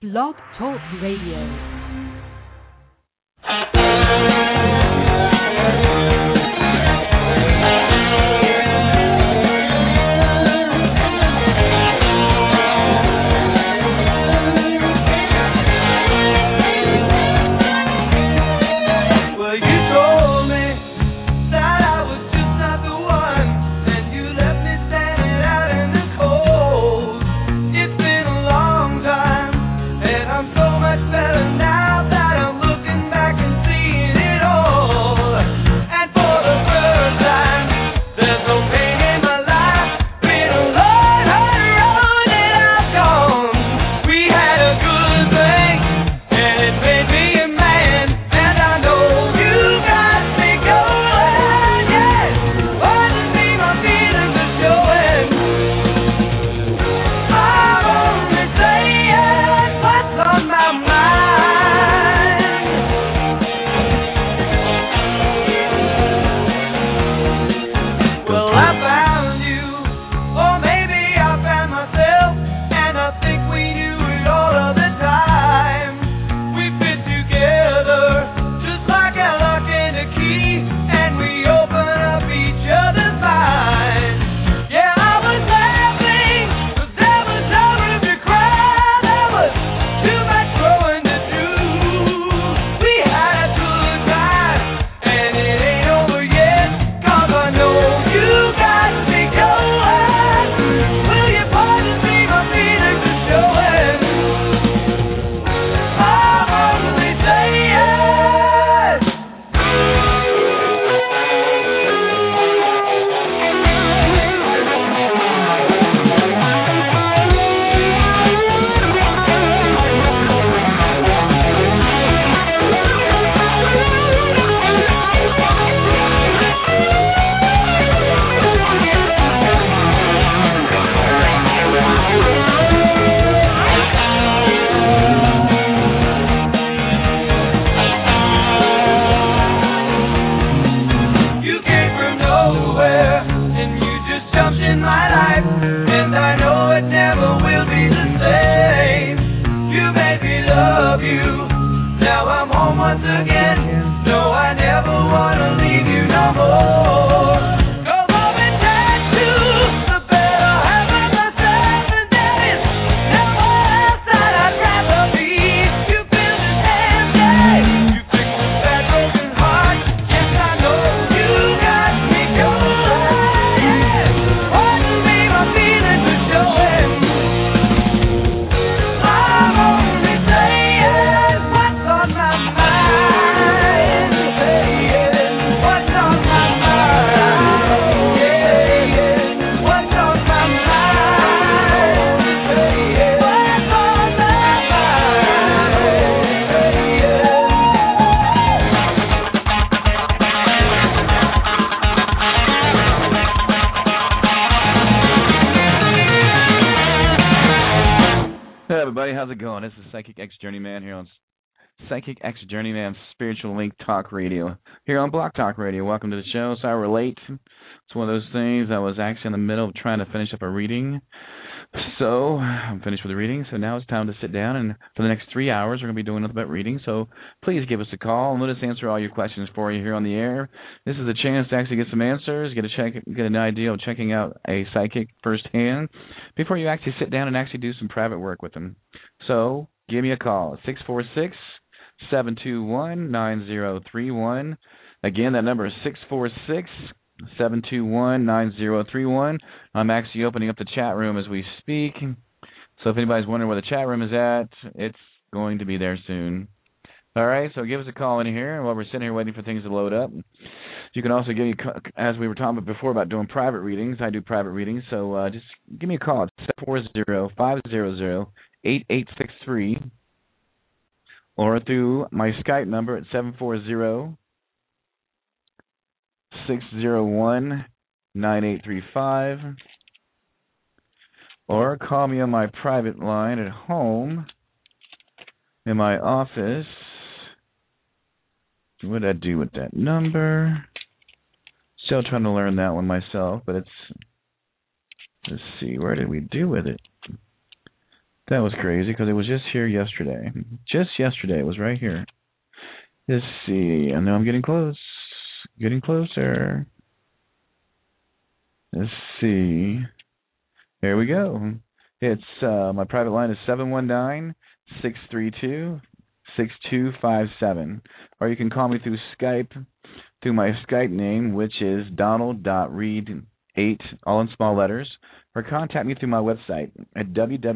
Blog Talk Radio. Journeyman here on Psychic X Journeyman Spiritual Link Talk Radio here on Block Talk Radio. Welcome to the show. Sorry we're late. It's one of those things. I was actually in the middle of trying to finish up a reading. So I'm finished with the reading. So now it's time to sit down, and for the next 3 hours we're going to be doing nothing but reading. So please give us a call and let us answer all your questions for you here on the air. This is a chance to actually get some answers, get an idea of checking out a psychic firsthand before you actually sit down and actually do some private work with them. So give me a call, 646-721-9031. Again, that number is 646-721-9031. I'm actually opening up the chat room as we speak. So if anybody's wondering where the chat room is at, it's going to be there soon. All right, so give us a call in here while we're sitting here waiting for things to load up. You can also as we were talking about before about doing private readings, I do private readings, so just give me a call. It's 740-500-8863, or through my Skype number at 740-601-9835, or call me on my private line at home in my office. What did I do with that number? Still trying to learn that one myself, but it's, let's see, where did we do with it? That was crazy because it was just here yesterday. Just yesterday, it was right here. Let's see. I know I'm getting close. Getting closer. Let's see. There we go. It's my private line is 719-632-6257. Or you can call me through Skype, through my Skype name, which is Donald.Reed8, all in small letters. Or contact me through my website at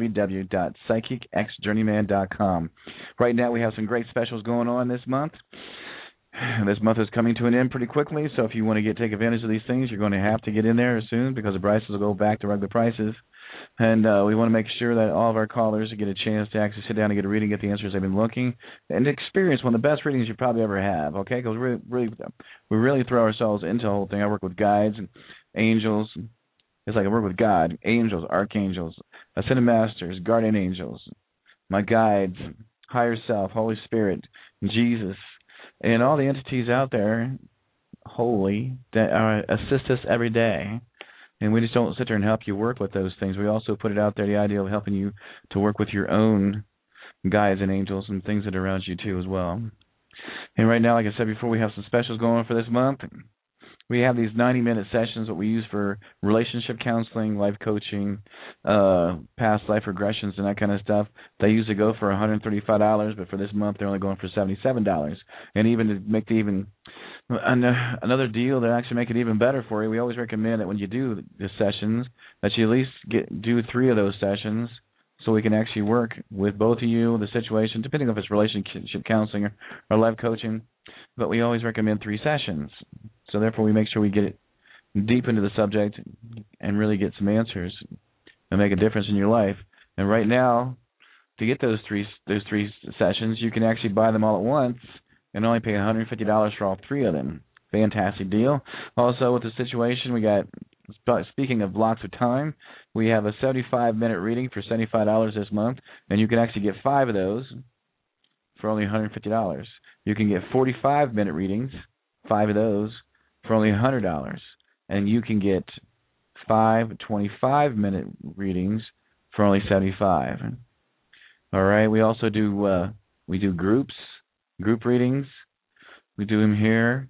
www.psychicxjourneyman.com. Right now we have some great specials going on this month. This month is coming to an end pretty quickly, so if you want to take advantage of these things, you're going to have to get in there soon because the prices will go back to regular prices. And we want to make sure that all of our callers get a chance to actually sit down and get a reading, get the answers they've been looking, and experience one of the best readings you probably ever have, okay? Because we really throw ourselves into the whole thing. I work with guides and angels. It's like I work with God, angels, archangels, ascended masters, guardian angels, my guides, higher self, Holy Spirit, Jesus, and all the entities out there, holy, that assist us every day. And we just don't sit there and help you work with those things. We also put it out there, the idea of helping you to work with your own guides and angels and things that are around you too as well. And right now, like I said before, we have some specials going on for this month. We have these 90-minute sessions that we use for relationship counseling, life coaching, past life regressions, and that kind of stuff. They usually go for $135, but for this month they're only going for $77. And even to make another deal that actually make it even better for you, we always recommend that when you do the sessions, that you at least do 3 of those sessions, so we can actually work with both of you, the situation, depending if it's relationship counseling or life coaching. But we always recommend 3 sessions. So therefore, we make sure we get it deep into the subject and really get some answers and make a difference in your life. And right now, to get those three sessions, you can actually buy them all at once and only pay $150 for all 3 of them. Fantastic deal. Also, with the situation, we got, speaking of blocks of time, we have a 75-minute reading for $75 this month, and you can actually get 5 of those for only $150. You can get 45-minute readings, 5 of those, for only $100. And you can get 5 25-minute readings for only $75. All right. We also do group readings. We do them here.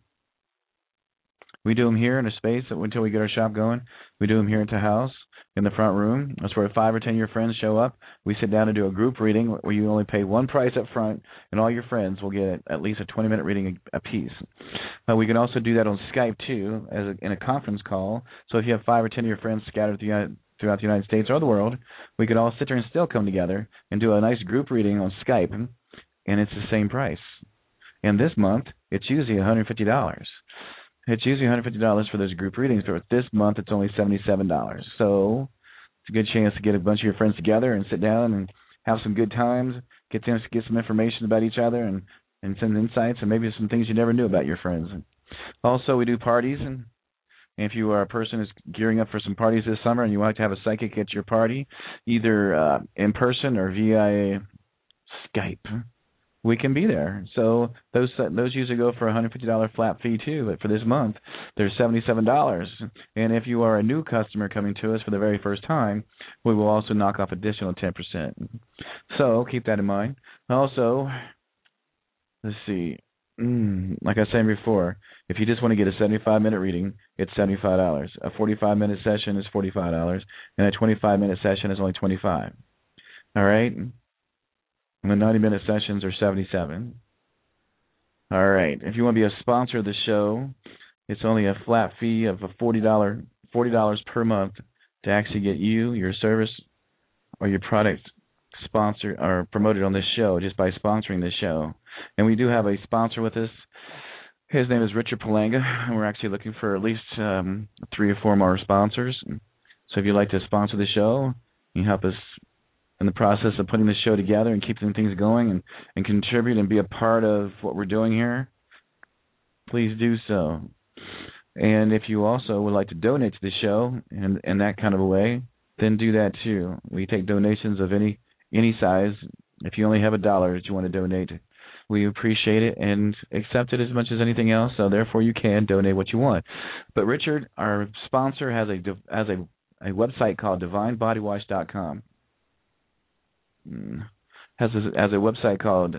We do them here in a space until we get our shop going. We do them here at the house in the front room. That's where 5 or 10 of your friends show up. We sit down and do a group reading where you only pay one price up front, and all your friends will get at least a 20-minute reading a piece. We can also do that on Skype, too, in a conference call. So if you have 5 or 10 of your friends scattered throughout the United States or the world, we could all sit there and still come together and do a nice group reading on Skype, and it's the same price. And this month, it's usually $150. It's usually $150 for those group readings, but this month it's only $77. So it's a good chance to get a bunch of your friends together and sit down and have some good times, get some information about each other and some insights and maybe some things you never knew about your friends. Also, we do parties, and if you are a person who's gearing up for some parties this summer and you want to have a psychic at your party, either in person or via Skype, we can be there. So those usually go for a $150 flat fee too, but for this month, they're $77. And if you are a new customer coming to us for the very first time, we will also knock off additional 10%. So keep that in mind. Also, let's see. Like I said before, if you just want to get a 75-minute reading, it's $75. A 45-minute session is $45, and a 25-minute session is only $25. All right? And the 90-minute sessions are $77. All right. If you want to be a sponsor of the show, it's only a flat fee of $40 per month to actually get you, your service, or your product sponsored or promoted on this show just by sponsoring this show. And we do have a sponsor with us. His name is Richard Palanga, and we're actually looking for at least 3 or 4 more sponsors. So if you'd like to sponsor the show, you help us in the process of putting the show together and keeping things going and contribute and be a part of what we're doing here, please do so. And if you also would like to donate to the show in that kind of a way, then do that too. We take donations of any size. If you only have $1 that you want to donate, we appreciate it and accept it as much as anything else, so therefore you can donate what you want. But Richard, our sponsor, has a website called DivineBodyWash.com. has a website called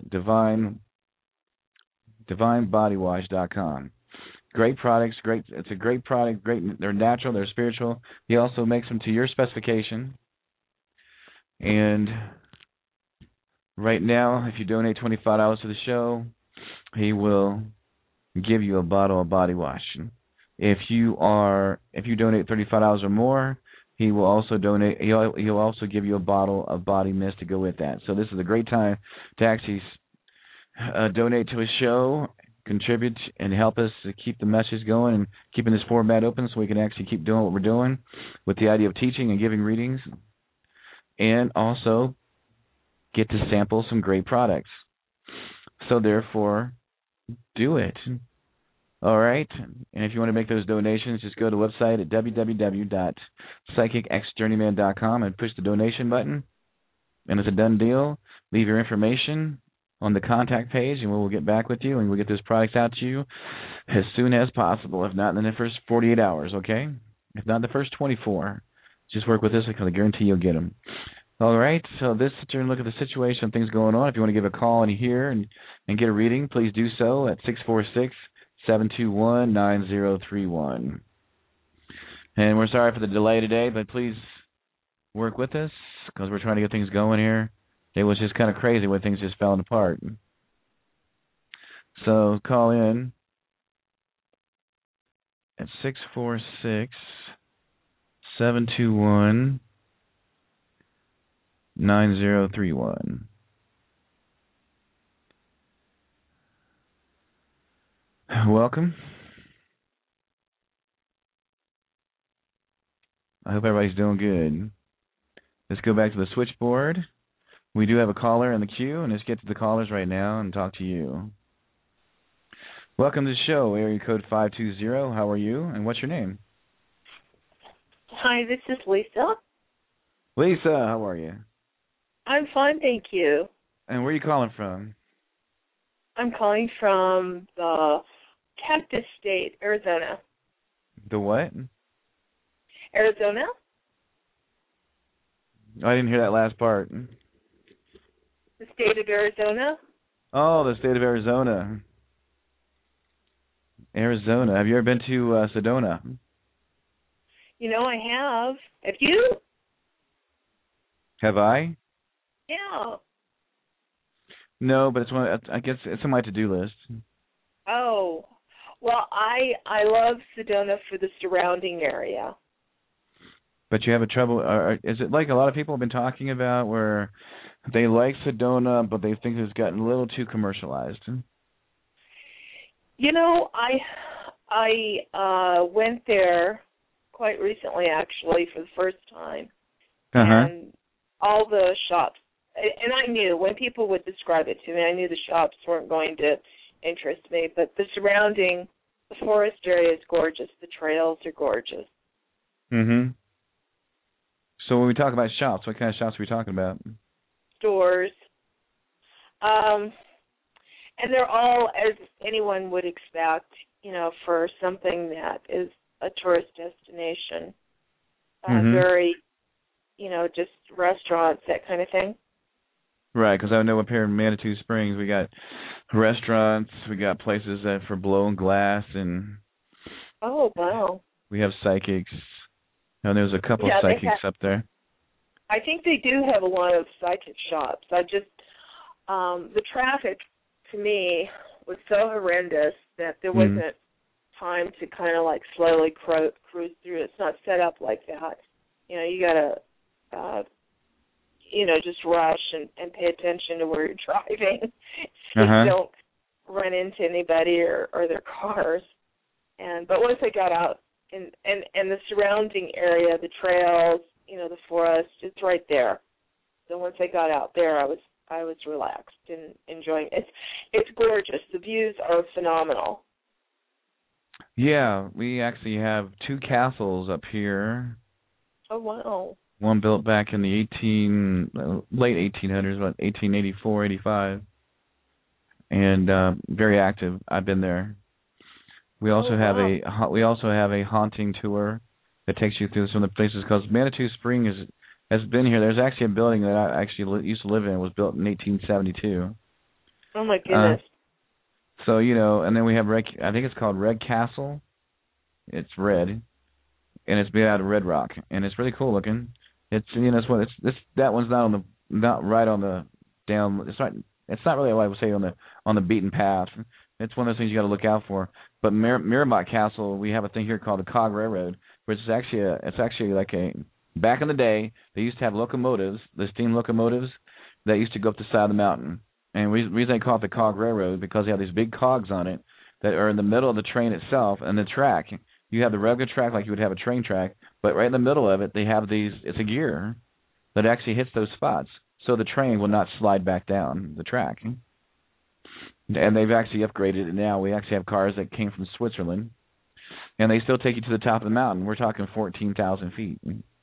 DivineBodyWash.com. Great products, great. It's a great product. Great. They're natural. They're spiritual. He also makes them to your specification. And right now, if you donate $25 to the show, he will give you a bottle of body wash. If you donate $35 or more, he will also donate. He'll also give you a bottle of body mist to go with that. So this is a great time to actually donate to a show, contribute, and help us to keep the message going and keeping this format open so we can actually keep doing what we're doing with the idea of teaching and giving readings, and also get to sample some great products. So therefore, do it. All right? And if you want to make those donations, just go to the website at www.psychicxjourneyman.com and push the donation button, and it's a done deal. Leave your information on the contact page, and we'll get back with you, and we'll get those products out to you as soon as possible, if not in the first 48 hours, okay? If not the first 24. Just work with us because I guarantee you'll get them. All right, so this is a look at the situation, things going on. If you want to give a call in here and get a reading, please do so at 646-721-9031. And we're sorry for the delay today, but please work with us because we're trying to get things going here. It was just kind of crazy when things just fell apart. So call in at 646-721-9031. Welcome. I hope everybody's doing good. Let's go back to the switchboard. We do have a caller in the queue, and let's get to the callers right now and talk to you. Welcome to the show, area code 520. How are you, and what's your name? Hi, this is Lisa. Lisa, how are you? I'm fine, thank you. And where are you calling from? I'm calling from the Cactus State, Arizona. The what? Arizona? I didn't hear that last part. The state of Arizona? Oh, the state of Arizona. Arizona. Have you ever been to Sedona? You know, I have. Have you? Have I? Yeah. No, but it's one. I guess it's on my to-do list. Oh, well, I love Sedona for the surrounding area. But you have a trouble. Is it like a lot of people have been talking about where they like Sedona, but they think it's gotten a little too commercialized? You know, I went there quite recently, actually, for the first time. And all the shops, and I knew when people would describe it to me, I knew the shops weren't going to interest me, but the forest area is gorgeous. The trails are gorgeous. Mm-hmm. So when we talk about shops, what kind of shops are we talking about? Stores. And they're all, as anyone would expect, you know, for something that is a tourist destination. Very, you know, just restaurants, that kind of thing. Right, because I know up here in Manitou Springs, we got restaurants, we got places that for blowing glass, and oh, wow. We have psychics. And there's a couple of psychics up there. I think they do have a lot of psychic shops. The traffic, to me, was so horrendous that there wasn't time to kind of like slowly cruise through. It's not set up like that. You know, you got to, you know, just rush and pay attention to where you're driving so you don't run into anybody or their cars. But once I got out, and the surrounding area, the trails, you know, the forest, it's right there. So once I got out there, I was relaxed and enjoying it. It's gorgeous. The views are phenomenal. Yeah, we actually have two castles up here. Oh, wow. One built back in the late 1800s, about 1884, 85, and very active. I've been there. We also have a haunting tour that takes you through some of the places, because Manitou Springs has been here. There's actually a building that I actually used to live in. It was built in 1872. Oh my goodness. So, and then we have I think it's called Red Castle. It's red, and it's made out of red rock, and it's really cool looking. It's that one's not right on the down. It's not really what I would say on the beaten path. It's one of those things you got to look out for. But Mirabot Castle, we have a thing here called the Cog Railroad, which is actually like back in the day they used to have locomotives, the steam locomotives that used to go up the side of the mountain. And the reason they call it the Cog Railroad because they have these big cogs on it that are in the middle of the train itself and the track. You have the regular track like you would have a train track, but right in the middle of it they have it's a gear that actually hits those spots so the train will not slide back down the track. And they've actually upgraded it now. We actually have cars that came from Switzerland, and they still take you to the top of the mountain. We're talking 14,000 feet.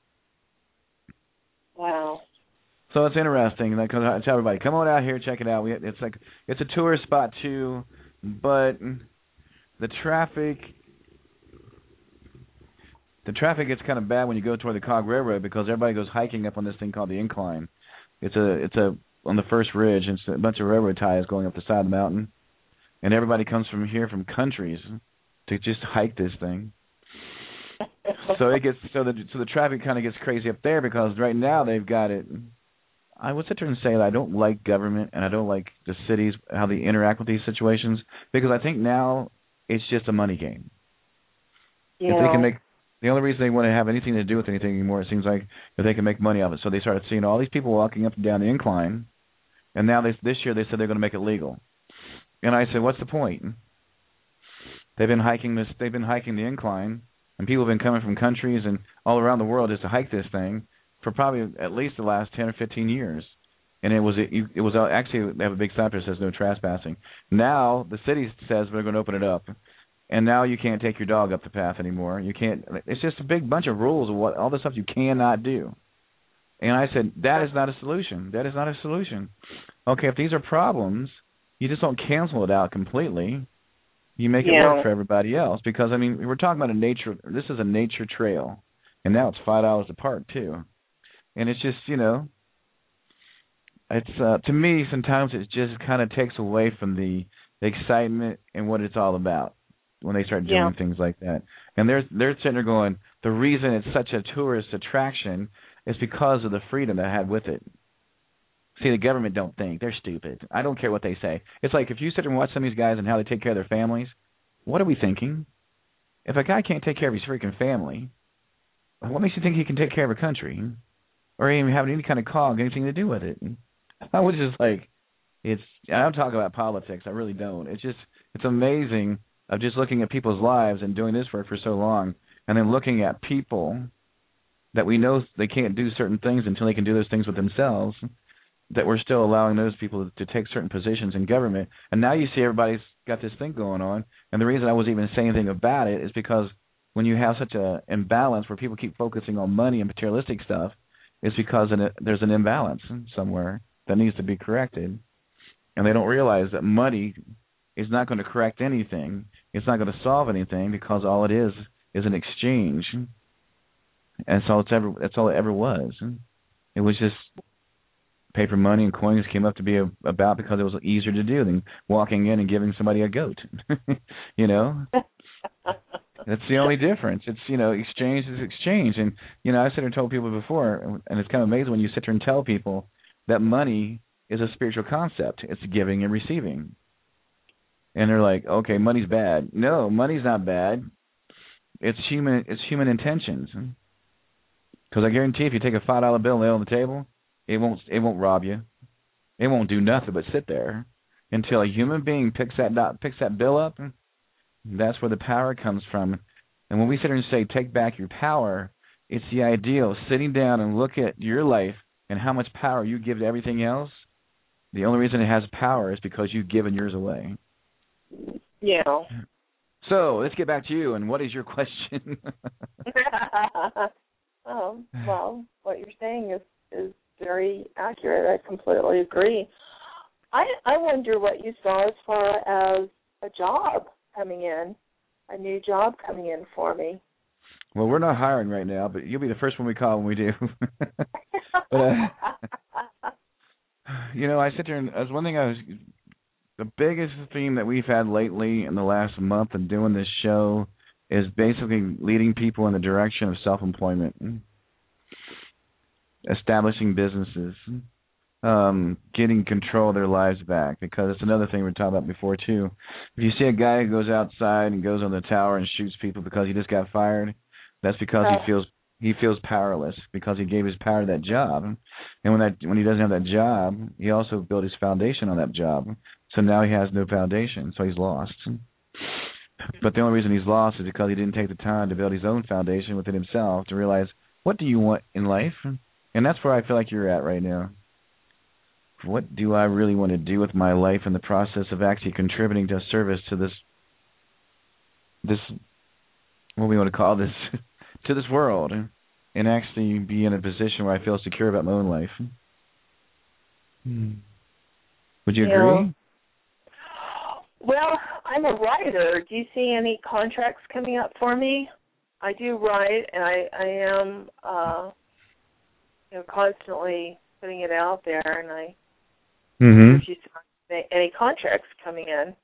Wow. So it's interesting. I tell everybody, come on out here, check it out. It's a tourist spot too, but the traffic gets kind of bad when you go toward the Cog Railroad because everybody goes hiking up on this thing called the incline. It's on the first ridge, and it's a bunch of railroad ties going up the side of the mountain, and everybody comes from countries to just hike this thing. So the traffic kind of gets crazy up there because right now they've got it. I would sit there and say that I don't like government and I don't like the cities how they interact with these situations because I think now it's just a money game. Yeah. If they can make the only reason they want to have anything to do with anything anymore, it seems like if they can make money off it. So they started seeing all these people walking up and down the incline, and now this year they said they're going to make it legal. And I said, what's the point? They've been hiking the incline, and people have been coming from countries and all around the world just to hike this thing for probably at least the last 10 or 15 years. And it was actually they have a big sign that says no trespassing. Now the city says we're going to open it up. And now you can't take your dog up the path anymore. You can't. It's just a big bunch of rules of all the stuff you cannot do. And I said, that is not a solution. That is not a solution. Okay, if these are problems, you just don't cancel it out completely. You make it work for everybody else. Because, I mean, we're talking about this is a nature trail. And now it's $5 a park, too. And it's just, it's, to me, sometimes it just kind of takes away from the excitement and what it's all about when they start doing things like that. And they're sitting there going, the reason it's such a tourist attraction is because of the freedom that I had with it. See, the government don't think. They're stupid. I don't care what they say. It's like if you sit and watch some of these guys and how they take care of their families, what are we thinking? If a guy can't take care of his freaking family, what makes you think he can take care of a country? Or even having any kind of cog, anything to do with it? I was just like, I don't talk about politics. I really don't. It's amazing of just looking at people's lives and doing this work for so long, and then looking at people that we know they can't do certain things until they can do those things with themselves, that we're still allowing those people to take certain positions in government. And now you see everybody's got this thing going on, and the reason I wasn't even saying anything about it is because when you have such an imbalance where people keep focusing on money and materialistic stuff, it's because there's an imbalance somewhere that needs to be corrected. And they don't realize that money is not going to correct anything. It's not going to solve anything because all it is an exchange. And so that's all it ever was. It was just paper money and coins came up to be about because it was easier to do than walking in and giving somebody a goat. That's the only difference. It's, exchange is exchange. And, I sit there and told people before, and it's kind of amazing when you sit there and tell people that money is a spiritual concept. It's giving and receiving. And they're like, okay, money's bad. No, money's not bad. It's human intentions. Because I guarantee if you take a $5 bill and lay it on the table, it won't rob you. It won't do nothing but sit there until a human being picks that bill up. That's where the power comes from. And when we sit here and say, take back your power, it's the idea of sitting down and look at your life and how much power you give to everything else. The only reason it has power is because you've given yours away. Yeah. So let's get back to you. And what is your question? Well, what you're saying is very accurate. I completely agree. I wonder what you saw as far as a job coming in, a new job coming in for me. Well, we're not hiring right now, but you'll be the first one we call when we do. But I sit there and as one thing the biggest theme that we've had lately in the last month of doing this show is basically leading people in the direction of self-employment, establishing businesses, getting control of their lives back, because it's another thing we were talking about before too. If you see a guy who goes outside and goes on the tower and shoots people because he just got fired, that's because he feels powerless because he gave his power to that job. And when he doesn't have that job, he also built his foundation on that job. So now he has no foundation, so he's lost. But the only reason he's lost is because he didn't take the time to build his own foundation within himself to realize, what do you want in life? And that's where I feel like you're at right now. What do I really want to do with my life in the process of actually contributing to a service to this what we want to call this, to this world, and actually be in a position where I feel secure about my own life? Would you agree? Well, I'm a writer. Do you see any contracts coming up for me? I do write, and I am constantly putting it out there, and I if you see any contracts coming in.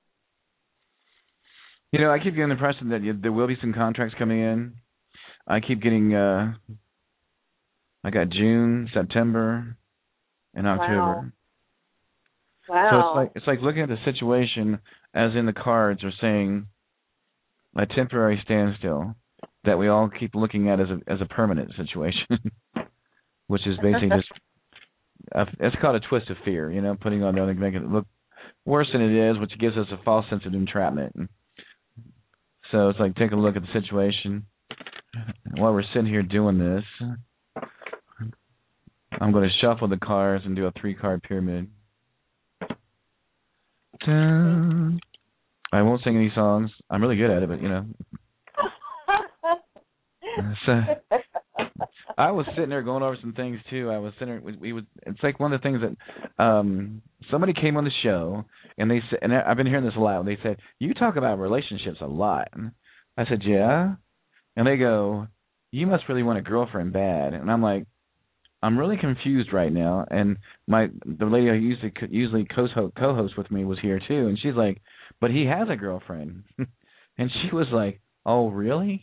I keep getting the impression that there will be some contracts coming in. I keep getting, I got June, September, and October. Wow. So it's like looking at the situation as in the cards are saying a temporary standstill that we all keep looking at as a permanent situation, which is basically just it's called a twist of fear. Putting on the other, making it look worse than it is, which gives us a false sense of entrapment. So it's like take a look at the situation. While we're sitting here doing this, I'm going to shuffle the cards and do a 3-card pyramid. I won't sing any songs. I'm really good at it, but So I was sitting there going over some things too. I was sitting there. It's like one of the things that somebody came on the show and they said, and I've been hearing this a lot. They said, "You talk about relationships a lot." I said, "Yeah," and they go, "You must really want a girlfriend bad." And I'm like, I'm really confused right now. And the lady I usually co-host with me was here too, and she's like, "But he has a girlfriend," and she was like, "Oh, really?"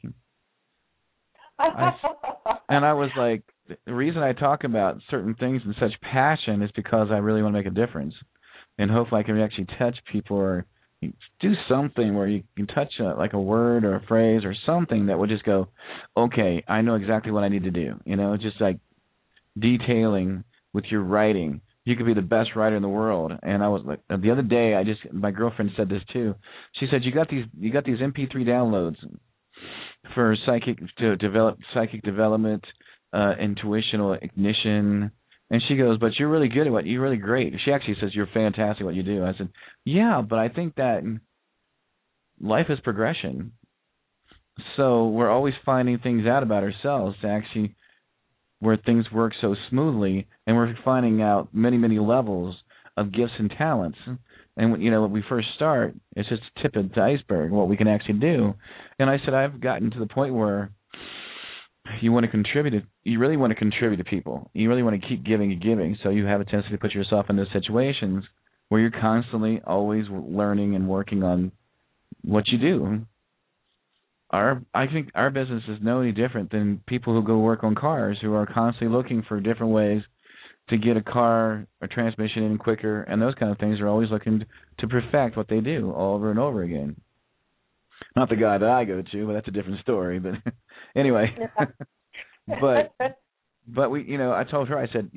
And I was like, the reason I talk about certain things in such passion is because I really want to make a difference, and hopefully I can actually touch people or do something where you can touch like a word or a phrase or something that would just go, okay, I know exactly what I need to do. Just like detailing with your writing. You could be the best writer in the world. And I was like, the other day, my girlfriend said this too. She said, you got these MP3 downloads for develop psychic development, intuitional ignition. And she goes, but you're really good at you're really great. She actually says, you're fantastic at what you do. I said, yeah, but I think that life is progression. So we're always finding things out about ourselves to actually where things work so smoothly, and we're finding out many, many levels of gifts and talents. And when we first start, it's just the tip of the iceberg, what we can actually do. And I said, I've gotten to the point where you want to contribute. You really want to contribute to people. You really want to keep giving and giving. So you have a tendency to put yourself in those situations where you're constantly always learning and working on what you do. I think our business is no any different than people who go work on cars, who are constantly looking for different ways to get a car or transmission in quicker, and those kind of things are always looking to perfect what they do over and over again. Not the guy that I go to, but that's a different story. But anyway, but we, I told her, I said,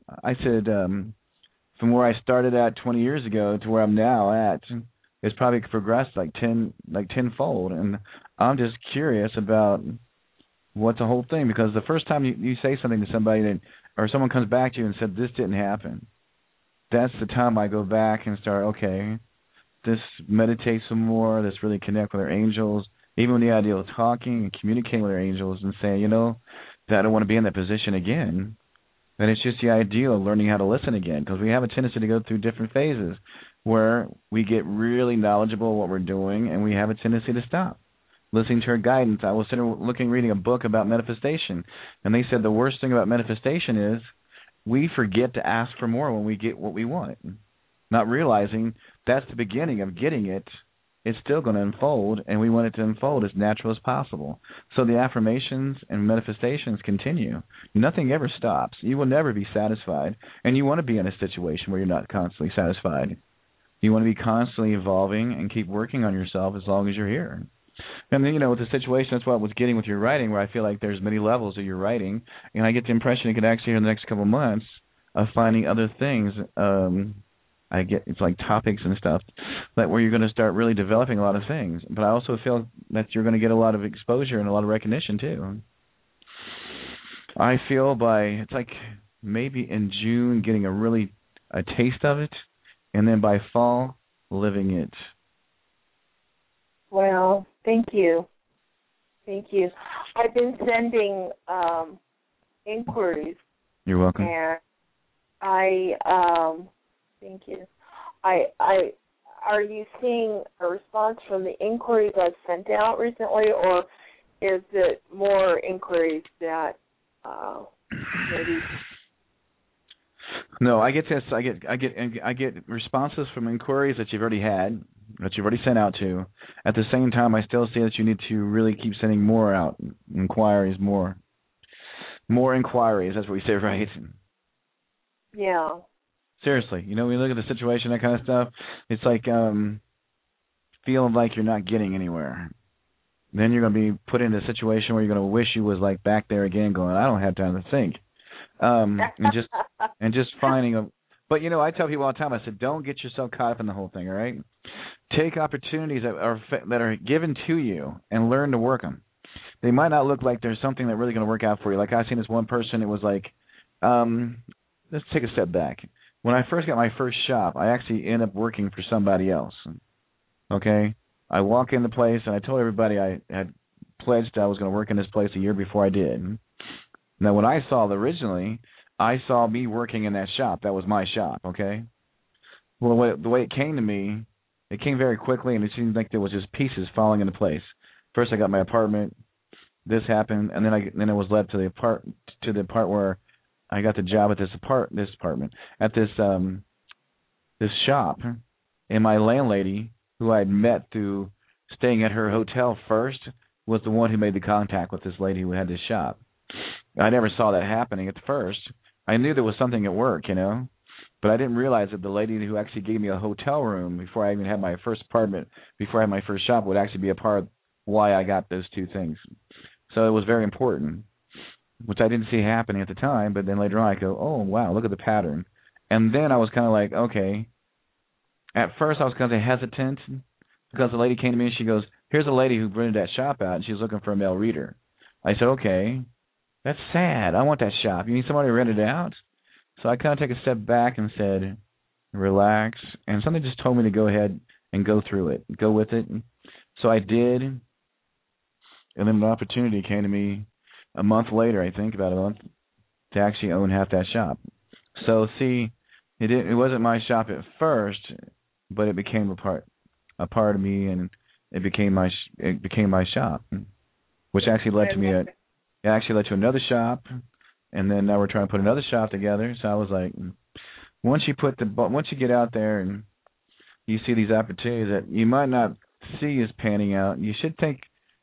from where I started at 20 years ago to where I'm now at, it's probably progressed like tenfold, and I'm just curious about what's the whole thing, because the first time you say something to somebody or someone comes back to you and said this didn't happen, that's the time I go back and start, okay, this meditate some more, this really connect with our angels, even with the idea of talking and communicating with our angels and saying, that I don't want to be in that position again. And it's just the idea of learning how to listen again, because we have a tendency to go through different phases where we get really knowledgeable of what we're doing, and we have a tendency to stop. listening to her guidance. I was sitting reading a book about manifestation, and they said the worst thing about manifestation is we forget to ask for more when we get what we want, not realizing that's the beginning of getting it. It's still going to unfold, and we want it to unfold as natural as possible. So the affirmations and manifestations continue. Nothing ever stops. You will never be satisfied, and you want to be in a situation where you're not constantly satisfied. You want to be constantly evolving and keep working on yourself as long as you're here. And then, with the situation, that's what I was getting with your writing, where I feel like there's many levels of your writing, and I get the impression it could actually, in the next couple of months, of finding other things. I get it's like topics and stuff that where you're going to start really developing a lot of things. But I also feel that you're going to get a lot of exposure and a lot of recognition too. I feel it's like maybe in June getting a taste of it, and then by fall living it. Well, thank you. Thank you. I've been sending inquiries. You're welcome. And thank you. Are you seeing a response from the inquiries I've sent out recently, or is it more inquiries that maybe? No, I get this. I get responses from inquiries that you've already had, that you've already sent out to. At the same time, I still see that you need to really keep sending more out, inquiries, more inquiries. That's what we say, right? Yeah. Seriously, when you look at the situation, that kind of stuff, it's like feeling like you're not getting anywhere. Then you're going to be put into a situation where you're going to wish you was like back there again, going, I don't have time to think, and just finding But I tell people all the time, I said, don't get yourself caught up in the whole thing. All right, take opportunities that are given to you and learn to work them. They might not look like there's something that really going to work out for you. Like I seen this one person, it was like, let's take a step back. When I first got my first shop, I actually ended up working for somebody else. Okay? I walk in the place, and I told everybody I had pledged I was going to work in this place a year before I did. Now, when I saw it originally, I saw me working in that shop. That was my shop, okay? Well, the way it came to me, it came very quickly, and it seemed like there was just pieces falling into place. First, I got my apartment. This happened, and then it was led to the part where I got the job at this apartment at this shop, and my landlady, who I had met through staying at her hotel first, was the one who made the contact with this lady who had this shop. I never saw that happening at first. I knew there was something at work, but I didn't realize that the lady who actually gave me a hotel room before I even had my first apartment, before I had my first shop, would actually be a part of why I got those two things. So it was very important, which I didn't see happening at the time, but then later on I go, oh, wow, look at the pattern. And then I was kind of like, okay. At first I was kind of hesitant because the lady came to me and she goes, here's a lady who rented that shop out, and she's looking for a male reader. I said, okay, that's sad. I want that shop. You need somebody to rent it out? So I kind of take a step back and said, relax. And something just told me to go ahead and go through it, go with it. So I did. And then an opportunity came to me a month later, I think, about a month, to actually own half that shop. So see, it wasn't my shop at first, but it became a part of me, and it became my shop, which actually led to another shop, and then now we're trying to put another shop together. So I was like, once you get out there and you see these opportunities that you might not see as panning out, you should take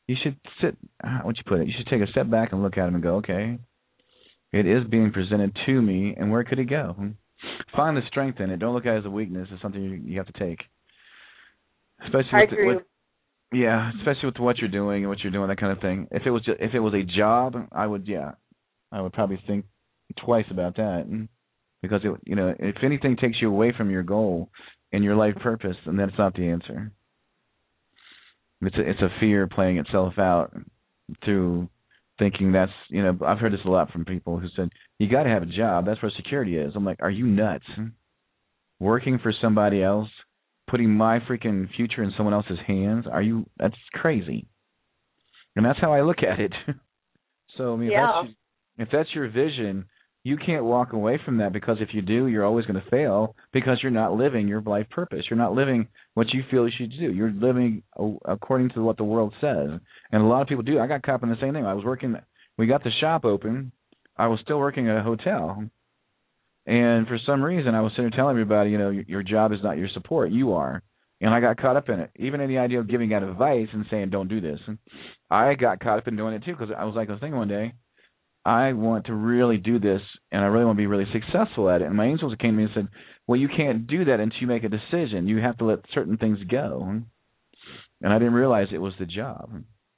a step back and look at them and go, okay, it is being presented to me, and where could it go? Find the strength in it. Don't look at it as a weakness. It's something you have to take. Especially with what you're doing and what you're doing, that kind of thing. If it was a job, I would probably think twice about that, because if anything takes you away from your goal and your life purpose, then that's not the answer. It's a fear playing itself out through thinking that's, I've heard this a lot from people who said, you got to have a job. That's where security is. I'm like, are you nuts? Working for somebody else, putting my freaking future in someone else's hands? That's crazy. And that's how I look at it. So, I mean, if that's your vision, you can't walk away from that, because if you do, you're always going to fail, because you're not living your life purpose. You're not living what you feel you should do. You're living according to what the world says. And a lot of people do. I got caught up in the same thing. We got the shop open. I was still working at a hotel. And for some reason, I was sitting there telling everybody, your job is not your support. You are. And I got caught up in it. Even in the idea of giving out advice and saying, don't do this. I got caught up in doing it too, because I was thinking one day, I want to really do this, and I really want to be really successful at it. And my angels came to me and said, well, you can't do that until you make a decision. You have to let certain things go. And I didn't realize it was the job.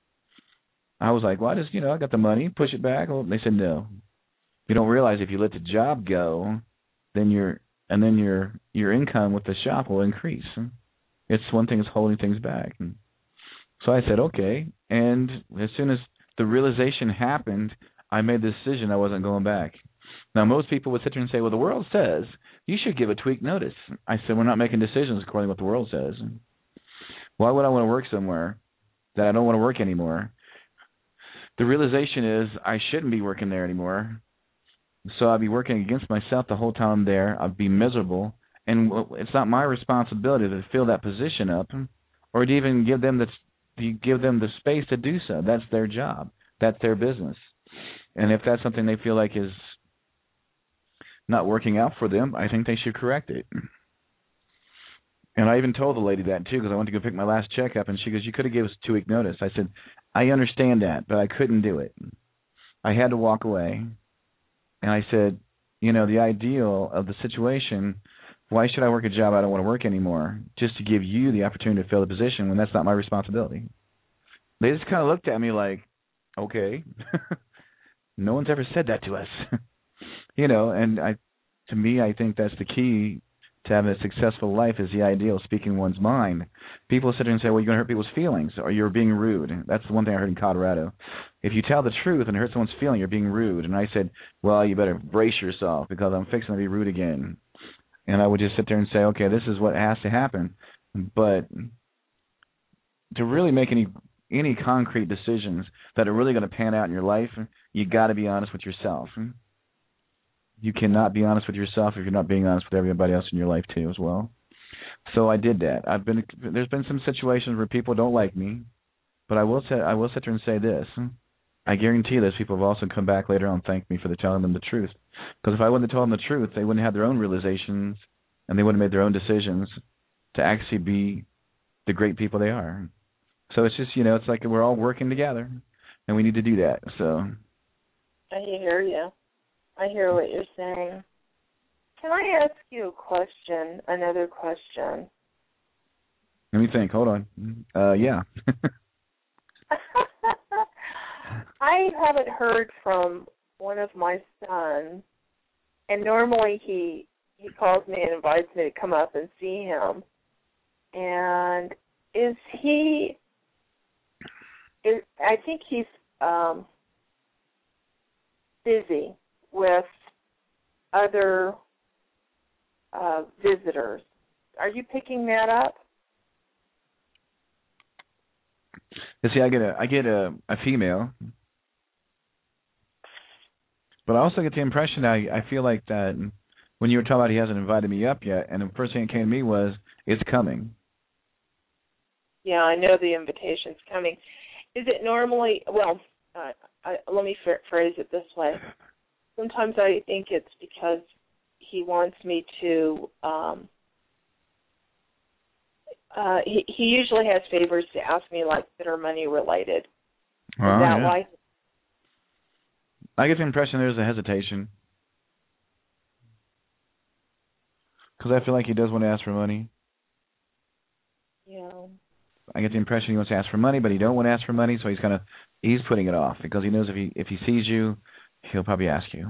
I was like, well, I got the money, push it back. Well, they said, no. You don't realize if you let the job go, then your income with the shop will increase. It's one thing that's holding things back. So I said, okay. And as soon as the realization happened, I made the decision I wasn't going back. Now, most people would sit there and say, well, the world says you should give a tweak notice. I said, we're not making decisions according to what the world says. Why would I want to work somewhere that I don't want to work anymore? The realization is I shouldn't be working there anymore. So I'd be working against myself the whole time I'm there. I'd be miserable. And it's not my responsibility to fill that position up or to even give them the space to do so. That's their job. That's their business. And if that's something they feel like is not working out for them, I think they should correct it. And I even told the lady that, too, because I went to go pick my last check up, and she goes, you could have given us a 2-week notice. I said, I understand that, but I couldn't do it. I had to walk away. And I said, the ideal of the situation, why should I work a job I don't want to work anymore just to give you the opportunity to fill the position when that's not my responsibility? They just kind of looked at me like, okay. No one's ever said that to us. And to me, I think that's the key to having a successful life, is the ideal of speaking one's mind. People sit there and say, well, you're going to hurt people's feelings, or you're being rude. That's the one thing I heard in Colorado. If you tell the truth and hurt someone's feeling, you're being rude. And I said, well, you better brace yourself, because I'm fixing to be rude again. And I would just sit there and say, okay, this is what has to happen. But to really make any concrete decisions that are really going to pan out in your life, you got to be honest with yourself. You cannot be honest with yourself if you're not being honest with everybody else in your life too as well. So I did that. There's been some situations where people don't like me, but I will sit there and say this. I guarantee those people have also come back later on and thanked me for telling them the truth. Because if I wouldn't have told them the truth, they wouldn't have their own realizations, and they wouldn't have made their own decisions to actually be the great people they are. So it's just, it's like we're all working together, and we need to do that. So I hear you. I hear what you're saying. Can I ask you a question, another question? Let me think. Hold on. Yeah. I haven't heard from one of my sons, and normally he calls me and invites me to come up and see him. And I think he's busy with other visitors. Are you picking that up? See, I get a female, but I also get the impression I feel like that when you were talking about he hasn't invited me up yet, and the first thing that came to me was it's coming. Yeah, I know the invitation's coming. Is it normally? Well, let me phrase it this way. Sometimes I think it's because he wants me to. He usually has favors to ask me that are money related. Is that why? I get the impression there's a hesitation, because I feel like he does want to ask for money. Yeah. I get the impression he wants to ask for money, but he don't want to ask for money, so he's putting it off, because he knows if he sees you, he'll probably ask you.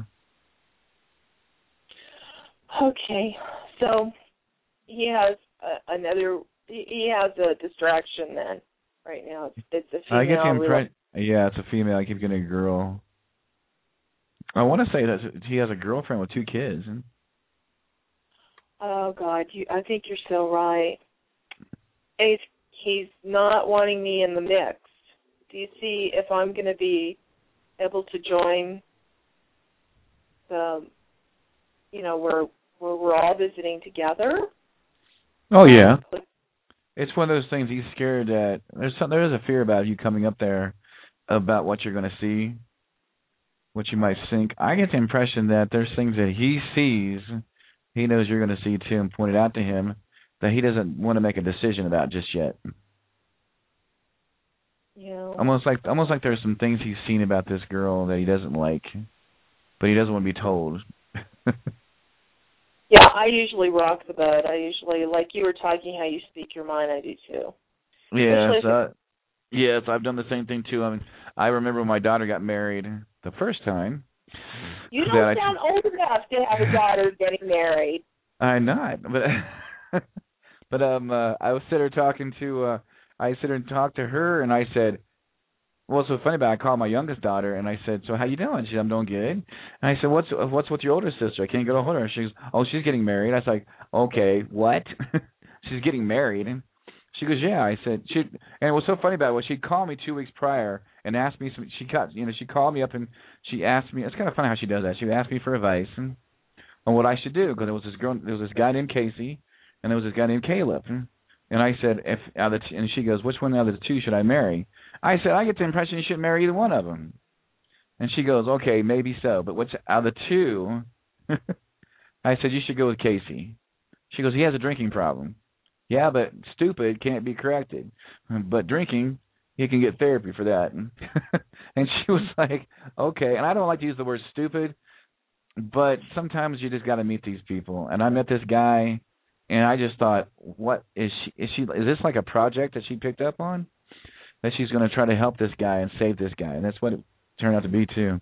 Okay, so he has he has a distraction then right now. It's a female. I get the impression. Yeah, it's a female. I keep getting a girl. I want to say that he has a girlfriend with 2 kids. Oh God, I think you're so right. And he's not wanting me in the mix. Do you see if I'm going to be able to join where we're all visiting together. Oh yeah, it's one of those things. He's scared that there is a fear about you coming up there, about what you're going to see, what you might think. I get the impression that there's things that he sees, he knows you're going to see too, and pointed out to him that he doesn't want to make a decision about just yet. Yeah. Almost like there's some things he's seen about this girl that he doesn't like, but he doesn't want to be told. Yeah, I usually rock the boat. I usually, like you were talking, how you speak your mind, I do too. Yes, I've done the same thing too. I mean, I remember when my daughter got married the first time. You don't sound old enough to have a daughter getting married. I'm not, but I was sitting there talking to. I sit and talked to her, and I said, "What's so funny about it?" I called my youngest daughter, and I said, "So how you doing?" She said, "I'm doing good." And I said, "What's with your older sister? I can't get a hold of her." She goes, "Oh, she's getting married." I was like, "Okay, what?" She's getting married, and she goes, "Yeah." I said, and what's so funny about it was she'd called me 2 weeks prior and asked me some. She called me up and she asked me. It's kind of funny how she does that. She asked me for advice on what I should do, because there was this guy named Casey, and there was this guy named Caleb. And I said, and she goes, "Which one out of the two should I marry?" I said, "I get the impression you shouldn't marry either one of them." And she goes, "Okay, maybe so, but what's out of the two?" I said, "You should go with Casey." She goes, "He has a drinking problem." Yeah, but stupid can't be corrected. But drinking, he can get therapy for that. And she was like, "Okay." And I don't like to use the word stupid, but sometimes you just got to meet these people. And I met this guy, and I just thought, what is she? Is this like a project that she picked up on? That she's going to try to help this guy and save this guy, and that's what it turned out to be too.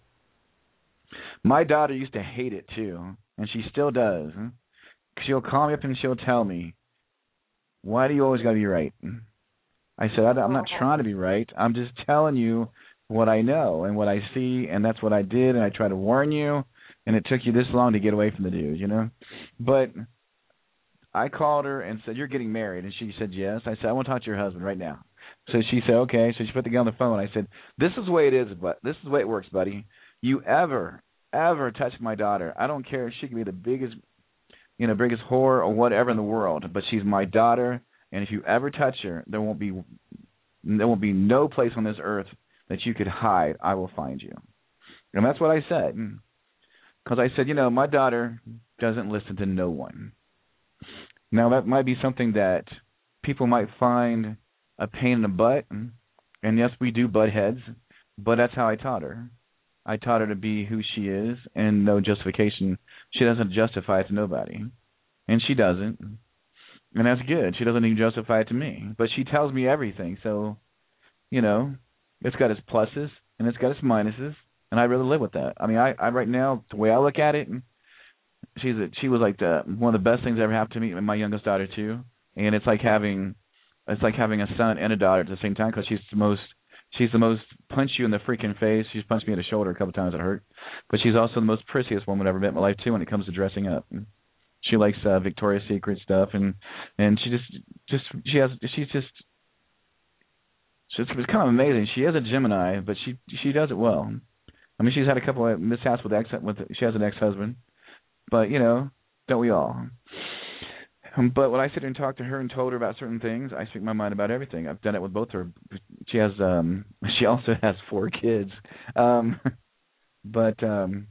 My daughter used to hate it too, and she still does. She'll call me up and she'll tell me, "Why do you always got to be right?" I said, "I'm not trying to be right. I'm just telling you what I know and what I see, and that's what I did, and I try to warn you, and it took you this long to get away from the dude, you know?" But I called her and said, "You're getting married," and she said yes. I said, "I want to talk to your husband right now." So she said, "Okay." So she put the guy on the phone. I said, "This is the way it is, but this is the way it works, buddy. You ever touch my daughter, I don't care if she can be the biggest whore or whatever in the world, but she's my daughter, and if you ever touch her, there won't be no place on this earth that you could hide. I will find you." And that's what I said, because I said, my daughter doesn't listen to no one. Now, that might be something that people might find a pain in the butt, and yes, we do butt heads, but that's how I taught her. I taught her to be who she is, and no justification. She doesn't justify it to nobody, and she doesn't, and that's good. She doesn't even justify it to me, but she tells me everything, so, it's got its pluses, and it's got its minuses, and I really live with that. I mean, I right now, the way I look at it, she was like one of the best things that ever happened to me, and my youngest daughter too. And it's like having a son and a daughter at the same time, because she's the most punch you in the freaking face. She's punched me in the shoulder a couple times, it hurt. But she's also the most prettiest woman I've ever met in my life too, when it comes to dressing up. She likes Victoria's Secret stuff, and it's kind of amazing. She is a Gemini, but she does it well. I mean, she's had a couple of mishaps she has an ex-husband. But, don't we all? But when I sit and talk to her and told her about certain things, I speak my mind about everything. I've done it with both her. She also has 4 kids. But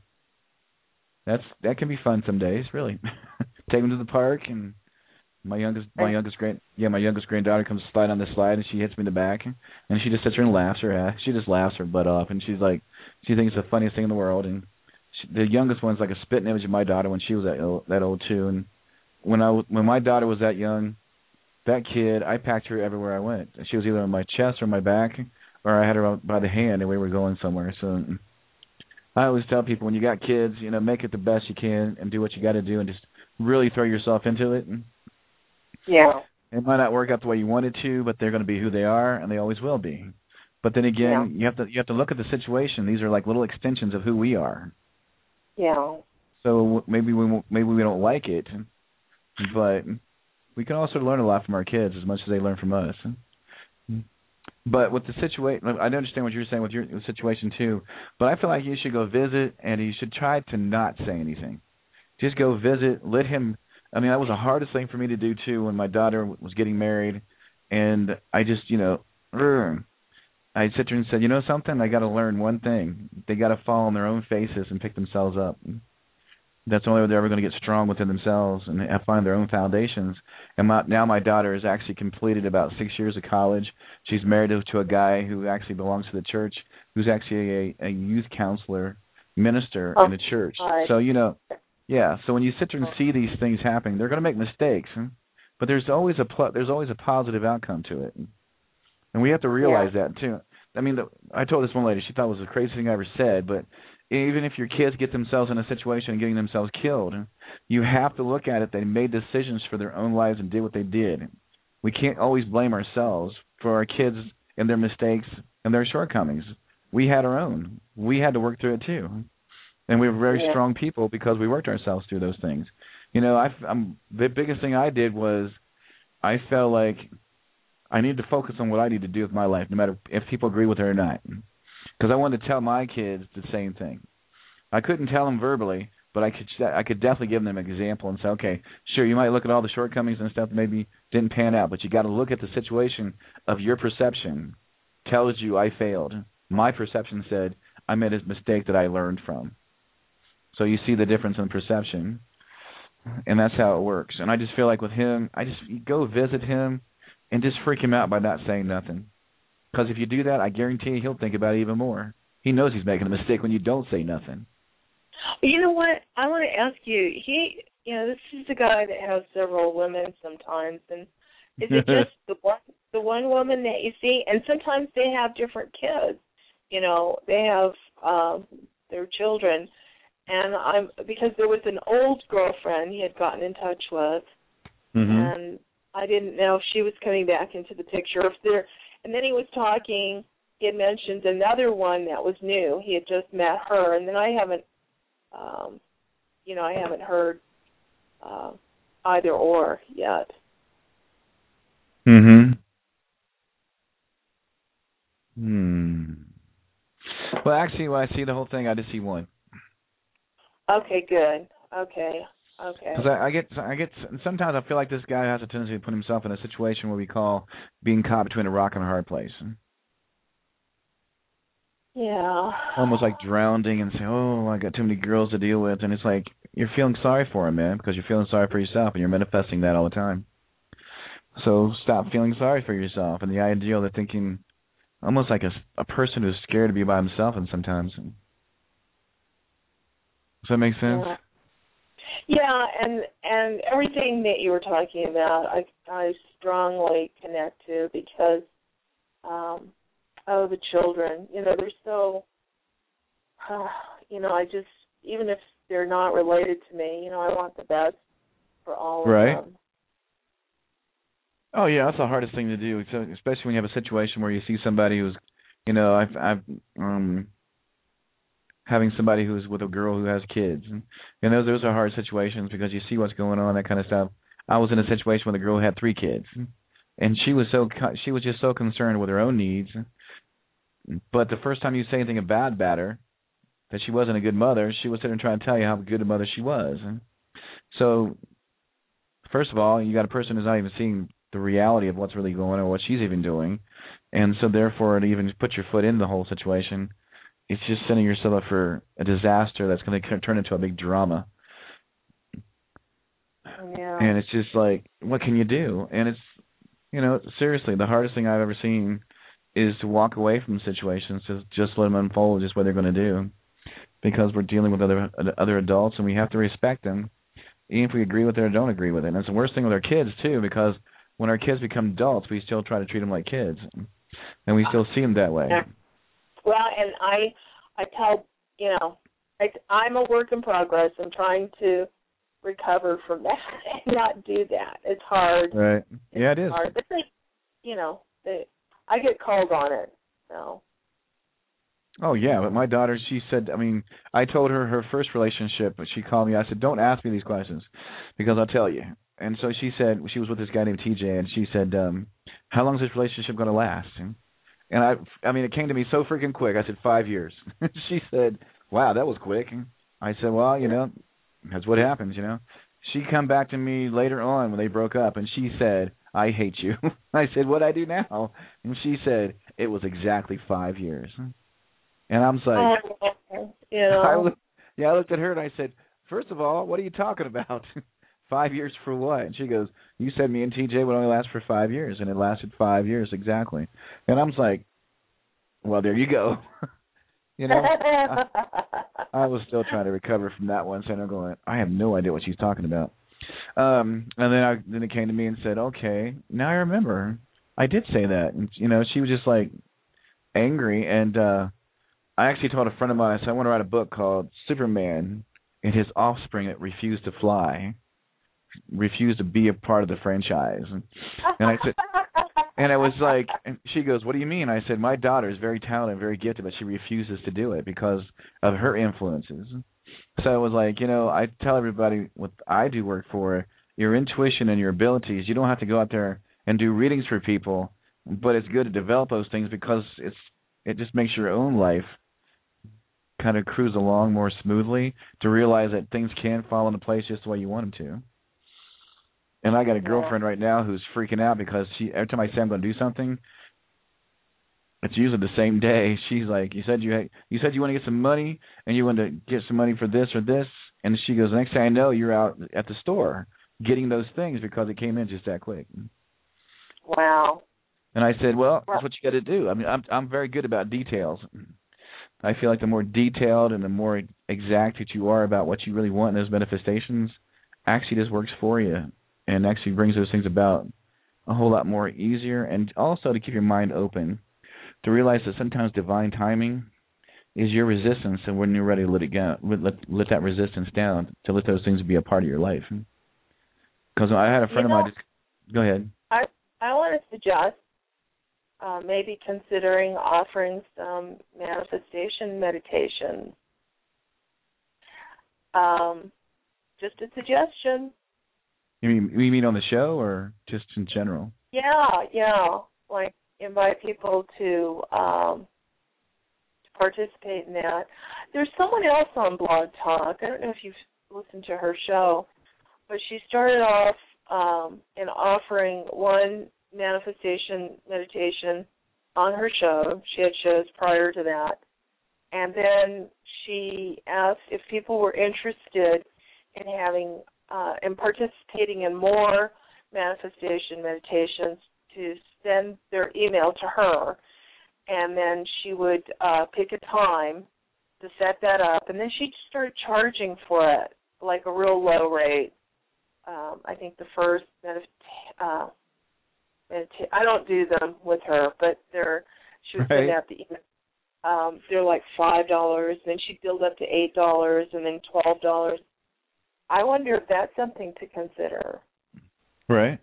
that can be fun some days, really. Take them to the park, and my youngest granddaughter comes slide on the slide, and she hits me in the back, and she just sits there and laughs her butt off, and she's like, she thinks it's the funniest thing in the world. And the youngest one's like a spitting image of my daughter when she was that old too. And when my daughter was that young, that kid, I packed her everywhere I went. She was either on my chest or my back, or I had her by the hand and we were going somewhere. So I always tell people, when you got kids, make it the best you can and do what you got to do, and just really throw yourself into it. Yeah. It might not work out the way you wanted to, but they're going to be who they are, and they always will be. But then again, you have to look at the situation. These are like little extensions of who we are. Yeah. So maybe we don't like it, but we can also learn a lot from our kids as much as they learn from us. But with the situation, I understand what you're saying with your situation too. But I feel like you should go visit, and you should try to not say anything. Just go visit. Let him. I mean, that was the hardest thing for me to do too when my daughter was getting married, and I just, I sit there and said, you know something, I got to learn one thing. They got to fall on their own faces and pick themselves up. That's the only way they're ever going to get strong within themselves and find their own foundations. And now my daughter has actually completed about 6 years of college. She's married to a guy who actually belongs to the church, who's actually a youth counselor, minister in the church. So, yeah. So when you sit there and see these things happening, they're going to make mistakes, but there's always a positive outcome to it, and we have to realize that too. I mean, I told this one lady, she thought it was the craziest thing I ever said, but even if your kids get themselves in a situation and getting themselves killed, you have to look at it. They made decisions for their own lives and did what they did. We can't always blame ourselves for our kids and their mistakes and their shortcomings. We had our own. We had to work through it too. And we were very strong people because we worked ourselves through those things. The biggest thing I did was I felt like I need to focus on what I need to do with my life, no matter if people agree with it or not. Because I wanted to tell my kids the same thing. I couldn't tell them verbally, but I could definitely give them an example and say, okay, sure, you might look at all the shortcomings and stuff that maybe didn't pan out, but you got to look at the situation of your perception. Tells you I failed. My perception said I made a mistake that I learned from. So you see the difference in perception, and that's how it works. And I just feel like with him, you go visit him and just freak him out by not saying nothing. Because if you do that, I guarantee you he'll think about it even more. He knows he's making a mistake when you don't say nothing. You know what? I want to ask you, this is a guy that has several women sometimes, and is it just the one woman that you see? And sometimes they have different kids. They have their children. And because there was an old girlfriend he had gotten in touch with, and I didn't know if she was coming back into the picture. And then he was talking. He had mentioned another one that was new. He had just met her, and then I haven't, I haven't heard either or yet. Well, actually, when I see the whole thing, I just see one. Okay, good. Okay. Because I get. Sometimes I feel like this guy has a tendency to put himself in a situation where we call being caught between a rock and a hard place. Yeah. Almost like drowning and say, "Oh, I got too many girls to deal with," and it's like you're feeling sorry for him, man, because you're feeling sorry for yourself and you're manifesting that all the time. So stop feeling sorry for yourself and the ideal of thinking, almost like a person who's scared to be by himself, and sometimes. Does that make sense? Yeah, and everything that you were talking about, I strongly connect to because, the children, they're so, I just, even if they're not related to me, I want the best for all of them. Oh yeah, that's the hardest thing to do, especially when you have a situation where you see somebody who's, I've having somebody who's with a girl who has kids, and those are hard situations because you see what's going on, that kind of stuff. I was in a situation where the girl had 3 kids, and she was just so concerned with her own needs. But the first time you say anything bad about her, that she wasn't a good mother, she was sitting and trying to tell you how good a mother she was. So, first of all, you got a person who's not even seeing the reality of what's really going on or what she's even doing, and so therefore to even put your foot in the whole situation, it's just setting yourself up for a disaster that's going to turn into a big drama. Yeah. And it's just like, what can you do? And it's, seriously, the hardest thing I've ever seen is to walk away from situations, to just let them unfold just what they're going to do, because we're dealing with other adults, and we have to respect them, even if we agree with it or don't agree with it. And it's the worst thing with our kids, too, because when our kids become adults, we still try to treat them like kids, and we still see them that way. Well, and I tell, I'm a work in progress. I'm trying to recover from that and not do that. It's hard. Right. Yeah, it is. Hard. But I get called on it. So. Oh, yeah, but my daughter, she said, I told her first relationship, but she called me. I said, don't ask me these questions because I'll tell you. And so she said, she was with this guy named TJ, and she said, how long is this relationship going to last? And I mean, it came to me so freaking quick. I said 5 years. She said, "Wow, that was quick." I said, "Well, that's what happens, She come back to me later on when they broke up, and she said, "I hate you." I said, "What'd I do now?" And she said, "It was exactly 5 years." And I'm like, I looked at her and I said, "First of all, what are you talking about? 5 years for what?" And she goes, "You said me and TJ would only last for 5 years, and it lasted 5 years exactly." And I'm like, "Well, there you go." I was still trying to recover from that one, so I'm going, I have no idea what she's talking about. And then it came to me and said, "Okay, now I remember. I did say that." And she was just like angry, and I actually told a friend of mine, I said, "I want to write a book called Superman and His Offspring That Refused to Fly, Refused to Be a Part of the Franchise." And I said, and I was like, and she goes, "What do you mean?" I said, "My daughter is very talented and very gifted, but she refuses to do it because of her influences." So I was like, I tell everybody what I do work for, your intuition and your abilities, you don't have to go out there and do readings for people, but it's good to develop those things because it just makes your own life kind of cruise along more smoothly, to realize that things can fall into place just the way you want them to. And I got a girlfriend right now who's freaking out because every time I say I'm going to do something, it's usually the same day. She's like, you said you want to get some money, and you want to get some money for this or this." And she goes, "The next thing I know, you're out at the store getting those things because it came in just that quick." Wow. And I said, "Well, that's what you got to do." I mean, I'm very good about details. I feel like the more detailed and the more exact that you are about what you really want in those manifestations, actually just works for you and actually brings those things about a whole lot more easier, and also to keep your mind open, to realize that sometimes divine timing is your resistance, and when you're ready to let it go, let that resistance down, to let those things be a part of your life. Because I had a friend of mine. Go ahead. I want to suggest maybe considering offering some manifestation meditations. Just a suggestion. You mean on the show or just in general? Yeah. Like invite people to participate in that. There's someone else on Blog Talk. I don't know if you've listened to her show, but she started off in offering one manifestation meditation on her show. She had shows prior to that. And then she asked if people were interested in having and participating in more manifestation meditations to send their email to her, and then she would pick a time to set that up, and then she started charging for it, like a real low rate. I think the first I don't do them with her, but she would send out the email. They're like $5, then she'd build up to $8, and then $12. I wonder if that's something to consider. Right.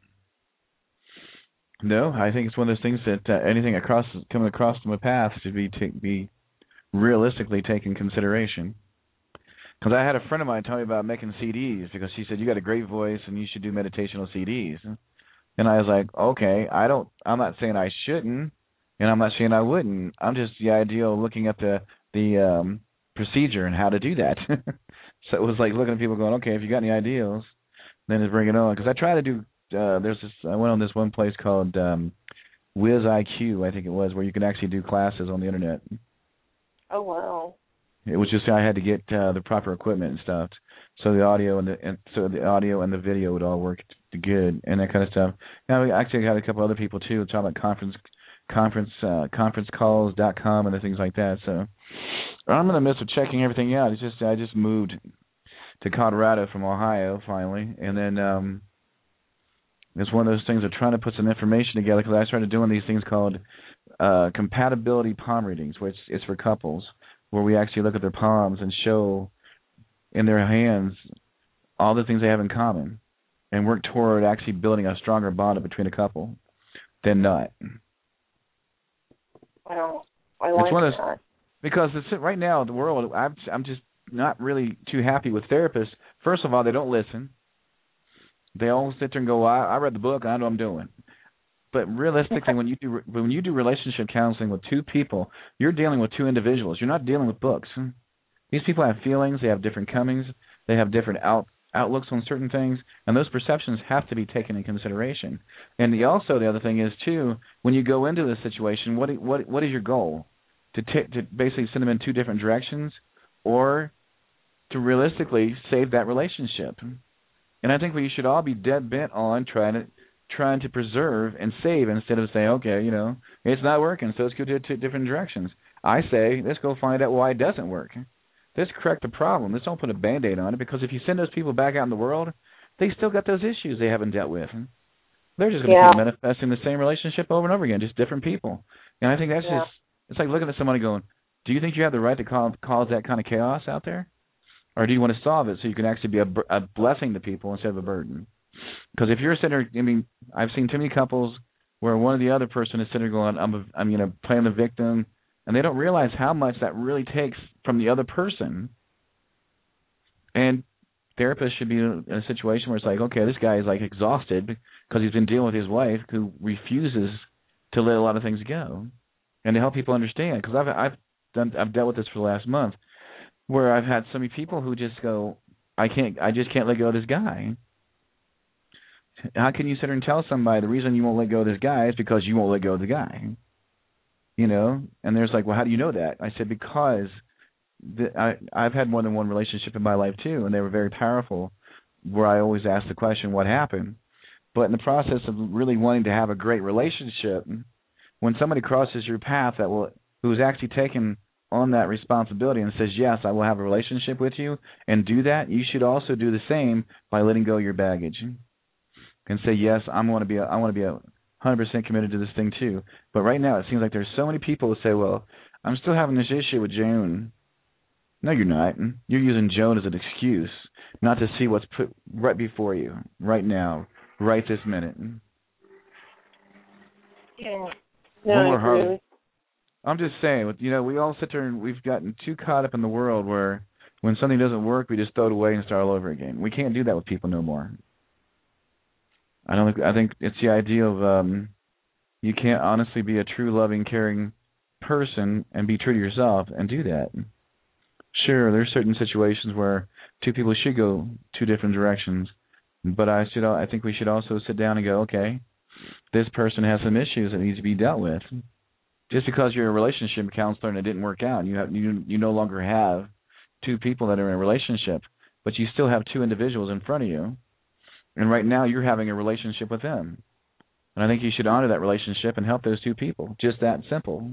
No, I think it's one of those things that anything coming across my path should be realistically taken consideration. Because I had a friend of mine tell me about making CDs, because she said, "You got a great voice and you should do meditational CDs." And I was like, "Okay, I'm not saying I shouldn't, and I'm not saying I wouldn't. I'm just the idea of looking at the procedure and how to do that." So it was like looking at people going, "Okay, if you got any ideas, then just bring it on." Because I try to do. I went on this one place called WizIQ, I think it was, where you can actually do classes on the internet. Oh wow! It was just I had to get the proper equipment and stuff, so the audio and the video would all work good and that kind of stuff. Now we actually got a couple other people too talking about conferencecalls.com and the things like that. So I'm in the midst of checking everything out. It's just I just moved to Colorado from Ohio finally, and then it's one of those things of trying to put some information together, because I started doing these things called compatibility palm readings, which it's for couples, where we actually look at their palms and show in their hands all the things they have in common and work toward actually building a stronger bond between a couple than not. Wow, I like that. Because right now in the world, I'm just not really too happy with therapists. First of all, they don't listen. They all sit there and go, I read the book, I know what I'm doing. But realistically, when you do relationship counseling with two people, you're dealing with two individuals. You're not dealing with books. These people have feelings. They have different comings. They have different outlooks on certain things, and those perceptions have to be taken in consideration. And the other thing is too, when you go into this situation, what is your goal? To basically send them in two different directions, or to realistically save that relationship? And I think we should all be dead bent on trying to preserve and save, instead of saying, okay, it's not working, so let's go two different directions. I say, let's go find out why it doesn't work. Let's correct the problem. Let's don't put a Band-Aid on it, because if you send those people back out in the world, they still got those issues they haven't dealt with. They're just going to keep manifesting the same relationship over and over again, just different people. And I think that's just, it's like looking at somebody going, do you think you have the right to cause that kind of chaos out there? Or do you want to solve it so you can actually be a blessing to people instead of a burden? Because if you're sitting there, I've seen too many couples where one or the other person is sitting there going, I'm playing the victim, and they don't realize how much that really takes from the other person. And therapists should be in a situation where it's like, okay, this guy is like exhausted because he's been dealing with his wife who refuses to let a lot of things go, and to help people understand. Because I've dealt with this for the last month, where I've had so many people who just go, I just can't let go of this guy. How can you sit there and tell somebody the reason you won't let go of this guy is because you won't let go of the guy? And there's like, well, how do you know that? I said, because I've had more than one relationship in my life too, and they were very powerful, where I always ask the question, what happened? But in the process of really wanting to have a great relationship, when somebody crosses your path who's actually taken on that responsibility and says, yes, I will have a relationship with you, and do that, you should also do the same by letting go of your baggage and say, yes, I want to be 100% committed to this thing too. But right now it seems like there's so many people who say, well, I'm still having this issue with Joan. No, you're not. You're using Joan as an excuse not to see what's put right before you, right now, right this minute. Yeah. No, I agree. I'm just saying, we all sit there and we've gotten too caught up in the world where when something doesn't work, we just throw it away and start all over again. We can't do that with people no more. I think it's the idea of you can't honestly be a true, loving, caring person and be true to yourself and do that. Sure, there's certain situations where two people should go two different directions, but I think we should also sit down and go, okay, this person has some issues that needs to be dealt with. Just because you're a relationship counselor and it didn't work out, you no longer have two people that are in a relationship, but you still have two individuals in front of you. And right now you're having a relationship with them. And I think you should honor that relationship and help those two people. Just that simple.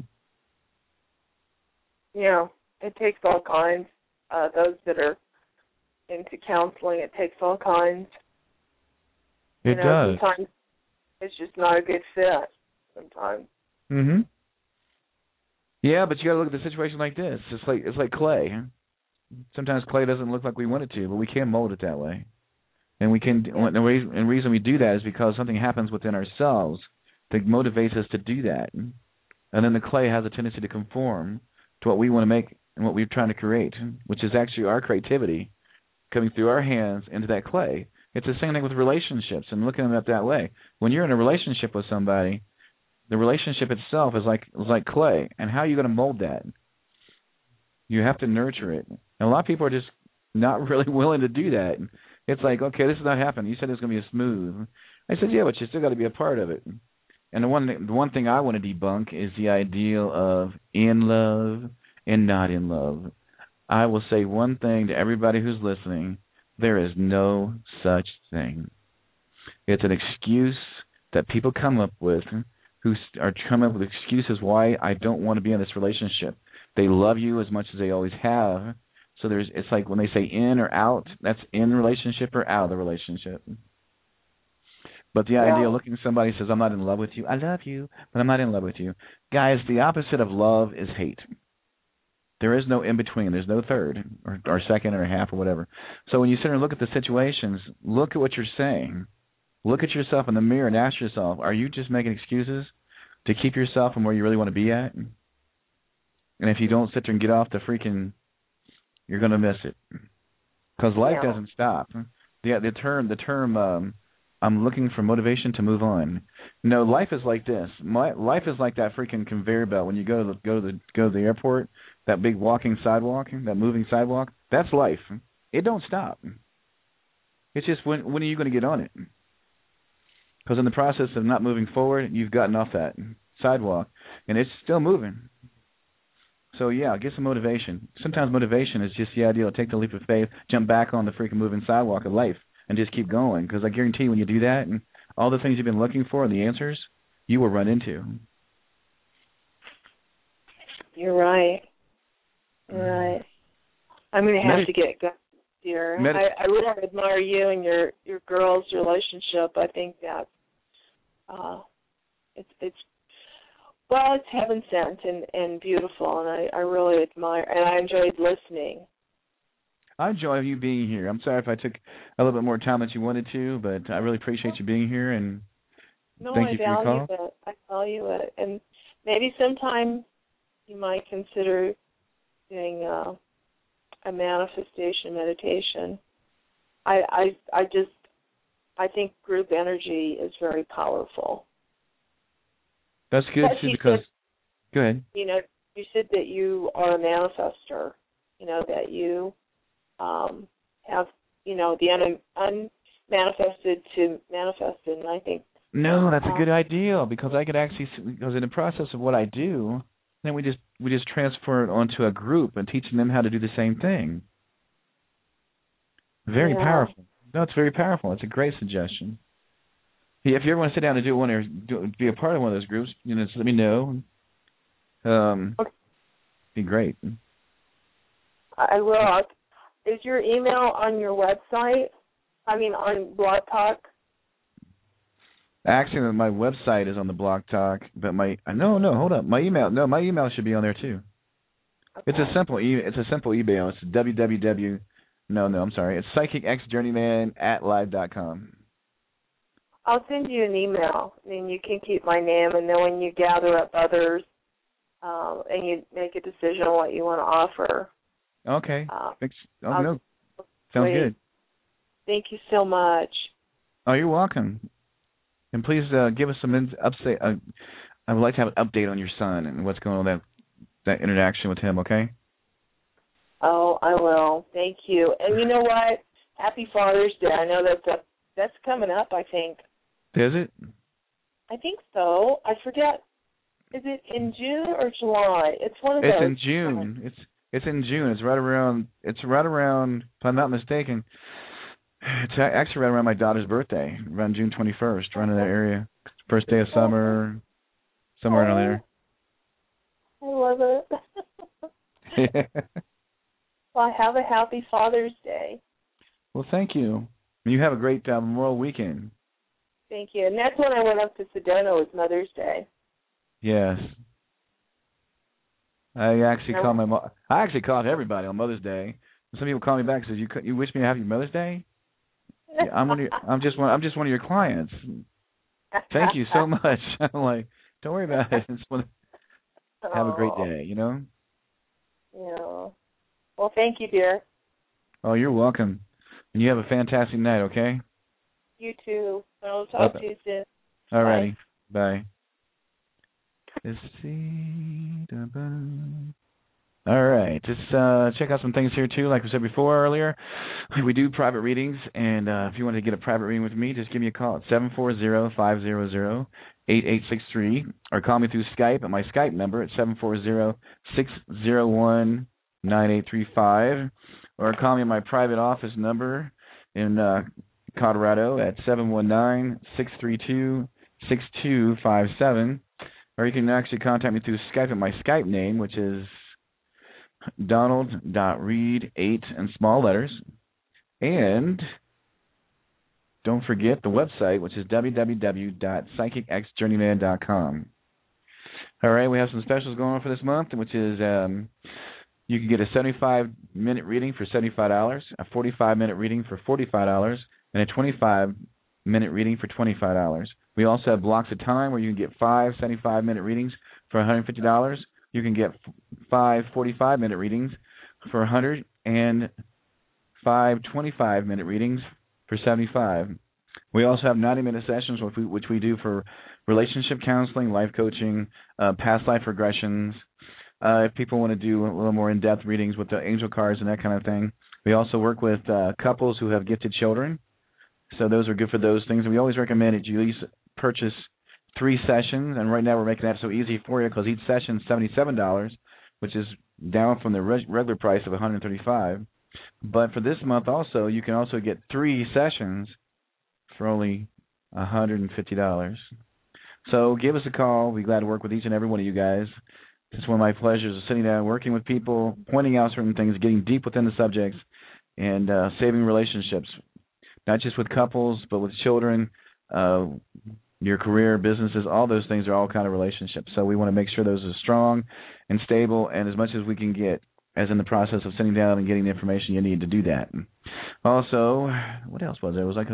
Yeah, it takes all kinds. Those that are into counseling, it takes all kinds. It does. Sometimes it's just not a good fit sometimes. Mm-hmm. Yeah, but you got to look at the situation like this. It's like clay. Sometimes clay doesn't look like we want it to, but we can mold it that way. And the reason we do that is because something happens within ourselves that motivates us to do that. And then the clay has a tendency to conform to what we want to make and what we're trying to create, which is actually our creativity coming through our hands into that clay. It's the same thing with relationships and looking at it that way. When you're in a relationship with somebody, the relationship itself is like clay. And how are you going to mold that? You have to nurture it. And a lot of people are just not really willing to do that. It's like, okay, this is not happening. You said it's going to be a smooth. I said, yeah, but you still got to be a part of it. And the one thing I want to debunk is the ideal of in love and not in love. I will say one thing to everybody who's listening. There is no such thing. It's an excuse that people come up with who are coming up with excuses why I don't want to be in this relationship. They love you as much as they always have. So it's like when they say in or out, that's in relationship or out of the relationship. But the idea of looking at somebody who says, I'm not in love with you. I love you, but I'm not in love with you. Guys, the opposite of love is hate. There is no in-between. There's no third or second or half or whatever. So when you sit there and look at the situations, look at what you're saying. Look at yourself in the mirror and ask yourself, are you just making excuses to keep yourself from where you really want to be at? And if you don't sit there and get off the freaking, you're going to miss it. Because life doesn't stop. The term I'm looking for motivation to move on. No, life is like this. Life is like that freaking conveyor belt when you go to the airport. That big walking sidewalk, that moving sidewalk. That's life. It don't stop. It's just when are you going to get on it? Because in the process of not moving forward, you've gotten off that sidewalk, and it's still moving. So, yeah, get some motivation. Sometimes motivation is just the idea of take the leap of faith, jump back on the freaking moving sidewalk of life, and just keep going. Because I guarantee when you do that, and all the things you've been looking for and the answers, you will run into. You're right. You're right. I'm going to have to get going, dear. I really admire you and your girls' relationship. I think that it's heaven sent and beautiful, and I really admire, and I enjoyed listening. I enjoy you being here. I'm sorry if I took a little bit more time than you wanted to, but I really appreciate you being here, and thank you for your call. I value it, and maybe sometime you might consider doing a manifestation meditation. I think group energy is very powerful. That's good too, because go ahead. You know, you said that you are a manifester. You know, that you have, you know, the unmanifested to manifested, and I think that's a good idea, because I could actually, because in the process of what I do, then we just transfer it onto a group and teaching them how to do the same thing. Very powerful. No, it's very powerful. It's a great suggestion. Yeah, if you ever want to sit down and be a part of one of those groups, you know, just let me know. Okay. Be great. I will. Is your email on your website? I mean, on Blog Talk? Actually, my website is on the Blog Talk, but hold up. My email should be on there too. Okay. It's a simple email. It's www. It's psychicxjourneyman@live.com. I'll send you an email, and you can keep my name, and then when you gather up others, and you make a decision on what you want to offer. Okay. Sounds good. Thank you so much. Oh, you're welcome. And please give us some update. I would like to have an update on your son and what's going on with that interaction with him, okay? Oh, I will. Thank you. And you know what? Happy Father's Day. I know that's coming up, I think. Is it? I think so. I forget. Is it in June or July? It's one of those. It's in June. It's in June. It's right around. If I'm not mistaken, it's actually right around my daughter's birthday, around June 21st, around in that area. First day of summer, somewhere around there. I love it. Well, have a happy Father's Day. Well, thank you. You have a great Memorial weekend. Thank you. And that's when I went up to Sedona. It was Mother's Day. Yes. I actually called my mom. I actually called everybody on Mother's Day. Some people call me back and says, "You wish me a happy Mother's Day?" Yeah, I'm just one of your clients. Thank you so much. I'm like, don't worry about it. Just want to have a great day, you know? Yeah. Well, thank you, dear. Oh, you're welcome. And you have a fantastic night, okay? You too. I'll talk to you soon. All righty. Bye. Let's see. All right. Just check out some things here, too. Like we said before earlier, we do private readings. And if you want to get a private reading with me, just give me a call at 740-500-8863. Or call me through Skype at my Skype number at 740-601-9835. Or call me at my private office number in Colorado at 719-632-6257. Or you can actually contact me through Skype at my Skype name, which is Donald.Reed8 in small letters. And don't forget the website, which is www.psychicxjourneyman.com. All right, we have some specials going on for this month, which is you can get a 75-minute reading for $75, a 45-minute reading for $45, and a 25-minute reading for $25. We also have blocks of time where you can get 5 75-minute readings for $150. You can get 5 45-minute readings for $100 and 5 25-minute readings for $75. We also have 90-minute sessions, which we do for relationship counseling, life coaching, past life regressions. If people want to do a little more in-depth readings with the angel cards and that kind of thing. We also work with couples who have gifted children. So those are good for those things. And we always recommend that you at least purchase 3 sessions. And right now we're making that so easy for you because each session is $77, which is down from the regular price of $135. But for this month also, you can also get 3 sessions for only $150. So give us a call. We'd be glad to work with each and every one of you guys. It's one of my pleasures of sitting down, working with people, pointing out certain things, getting deep within the subjects, and saving relationships, not just with couples, but with children, your career, businesses, all those things are all kind of relationships. So we want to make sure those are strong and stable and as much as we can get, as in the process of sitting down and getting the information you need to do that. Also, what else was there? It was like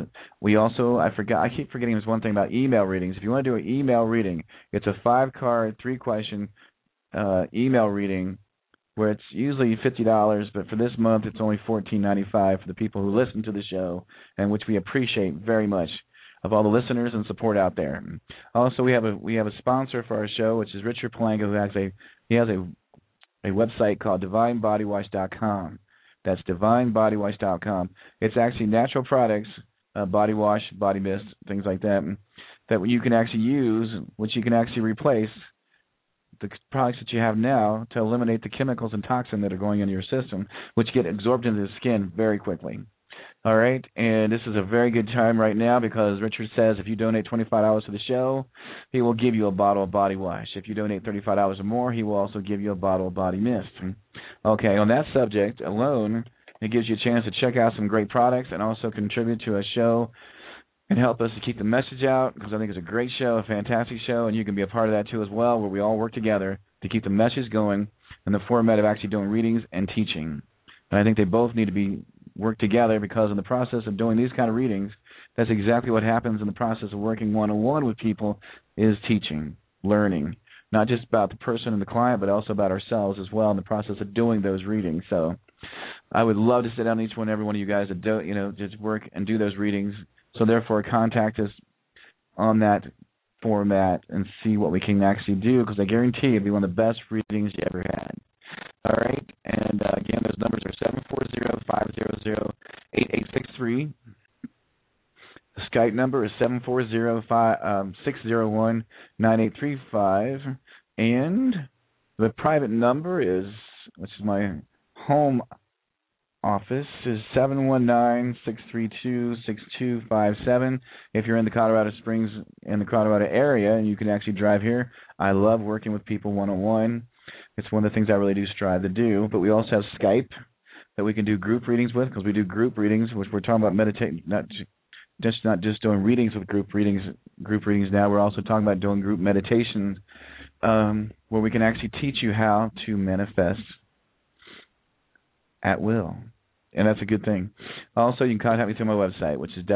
I keep forgetting this one thing about email readings. If you want to do an email reading, it's a 5-card, 3-question email reading where it's usually $50, but for this month it's only $14.95 for the people who listen to the show, and which we appreciate very much of all the listeners and support out there. Also, we have a sponsor for our show, which is Richard Palanca, who has a website called DivineBodyWash.com. That's DivineBodyWash.com. It's actually natural products, body wash, body mist, things like that, that you can actually use, which you can actually replace the products that you have now to eliminate the chemicals and toxin that are going into your system, which get absorbed into the skin very quickly. All right, and this is a very good time right now because Richard says if you donate $25 to the show, he will give you a bottle of body wash. If you donate $35 or more, he will also give you a bottle of body mist. Okay, on that subject alone, it gives you a chance to check out some great products and also contribute to a show and help us to keep the message out because I think it's a great show, a fantastic show, and you can be a part of that too as well, where we all work together to keep the message going in the format of actually doing readings and teaching. And I think they both need to work together because in the process of doing these kind of readings, that's exactly what happens in the process of working one-on-one with people is teaching, learning, not just about the person and the client, but also about ourselves as well in the process of doing those readings. So I would love to sit down with each one and every one of you guys that just work and do those readings. So therefore, contact us on that format and see what we can actually do because I guarantee it'll be one of the best readings you ever had. All right, and again, those numbers are 740-500-8863. The Skype number is 740-601-9835, and the private number is, which is my home office, is 719-632-6257. If you're in the Colorado Springs, in the Colorado area, and you can actually drive here, I love working with people one-on-one. It's one of the things I really do strive to do. But we also have Skype that we can do group readings with because we do group readings, which we're talking about meditating, not just doing readings with group readings now. We're also talking about doing group meditations where we can actually teach you how to manifest at will. And that's a good thing. Also, you can contact me through my website, which is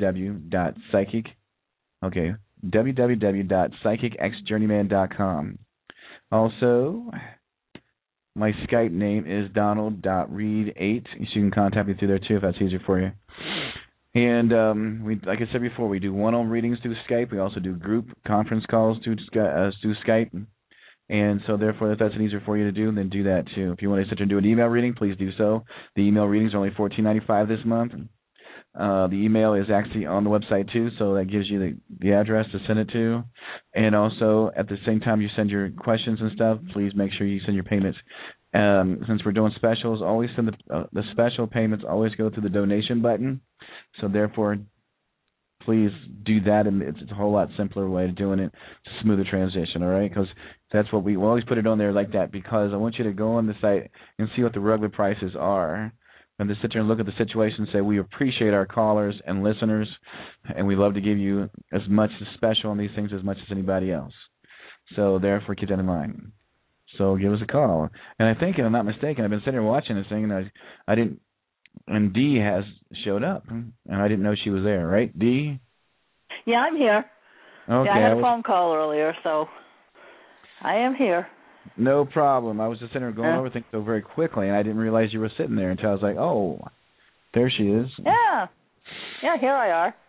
www.psychicxjourneyman.com. Also, my Skype name is Donald.Reed8. You can contact me through there, too, if that's easier for you. And like I said before, we do one-on-one readings through Skype. We also do group conference calls through Skype. And so, therefore, if that's easier for you to do, then do that, too. If you want to sit there and do an email reading, please do so. The email readings are only $14.95 this month. The email is actually on the website, too, so that gives you the address to send it to. And also, at the same time you send your questions and stuff, please make sure you send your payments. Since we're doing specials, always send the special payments always go through the donation button. So, therefore, please do that, and it's a whole lot simpler way of doing it to smooth the transition, all right? Because that's what we always put it on there like that because I want you to go on the site and see what the regular prices are. And to sit there and look at the situation and say, we appreciate our callers and listeners, and we love to give you as much special on these things as much as anybody else. So, therefore, keep that in mind. So, give us a call. And I think, if I'm not mistaken, I've been sitting here watching this thing, and I didn't, and Dee has showed up, and I didn't know she was there, right, Dee? Yeah, I'm here. Okay. Yeah, I had a phone call earlier, so I am here. No problem. I was just sitting there going over things so very quickly, and I didn't realize you were sitting there until I was like, oh, there she is. Yeah. Yeah, here I are.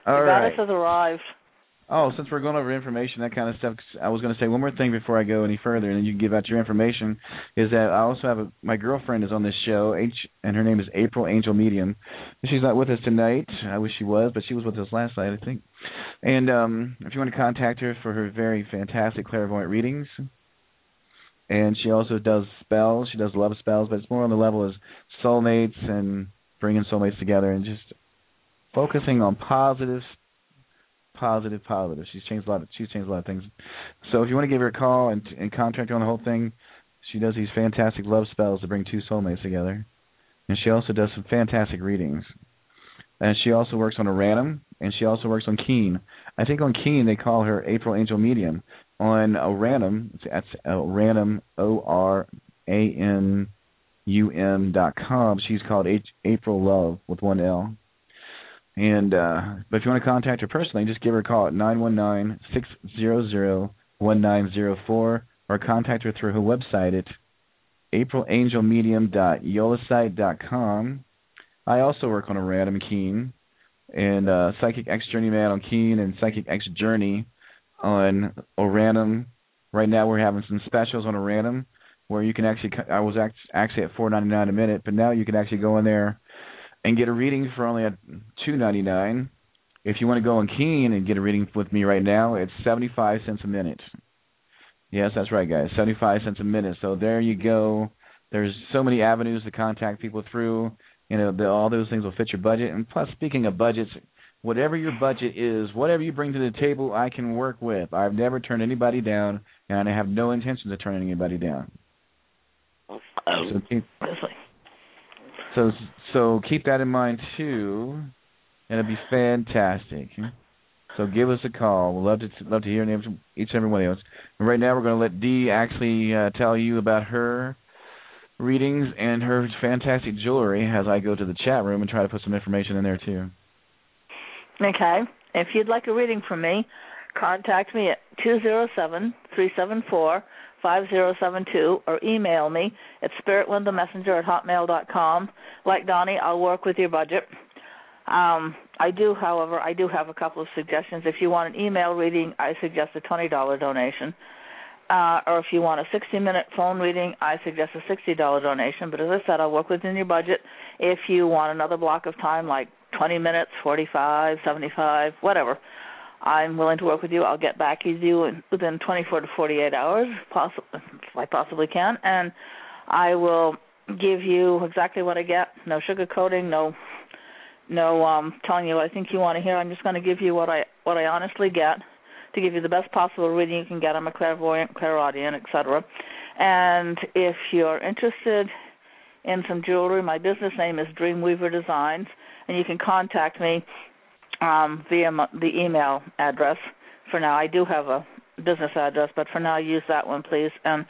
All the right. goddess has arrived. Oh, since we're going over information, that kind of stuff, I was going to say one more thing before I go any further, and then you can give out your information, is that I also have my girlfriend is on this show, and her name is April Angel Medium. She's not with us tonight. I wish she was, but she was with us last night, I think. And if you want to contact her for her very fantastic clairvoyant readings, and she also does spells. She does love spells, but it's more on the level as soulmates and bringing soulmates together and just focusing on positive. She's changed a lot of things. So if you want to give her a call and contact her on the whole thing, she does these fantastic love spells to bring two soulmates together. And she also does some fantastic readings. And she also works on Oranim, and she also works on Keen. I think on Keen they call her April Angel Medium. On Oranim, that's Oranim, ORANUM.com, she's called April Love with one L. And but if you want to contact her personally, just give her a call at 919-600-1904 or contact her through her website at aprilangelmedium.yolasite.com. I also work on Oranim Keen and Psychic X Journeyman on Keen and Psychic X Journey on Oranim. Right now we're having some specials on Oranim where you can actually, I was actually at $4.99 a minute, but now you can actually go in there and get a reading for only at $2.99. If you want to go on Keen and get a reading with me right now, it's 75 cents a minute. Yes, that's right, guys, 75 cents a minute. So there you go. There's so many avenues to contact people through. You know, all those things will fit your budget. And plus, speaking of budgets, whatever your budget is, whatever you bring to the table, I can work with. I've never turned anybody down, and I have no intentions of turning anybody down. So keep that in mind too, and it'll be fantastic. So give us a call. We'd love to hear names from each and every one of us. And right now we're going to let Dee actually tell you about her readings and her fantastic jewelry as I go to the chat room and try to put some information in there too. Okay. If you'd like a reading from me, contact me at 207-374-5072 or email me at spiritwindthemessenger@hotmail.com. Like Donnie, I'll work with your budget. I do have a couple of suggestions. If you want an email reading, I suggest a $20 donation. Or if you want a 60-minute phone reading, I suggest a $60 donation. But as I said, I'll work within your budget. If you want another block of time, like 20 minutes, 45, 75, whatever, I'm willing to work with you. I'll get back with you within 24 to 48 hours, if I possibly can, and I will give you exactly what I get. No sugarcoating, no telling you what I think you want to hear. I'm just going to give you what I honestly get to give you the best possible reading you can get. I'm a clairvoyant, clairaudient, etc. And if you're interested in some jewelry, my business name is Dreamweaver Designs, and you can contact me via the email address. For now, I do have a business address, but for now, use that one, please. And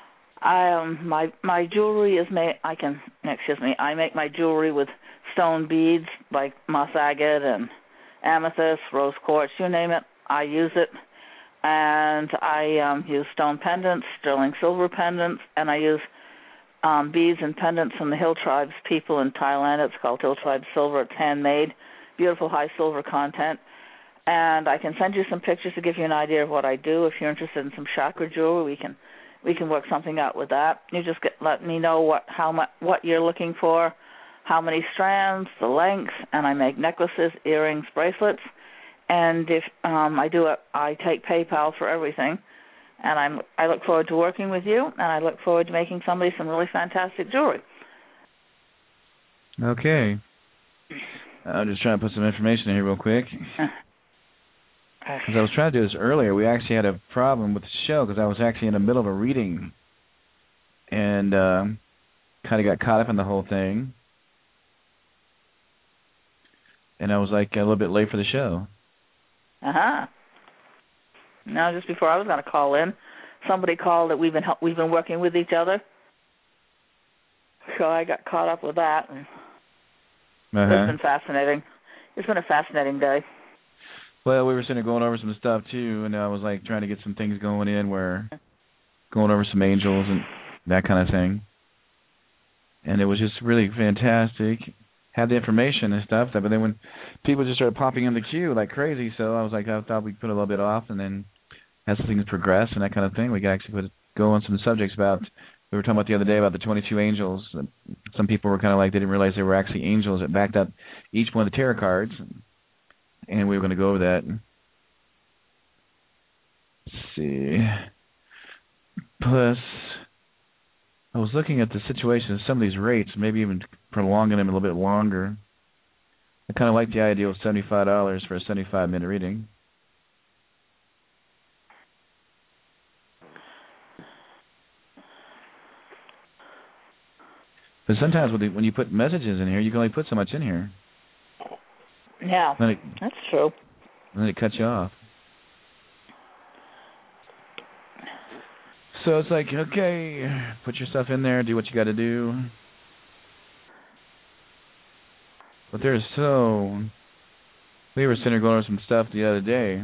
my jewelry is made. I make my jewelry with stone beads like moss agate and amethyst, rose quartz, you name it. I use it, and I use stone pendants, sterling silver pendants, and I use beads and pendants from the Hill Tribes people in Thailand. It's called Hill Tribes Silver. It's handmade, beautiful high silver content. And I can send you some pictures to give you an idea of what I do. If you're interested in some chakra jewelry, we can work something out with that. You just let me know what you're looking for, how many strands, the length, and I make necklaces, earrings, bracelets. And if I take PayPal for everything. And I look forward to working with you, and I look forward to making somebody some really fantastic jewelry. Okay. I'll just try to put some information in here real quick. Because I was trying to do this earlier. We actually had a problem with the show because I was actually in the middle of a reading and kind of got caught up in the whole thing. And I was like a little bit late for the show. Uh-huh. Now, just before I was going to call in, somebody called that we've been working with each other. So I got caught up with that. And It's been fascinating. It's been a fascinating day. Well, we were sitting there going over some stuff, too, and I was, like, trying to get some things going over some angels and that kind of thing. And it was just really fantastic had the information and stuff. But then when people just started popping in the queue like crazy, so I was like, I thought we'd put a little bit off, and then as things progress and that kind of thing, we could actually go on some subjects about. We were talking about the other day about the 22 angels. Some people were kind of like they didn't realize they were actually angels that backed up each one of the tarot cards, and we were going to go over that. Let's see. Plus, I was looking at the situation of some of these rates, maybe even prolonging them a little bit longer. I kind of like the idea of $75 for a 75-minute reading. But sometimes when you put messages in here, you can only put so much in here. Yeah, that's true. And then it cuts you off. So it's like, okay, put your stuff in there, do what you got to do. But we were sitting there going over some stuff the other day.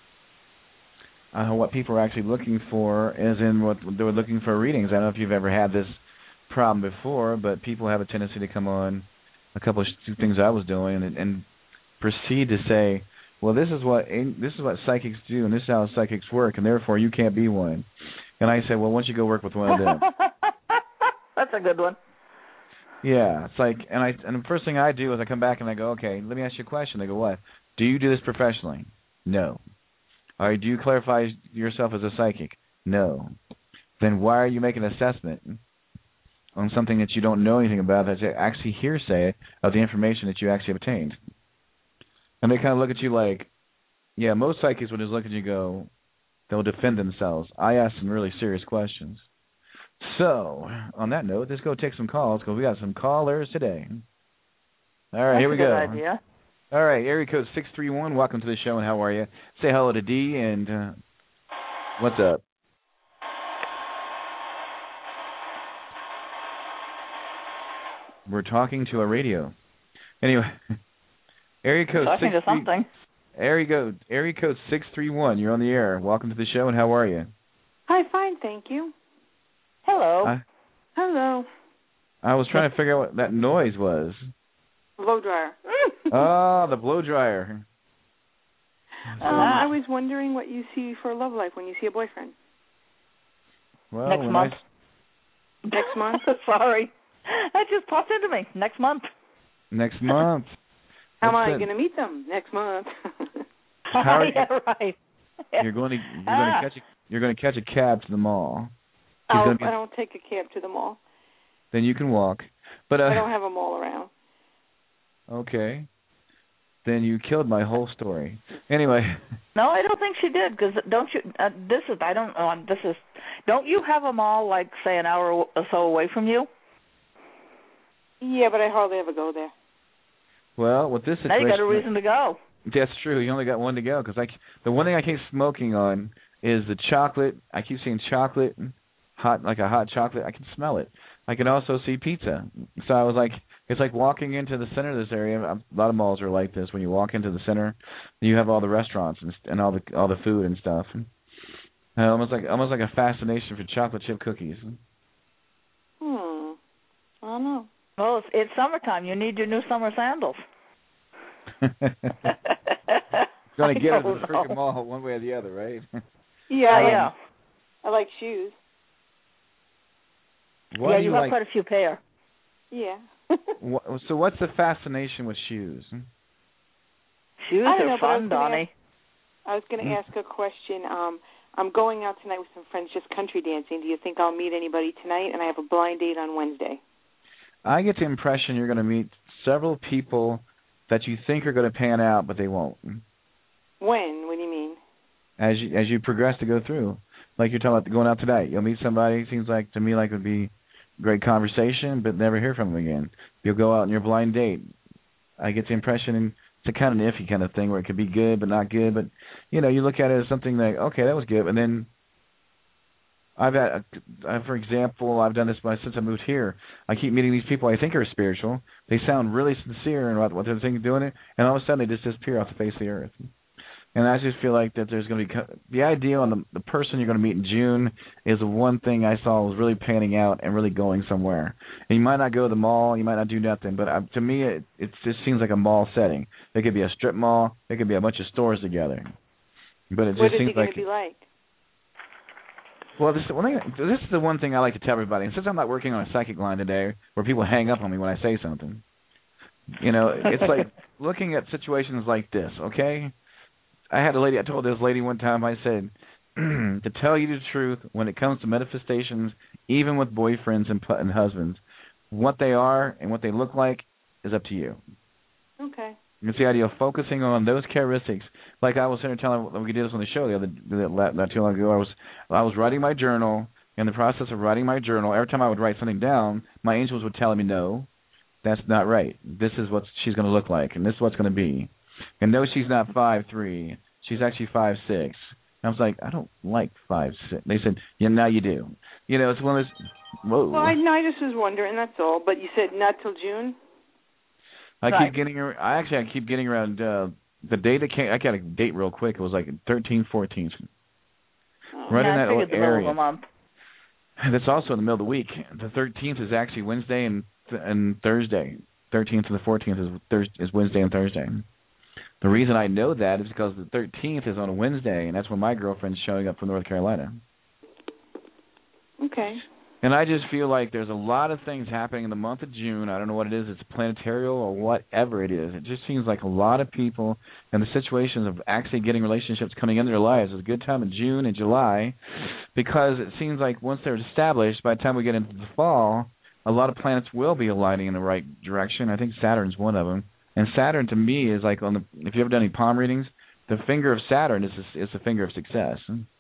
What people are actually looking for, as in what they were looking for readings. I don't know if you've ever had this problem before, but people have a tendency to come on a couple of things I was doing and proceed to say, well, this is what psychics do, and this is how psychics work, and therefore you can't be one. And I said, well, why don't you go work with one of them? That's a good one. Yeah, it's like, and the first thing I do is I come back and I go, okay, let me ask you a question. They go, what? Do you do this professionally? No. All right, do you clarify yourself as a psychic? No. Then why are you making an assessment on something that you don't know anything about, that's actually hearsay of the information that you actually obtained? And they kind of look at you like, yeah, most psychics would just look at you and go, they'll defend themselves. I ask some really serious questions. So, on that note, let's go take some calls, because we got some callers today. All right, here we go. That's a good idea. All right, area code 631, welcome to the show, and how are you? Say hello to Dee, and what's up? We're talking to a radio. Anyway, area code talking to something. Area code 631. You're on the air. Welcome to the show, and how are you? Hi, fine, thank you. Hello. Hello. I was trying to figure out what that noise was. Blow dryer. Oh, the blow dryer. I was wondering what you see for love life when you see a boyfriend. Well, next month. Next month? Sorry. That just popped into me. Next month. Next month. How am I going to meet them? Next month. How yeah, right. You're going to catch a cab to the mall. I don't take a cab to the mall. Then you can walk. But I don't have a mall around. Okay. Then you killed my whole story. Anyway. No, I don't think she did, because don't you? Don't you have a mall like say an hour or so away from you? Yeah, but I hardly ever go there. Well, with this situation, now you got a reason to go. That's true. You only got one to go, because the one thing I keep smoking on is the chocolate. I keep seeing chocolate, like a hot chocolate. I can smell it. I can also see pizza. So I was like, it's like walking into the center of this area. A lot of malls are like this. When you walk into the center, you have all the restaurants and all the food and stuff. Almost like a fascination for chocolate chip cookies. I don't know. Well, it's summertime. You need your new summer sandals. Going to get it to the freaking mall one way or the other, right? Yeah. I like shoes. You have quite a few pair. Yeah. So what's the fascination with shoes? Shoes are fun, Donnie. I was going to ask a question. I'm going out tonight with some friends just country dancing. Do you think I'll meet anybody tonight? And I have a blind date on Wednesday. I get the impression you're going to meet several people that you think are going to pan out, but they won't. When? What do you mean? As you progress to go through. Like you're talking about going out tonight. You'll meet somebody, seems like to me like it would be great conversation, but never hear from them again. You'll go out on your blind date. I get the impression, and it's a kind of an iffy kind of thing where it could be good but not good. But, you look at it as something like, okay, that was good. And then for example, I've done this since I moved here. I keep meeting these people I think are spiritual. They sound really sincere in what they're thinking doing it, and all of a sudden they just disappear off the face of the earth. And I just feel like that there's going to be the idea on the person you're going to meet in June is the one thing I saw was really panning out and really going somewhere. And you might not go to the mall, you might not do nothing, but to me it just seems like a mall setting. It could be a strip mall, it could be a bunch of stores together. But it just seems like. What is it going to be like? Well, this is the one thing I like to tell everybody. And since I'm not working on a psychic line today, where people hang up on me when I say something, it's like looking at situations like this. Okay. I told this lady one time, I said, to tell you the truth, when it comes to manifestations, even with boyfriends and husbands, what they are and what they look like is up to you. Okay. It's the idea of focusing on those characteristics. Like I was telling, we did this on the show not too long ago. I was writing my journal. In the process of writing my journal, every time I would write something down, my angels would tell me, no, that's not right. This is what she's going to look like, and this is what's going to be. And no, she's not 5'3". She's actually 5'6". And I was like, I don't like 5'6". They said, yeah, now you do. It's one of those. Whoa. Well, I just was wondering. That's all. But you said not till June. I keep getting around the date that came. I got a date real quick. It was like 13th, 14th. Right in that little area. Middle of the month. That's also in the middle of the week. The 13th is actually Wednesday and Thursday. 13th to the 14th is Wednesday and Thursday. The reason I know that is because the 13th is on a Wednesday, and that's when my girlfriend's showing up from North Carolina. Okay. And I just feel like there's a lot of things happening in the month of June. I don't know what it is. It's planetarial or whatever it is. It just seems like a lot of people and the situations of actually getting relationships coming into their lives is a good time in June and July, because it seems like once they're established, by the time we get into the fall, a lot of planets will be aligning in the right direction. I think Saturn's one of them. And Saturn, to me, is like if you've ever done any palm readings, the finger of Saturn is the finger of success.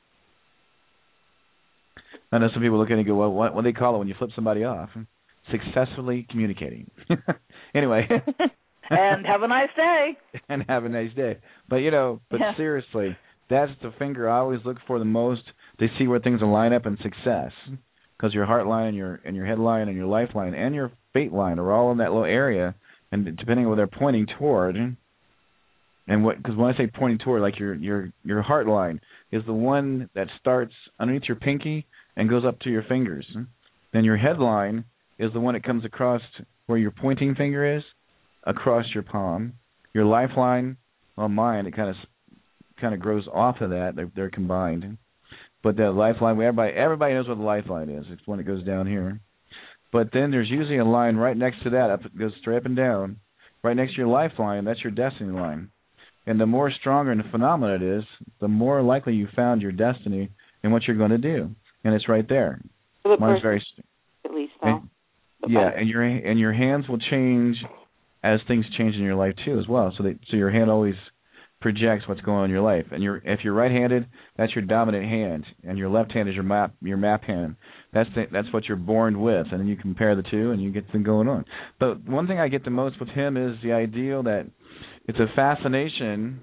I know some people look at it and go, well, what do they call it when you flip somebody off? Successfully communicating. Anyway. And have a nice day. And have a nice day. But, seriously, that's the finger I always look for the most to see where things will line up in success. Because your heart line and your head line and your life line and your fate line are all in that little area. And depending on what they're pointing toward, and because when I say pointing toward, like your heart line is the one that starts underneath your pinky and goes up to your fingers. Then your head line is the one that comes across where your pointing finger is, across your palm. Your lifeline, on mine, it kind of grows off of that. They're combined. But the lifeline, everybody knows what the lifeline is. It's when it goes down here. But then there's usually a line right next to that, it goes straight up and down. Right next to your lifeline, that's your destiny line. And the more stronger the phenomena it is, the more likely you found your destiny and what you're going to do. And it's right there. Mine's very, at least, though. Yeah, and your hands will change as things change in your life too, as well. So your hand always projects what's going on in your life. And if you're right-handed, that's your dominant hand, and your left hand is your map hand. That's what you're born with, and then you compare the two, and you get them going on. But one thing I get the most with him is the idea that it's a fascination.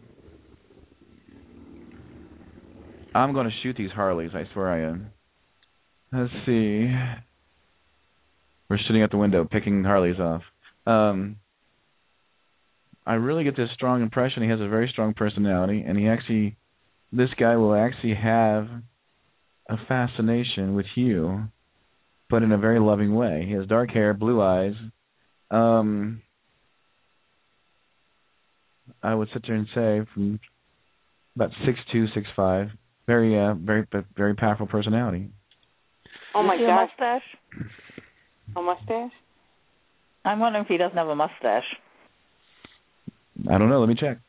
I'm going to shoot these Harleys. I swear I am. Let's see. We're sitting at the window picking Harleys off. I really get this strong impression he has a very strong personality, and this guy will actually have a fascination with you, but in a very loving way. He has dark hair, blue eyes. I would sit there and say from about 6'2", 6'5", very powerful personality. Oh my gosh! Mustache? A mustache? I'm wondering if he doesn't have a mustache. I don't know. Let me check.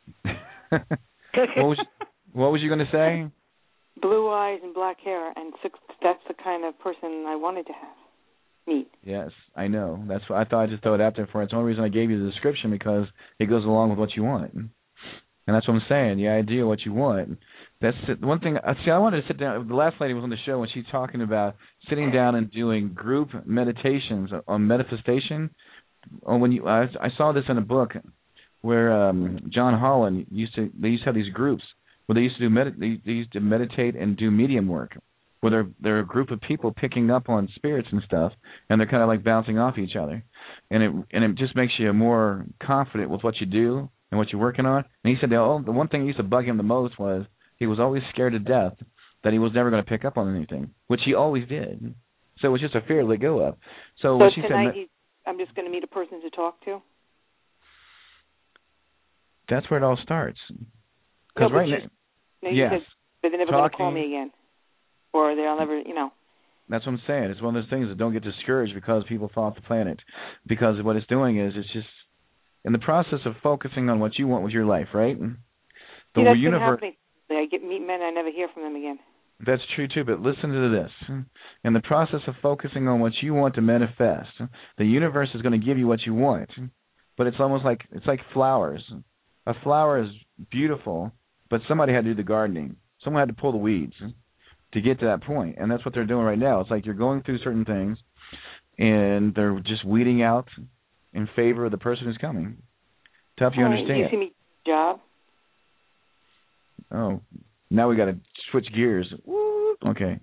What was you going to say? Blue eyes and black hair, and that's the kind of person I wanted to meet. Yes, I know. That's what I thought. I'd just throw it out there for it. It's the only reason I gave you the description, because it goes along with what you want. And that's what I'm saying. The idea of what you want. That's one thing. See, I wanted to sit down. The last lady was on the show when she's talking about sitting down and doing group meditations on manifestation. I saw this in a book where John Holland used to have these groups where they used to meditate and do medium work, where they're a group of people picking up on spirits and stuff, and they're kind of like bouncing off each other, and it just makes you more confident with what you do, and what you're working on. And he said the one thing that used to bug him the most was he was always scared to death that he was never going to pick up on anything, which he always did. So it was just a fear to let go of. So what she tonight said, I'm just going to meet a person to talk to? that's where it all starts. Because yes. Said, but they're never going to call me again. Or they'll never, That's what I'm saying. It's one of those things that don't get discouraged because people fall off the planet. Because what it's doing is it's just in the process of focusing on what you want with your life, right? The universe. I meet men, I never hear from them again. That's true too, but listen to this. In the process of focusing on what you want to manifest, the universe is going to give you what you want. But it's almost like flowers. A flower is beautiful, but somebody had to do the gardening. Someone had to pull the weeds to get to that point, and that's what they're doing right now. It's like you're going through certain things, and they're just weeding out in favor of the person who's coming to help you understand. Do you see me job? Oh, now we got to switch gears. Woo, okay.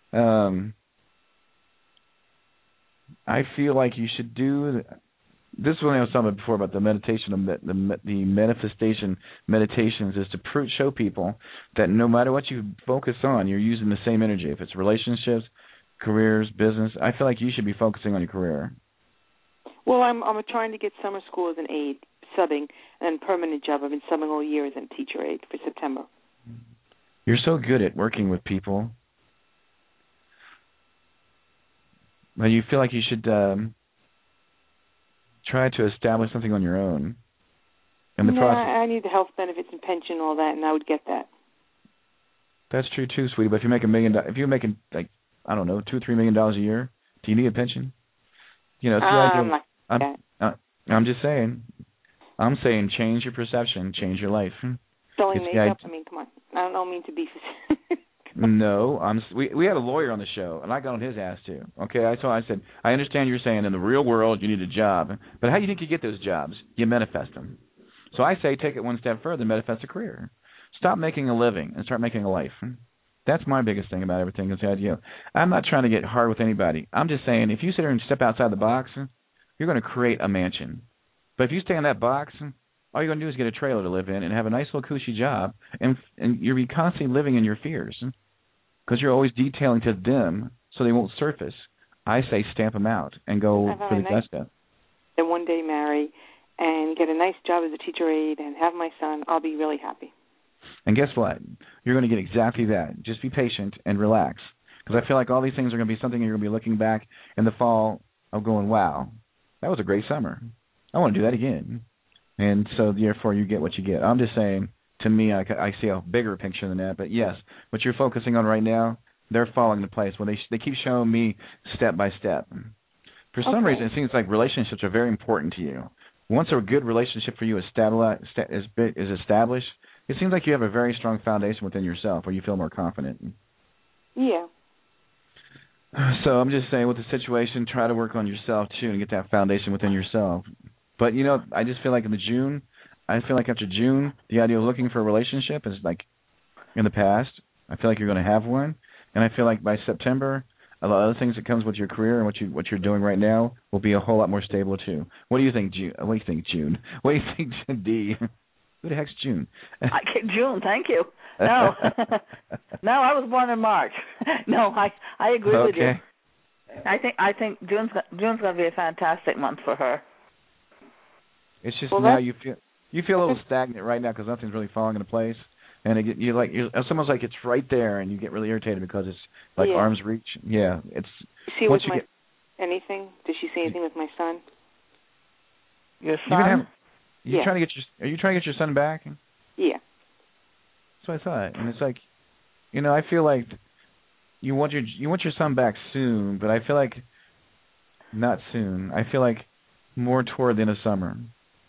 I feel like you should do this. Is what I was talking about before about the meditation, the manifestation meditations is to show people that no matter what you focus on, you're using the same energy. If it's relationships, careers, business, I feel like you should be focusing on your career. Well, I'm trying to get summer school as an aide, subbing, and permanent job. I've been subbing all year as a teacher aide for September. You're so good at working with people. But you feel like you should try to establish something on your own. In the process. I need the health benefits and pension, all that, and I would get that. That's true too, sweetie. But if you make $1 million, if you're making like $2 or $3 million a year, do you need a pension? I'm just saying. I'm saying change your perception, change your life. Selling makeup. I mean, come on. I don't mean to be. No, we had a lawyer on the show, and I got on his ass too. Okay, I said, I understand you're saying in the real world you need a job, but how do you think you get those jobs? You manifest them. So I say take it one step further, manifest a career. Stop making a living and start making a life. That's my biggest thing about everything is the idea. I'm not trying to get hard with anybody. I'm just saying if you sit there and step outside the box, you're going to create a mansion. But if you stay in that box, all you're going to do is get a trailer to live in and have a nice little cushy job, and you'll be constantly living in your fears because you're always detailing to them so they won't surface. I say stamp them out and go for the best stuff. Then one day marry and get a nice job as a teacher aide and have my son. I'll be really happy. And guess what? You're going to get exactly that. Just be patient and relax because I feel like all these things are going to be something you're going to be looking back in the fall of going, wow, that was a great summer. I want to do that again. And so, therefore, you get what you get. I'm just saying, to me, I see a bigger picture than that. But, yes, what you're focusing on right now, they're falling into place. When they keep showing me step by step. For some reason, it seems like relationships are very important to you. Once a good relationship for you is established, it seems like you have a very strong foundation within yourself where you feel more confident. Yeah. So I'm just saying with the situation, try to work on yourself, too, and get that foundation within yourself. But, I just feel like after June, the idea of looking for a relationship is like in the past. I feel like you're going to have one. And I feel like by September, a lot of other things that comes with your career and what you're doing right now will be a whole lot more stable, too. What do you think, June? What do you think, June? What do you think, D? Who the heck's June? June, thank you. No. No, I was born in March. No, I agree with you. I think June's going to be a fantastic month for her. It's just now you feel a little stagnant right now because nothing's really falling into place, and it's almost like it's right there, and you get really irritated because it's like arm's reach. Yeah, it's. See anything? Did she see anything with my son? Your son? Are you trying to get your son back? Yeah. That's what I thought, and it's like, I feel like you want your son back soon, but I feel like not soon. I feel like more toward the end of summer.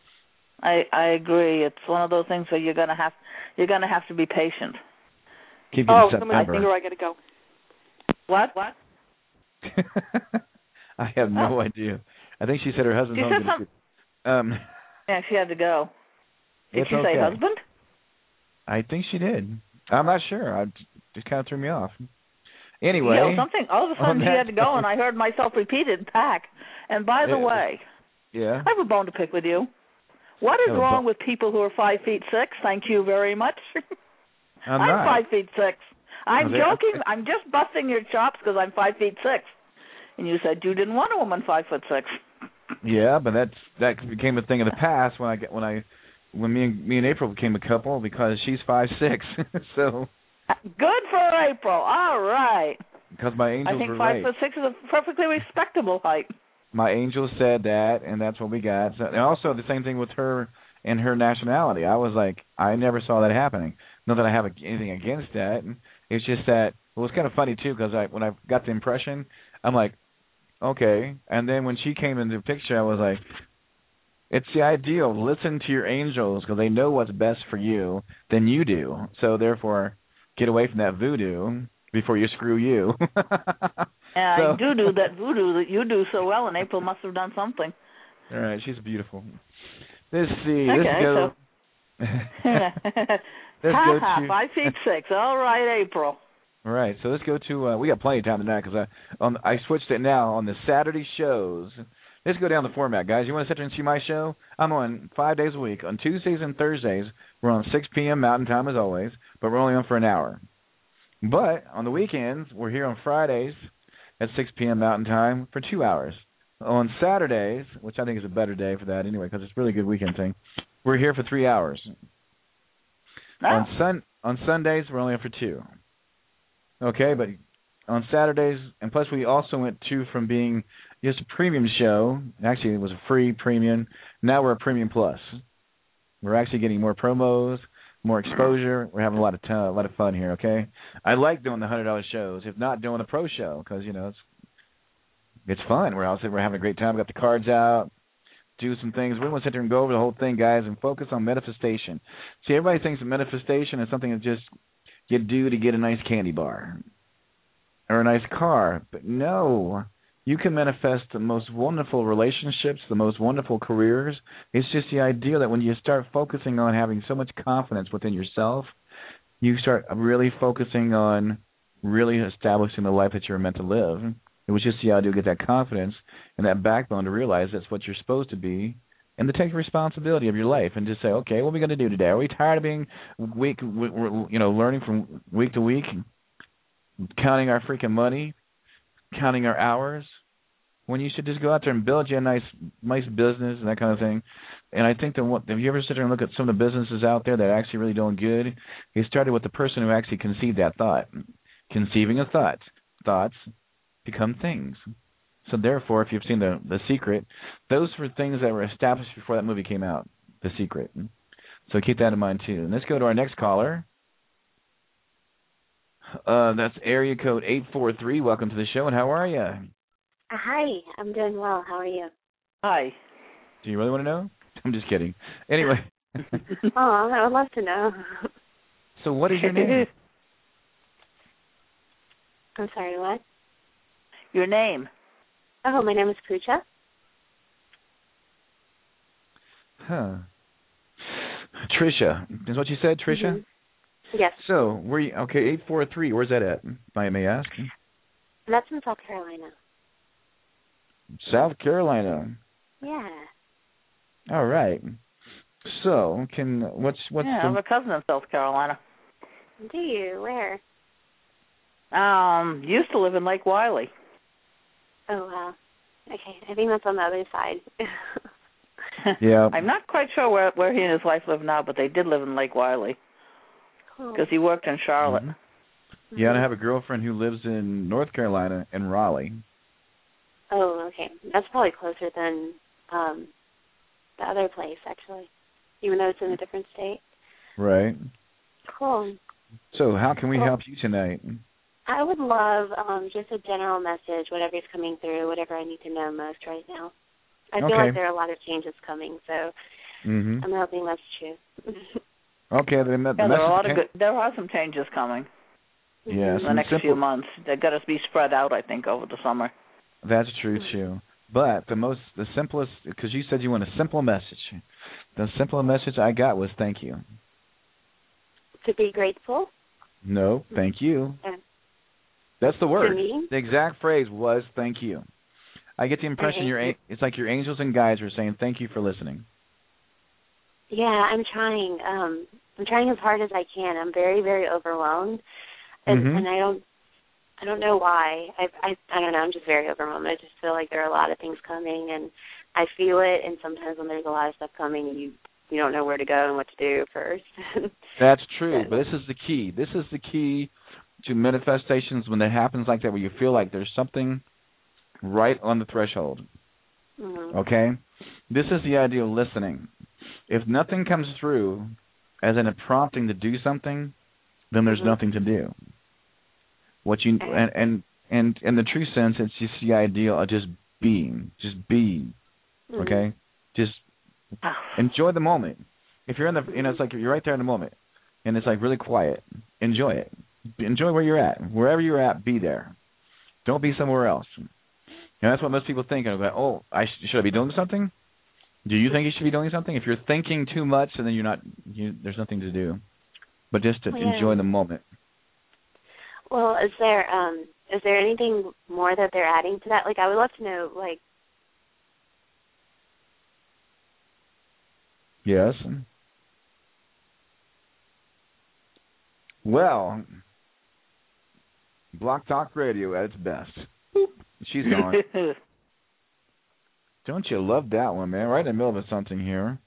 I agree. It's one of those things where you're gonna have to be patient. Somebody finger, I gotta go. What? I have no idea. I think she said her husband's home. Yeah, she had to go. Did she say husband? I think she did. I'm not sure. It just kind of threw me off. Anyway, all of a sudden she had to go, and I heard myself repeat it back. And by the way, I have a bone to pick with you. What is wrong with people who are 5'6"? Thank you very much. I'm 5'6". I'm joking. I'm just busting your chops because I'm 5'6". And you said you didn't want a woman 5'6". Yeah, but that became a thing of the past when me and April became a couple because she's 5'6". So good for April. All right. Because my angels were right. I think 5'6" is a perfectly respectable height. My angel said that, and that's what we got. So, and also the same thing with her and her nationality. I was like, I never saw that happening. Not that I have anything against that. It's just that it was kind of funny too because when I got the impression, I'm like, okay. And then when she came into the picture, I was like, it's the ideal. Listen to your angels because they know what's best for you than you do. So therefore, get away from that voodoo before you screw you. I do that voodoo that you do so well, and April must have done something. All right, she's beautiful. Let's see. Okay, let's go. Let's go to 5'6". All right, April. All right, so let's go to. We got plenty of time tonight because I switched it now on the Saturday shows. Let's go down the format, guys. You want to sit there and see my show? I'm on 5 days a week. On Tuesdays and Thursdays, we're on 6 p.m. Mountain Time as always, but we're only on for an hour. But on the weekends, we're here on Fridays at 6 p.m. Mountain Time for 2 hours. On Saturdays, which I think is a better day for that anyway because it's a really good weekend thing, we're here for 3 hours. Oh. On Sundays, we're only on for 2. Okay, but on Saturdays, and plus we also went from being just a premium show. Actually, it was a free premium. Now we're a premium plus. We're actually getting more promos, more exposure. We're having a lot of fun here. Okay, I like doing the $100 shows, if not doing a pro show, because it's fun. We're having a great time. We got the cards out, do some things. We want to sit there and go over the whole thing, guys, and focus on manifestation. See, everybody thinks that manifestation is something that just you do to get a nice candy bar or a nice car, but no. You can manifest the most wonderful relationships, the most wonderful careers. It's just the idea that when you start focusing on having so much confidence within yourself, you start really focusing on really establishing the life that you're meant to live. It was just the idea to get that confidence and that backbone to realize that's what you're supposed to be and to take responsibility of your life and just say, okay, what are we going to do today? Are we tired of being learning from week to week, counting our freaking money, counting our hours, when you should just go out there and build you a nice business and that kind of thing. And I think that if you ever sit there and look at some of the businesses out there that are actually really doing good, it started with the person who actually conceived that thought. Conceiving a thought. Thoughts become things. So therefore, if you've seen The Secret, those were things that were established before that movie came out, The Secret. So keep that in mind too. And let's go to our next caller. That's area code 843. Welcome to the show, and how are you? Hi, I'm doing well. How are you? Hi. Do you really want to know? I'm just kidding. Anyway. Oh, I would love to know. So what is your name? I'm sorry, what? Your name? Oh, my name is Pooja. Huh. Tricia. Is what you said, Tricia? Mm-hmm. Yes. So, 843, where's that at, if I may ask? That's in South Carolina. South Carolina. Yeah. All right. So, what's I have a cousin in South Carolina. Do you? Where? Used to live in Lake Wiley. Oh, wow. Okay, I think that's on the other side. Yeah. I'm not quite sure where he and his wife live now, but they did live in Lake Wiley. Because he worked in Charlotte. Mm-hmm. Yeah, and I have a girlfriend who lives in North Carolina, in Raleigh. Oh, okay. That's probably closer than the other place, actually, even though it's in a different state. Right. Cool. So how can we help you tonight? I would love just a general message, whatever's coming through, whatever I need to know most right now. I feel like there are a lot of changes coming, so I'm hoping that's true. Okay, then there are some changes coming. Yes, in the next few months. They've got to be spread out, I think, over the summer. That's true too. But the simplest, because you said you want a simple message. The simple message I got was thank you. To be grateful? No, thank you. That's the word. The exact phrase was thank you. I get the impression it's like your angels and guides are saying thank you for listening. Yeah, I'm trying. I'm trying as hard as I can. I'm very, very overwhelmed, and I don't know why. I don't know. I'm just very overwhelmed. I just feel like there are a lot of things coming, and I feel it. And sometimes when there's a lot of stuff coming, you don't know where to go and what to do first. That's true, but this is the key. This is the key to manifestations when it happens like that, where you feel like there's something right on the threshold. Okay? This is the idea of listening. If nothing comes through as in a prompting to do something, then there's nothing to do. What you and in the true sense, it's just the idea of just being. Just be. Okay? Just enjoy the moment. If you're in the, it's like you're right there in the moment, and it's like really quiet. Enjoy it. Enjoy where you're at. Wherever you're at, be there. Don't be somewhere else. And that's what most people think. About, oh, should I be doing something? Do you think you should be doing something? If you're thinking too much, then you're not. There's nothing to do. But just to enjoy the moment. Well, is there anything more that they're adding to that? Like, I would love to know, like. Yes. Well, Block Talk Radio at its best. She's gone. Don't you love that one, man? Right in the middle of something here.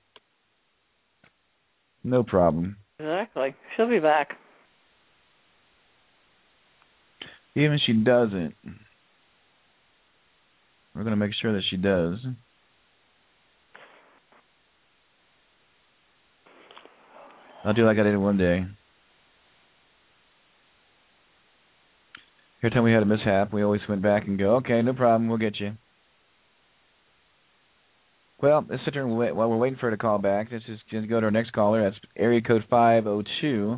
No problem. Exactly. She'll be back. Even if she doesn't, we're going to make sure that she does. I'll do like I did one day. Every time we had a mishap, we always went back and go, okay, no problem, we'll get you. Well, let's sit there and wait. While we're waiting for her to call back, let's just go to our next caller. That's area code 502.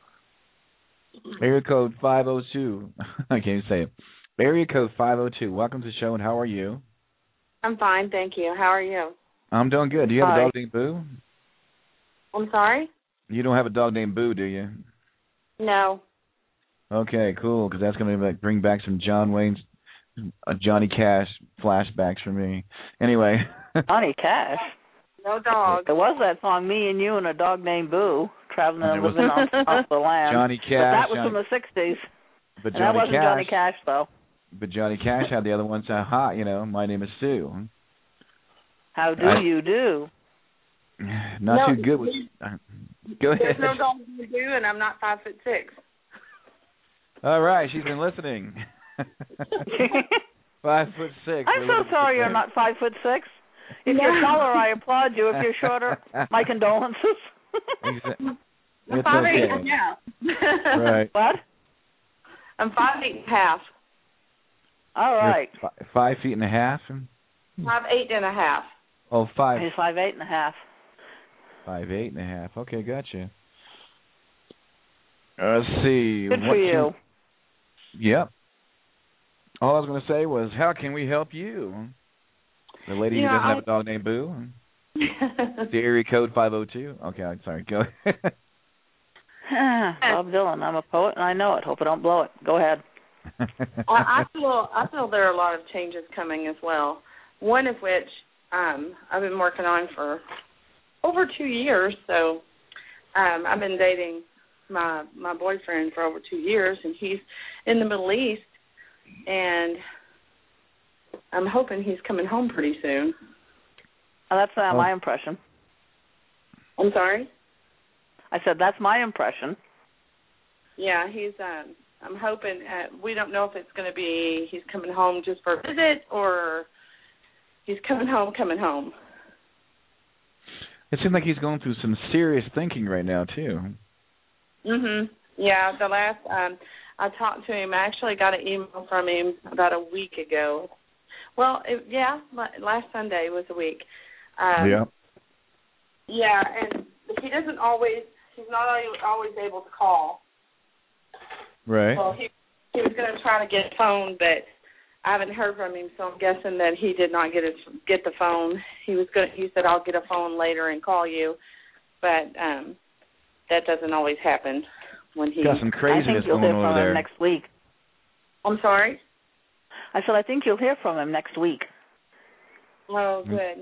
Area code 502. I can't even say it. Area code 502. Welcome to the show, and how are you? I'm fine, thank you. How are you? I'm doing good. Do you have a dog named Boo? I'm sorry? You don't have a dog named Boo, do you? No. Okay, cool, because that's going to bring back some John Wayne's, Johnny Cash flashbacks for me. Anyway. Johnny Cash? No dog. There was that song, Me and You and a Dog Named Boo, traveling and living on top of the land. Johnny Cash. But that was from the 60s. But that wasn't Johnny Cash, though. But Johnny Cash had the other one say, "Ha, my name is Sue." How do you do? Not too good with. Go ahead. There's no dog named Boo, and I'm not 5'6". All right, she's been listening. 5'6". I'm so sorry you're not 5'6". If you're taller, I applaud you. If you're shorter, my condolences. I'm 5'8". Yeah. Right. What? I'm 5'8.5". All right. 5 feet and a half. 5'8.5". Oh, 5. He's 5'8.5". 5'8.5". Okay, gotcha. Let's see. Good for you. Yep. All I was going to say was, how can we help you? The lady who doesn't have a dog named Boo? The area code 502? Okay, I'm sorry. Go ahead. Bob Dylan, I'm a poet, and I know it. Hope I don't blow it. Go ahead. I feel there are a lot of changes coming as well. One of which I've been working on for over 2 years. So I've been dating my boyfriend for over 2 years, and he's in the Middle East, and I'm hoping he's coming home pretty soon. Oh, that's my impression. I'm sorry? I said that's my impression. Yeah, he's. I'm hoping. We don't know if it's going to be he's coming home just for a visit or he's coming home. It seems like he's going through some serious thinking right now too. Yeah, the last I talked to him, I actually got an email from him about a week ago. Well, last Sunday was a week. Yeah. Yeah, and he's not always able to call. Right. Well, he was going to try to get a phone, but I haven't heard from him, so I'm guessing that he did not get the phone. He said, I'll get a phone later and call you, but that doesn't always happen when he. Got some craziness going on over there. I think you'll hear from him next week. I'm sorry? I said I think you'll hear from him next week. Oh, good.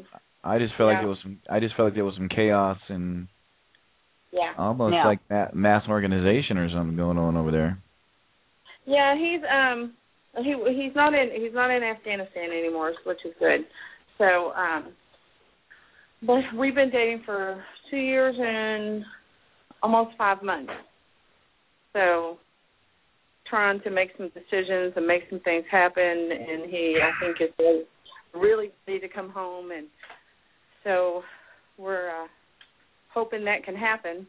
I just felt like there was some chaos and almost like mass organization or something going on over there. Yeah, he's not in Afghanistan anymore, which is good. So, but we've been dating for 2 years and almost 5 months. So, trying to make some decisions and make some things happen, and I think, is really ready to come home, and so we're hoping that can happen.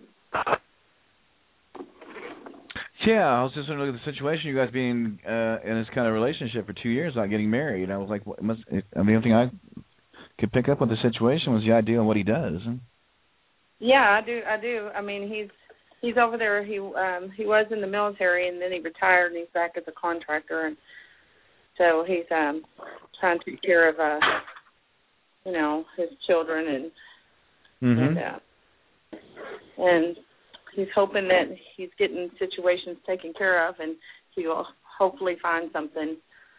Yeah, I was just looking at the situation. You guys being in this kind of relationship for 2 years, not getting married. I was like, the only thing I could pick up with the situation was the idea of what he does. Yeah, I do. I mean, he's over there. He was in the military, and then he retired, and he's back as a contractor, and so he's trying to take care of his children and he's hoping that he's getting situations taken care of, and he will hopefully find something.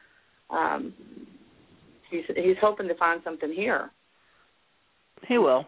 He's hoping to find something here. He will.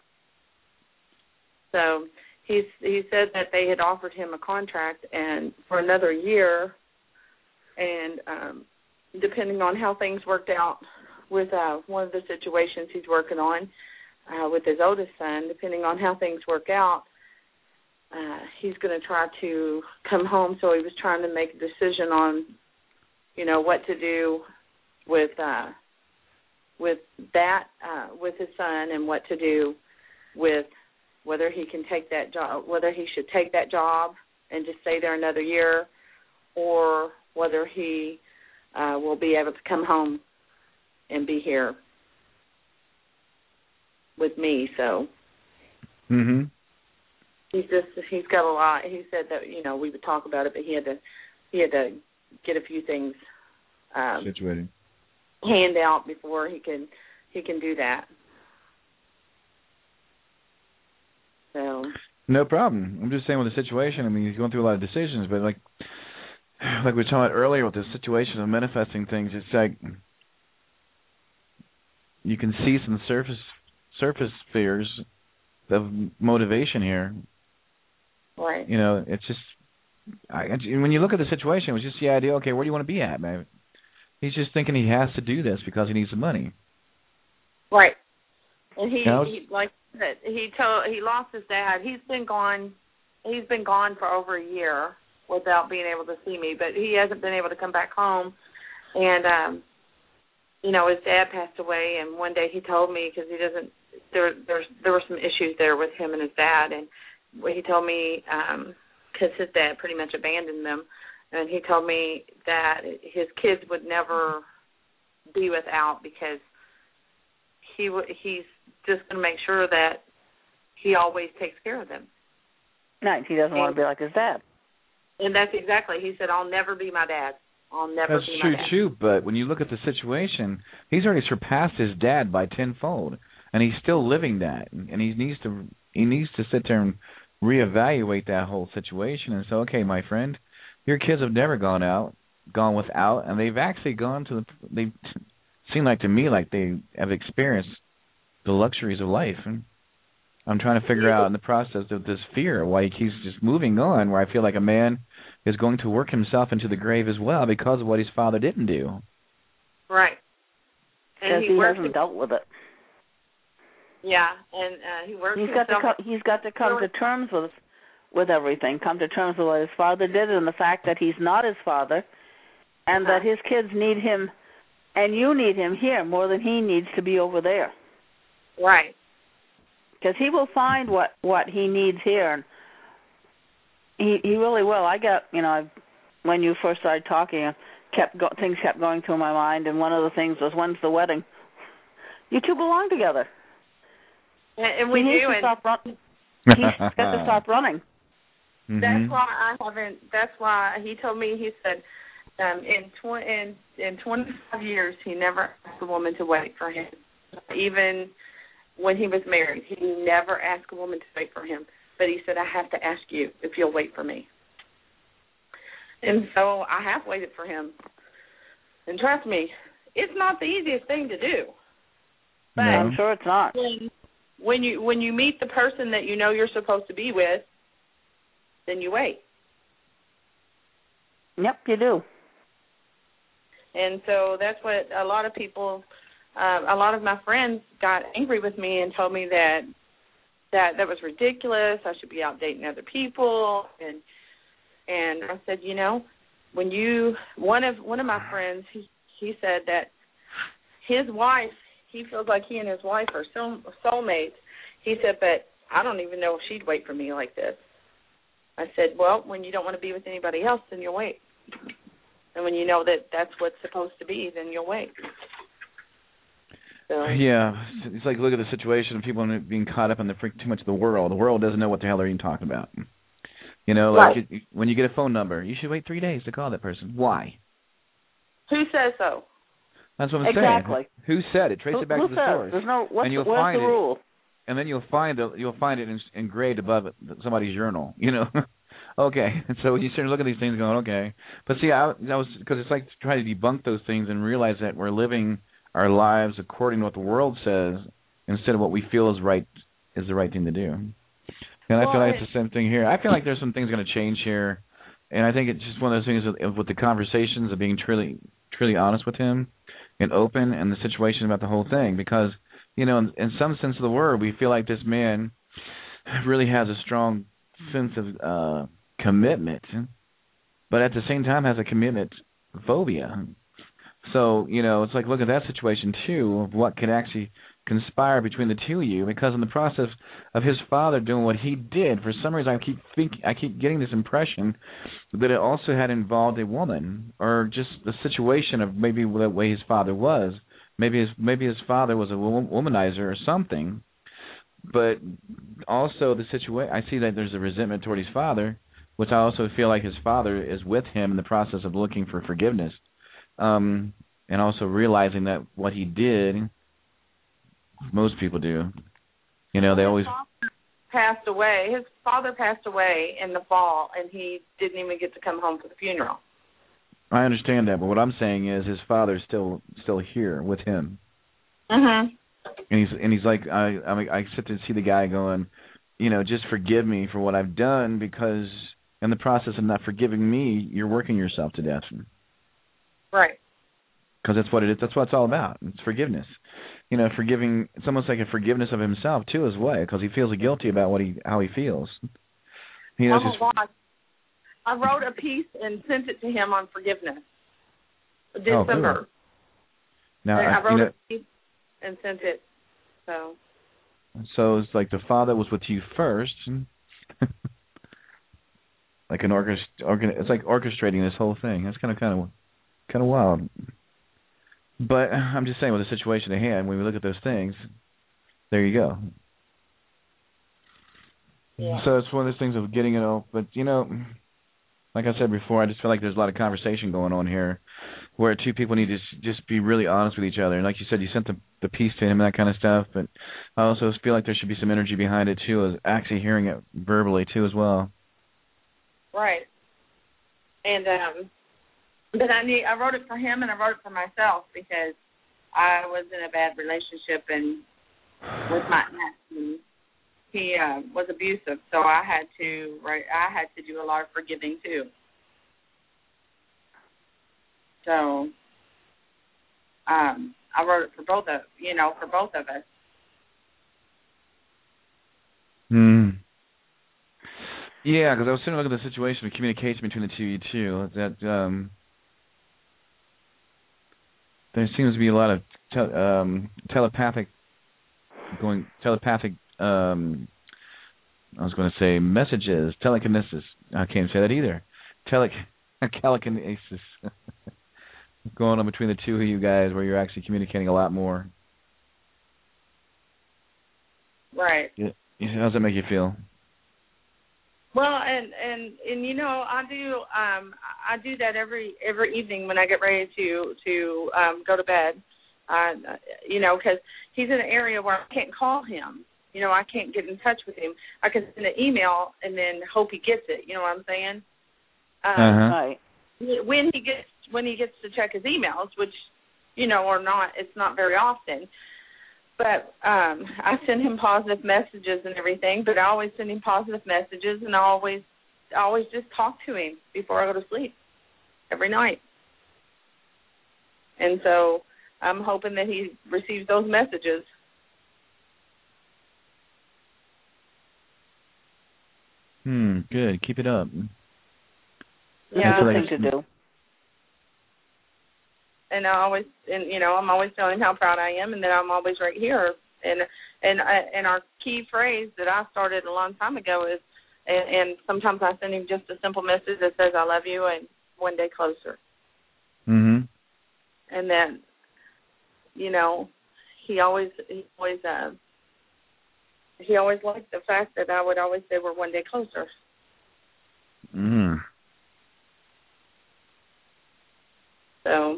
So he said that they had offered him a contract and for another year, and depending on how things worked out with one of the situations he's working on with his oldest son, depending on how things work out, he's going to try to come home. So he was trying to make a decision on, what to do with that, with his son, and what to do with whether he can take that job, whether he should take that job and just stay there another year, or whether he will be able to come home and be here with me. So he's got a lot. He said that we would talk about it, but he had to get a few things situated, hand out before he can do that. So no problem. I'm just saying with the situation. I mean, he's going through a lot of decisions, but like we were talking about earlier with the situation of manifesting things, it's like you can see some surface fears of motivation here. Right. It's just when you look at the situation, it was just the idea. Okay, where do you want to be at, man? He's just thinking he has to do this because he needs the money. Right. And he like that. He lost his dad. He's been gone for over a year without being able to see me, but he hasn't been able to come back home. And his dad passed away, and one day he told me, because he doesn't. There were some issues there with him and his dad, and he told me because his dad pretty much abandoned them, and he told me that his kids would never be without, because he's just going to make sure that he always takes care of them. Right, he doesn't want to be like his dad. And that's exactly, he said, I'll never be my dad. I'll never be my dad. That's true, but when you look at the situation, he's already surpassed his dad by tenfold, and he's still living that, and he needs to sit there and reevaluate that whole situation and say, okay, my friend, your kids have never gone without, and they've actually they seem like to me like they have experienced the luxuries of life. And I'm trying to figure out in the process of this fear why he keeps just moving on, where I feel like a man is going to work himself into the grave as well because of what his father didn't do. Right. And he hasn't dealt with it. Yeah, and he works himself. He's got to come to terms with everything, come to terms with what his father did and the fact that he's not his father, and that his kids need him, and you need him here more than he needs to be over there. Right. Because he will find what he needs here, and he really will. I got, when you first started talking, things kept going through my mind, and one of the things was, when's the wedding? You two belong together. And we do. He's got to stop running. Mm-hmm. That's why I haven't. That's why he told me. He said, in 25 years, he never asked a woman to wait for him. Even when he was married, he never asked a woman to wait for him. But he said, I have to ask you if you'll wait for me. And so I have waited for him. And trust me, it's not the easiest thing to do. But No. I'm sure it's not. When you meet the person that you know you're supposed to be with, then you wait. Yep, you do. And so that's what a lot of people, a lot of my friends got angry with me and told me that was ridiculous. I should be out dating other people. And I said, you know, when one of my friends, he said that his wife, he feels like he and his wife are soulmates. He said, but I don't even know if she'd wait for me like this. I said, well, when you don't want to be with anybody else, then you'll wait. And when you know that that's what's supposed to be, then you'll wait. So. Yeah, it's like, look at the situation of people being caught up in too much of the world. The world doesn't know what the hell they're even talking about. You know, like right. when you get a phone number, you should wait 3 days to call that person. Why? Who says so? That's what I'm exactly. saying. Who said it? Trace it back to the source. There's no. What's and you'll the find rule? And then you'll find it engraved above it, somebody's journal. You know. Okay, so when you start to look at these things, going, okay, but see, that was because it's like trying to debunk those things and realize that we're living our lives according to what the world says instead of what we feel is the right thing to do. And I feel like it's the same thing here. I feel like there's some things going to change here, and I think it's just one of those things with the conversations of being truly honest with him and open and the situation about the whole thing, because you know, in some sense of the word, we feel like this man really has a strong sense of commitment, but at the same time has a commitment phobia. So, you know, it's like, look at that situation, too, of what could actually conspire between the two of you, because in the process of his father doing what he did, for some reason I keep getting this impression that it also had involved a woman, or just the situation of maybe the way his father was. Maybe his father was a womanizer or something, but also the situation, I see that there's a resentment toward his father, which I also feel like his father is with him in the process of looking for forgiveness, and also realizing that what he did, most people do. You know, they always passed away. His father passed away in the fall, and he didn't even get to come home for the funeral. I understand that, but what I'm saying is his father's still here with him. Mhm. And he's like, I sit to see the guy going, you know, just forgive me for what I've done, because in the process of not forgiving me, you're working yourself to death. Right. Because that's what it is. That's what it's all about. It's forgiveness. You know, forgiving. It's almost like a forgiveness of himself too, as well, because he feels guilty about how he feels. You know, gosh. I wrote a piece and sent it to him on forgiveness. December. Cool. Now I wrote a piece and sent it. So it's like the father was with you first, like an it's like orchestrating this whole thing. That's kind of wild. But I'm just saying, with the situation at hand, when we look at those things, there you go. Yeah. So it's one of those things of getting it all. But you know, like I said before, I just feel like there's a lot of conversation going on here, where two people need to just be really honest with each other. And like you said, you sent the piece to him and that kind of stuff, but I also feel like there should be some energy behind it too, as actually hearing it verbally too as well. Right. And but I wrote it for him and I wrote it for myself, because I was in a bad relationship and with my ex, and he was abusive, so I had to do a lot of forgiving too. So I wrote it for both of us. Yeah, because I was sitting looking at the situation of communication between the two of you too. That there seems to be a lot of telepathic. I was going to say messages, telekinesis. I can't say that either. Telekinesis going on between the two of you guys, where you're actually communicating a lot more. Right. Yeah. How does that make you feel? Well, and you know, I do that every evening when I get ready to go to bed. You know, because he's in an area where I can't call him. You know, I can't get in touch with him. I can send an email and then hope he gets it. You know what I'm saying? Right. When he gets to check his emails, which, you know, or not, it's not very often. But I send him positive messages and everything, but I always send him positive messages, and I always just talk to him before I go to sleep every night. And so I'm hoping that he receives those messages. Good. Keep it up. Yeah, good thing to do. And I'm always telling him how proud I am, and that I'm always right here. And our key phrase that I started a long time ago is, and sometimes I send him just a simple message that says, "I love you," and one day closer. Mhm. And then, he always liked the fact that I would always say we're one day closer. Mhm. So,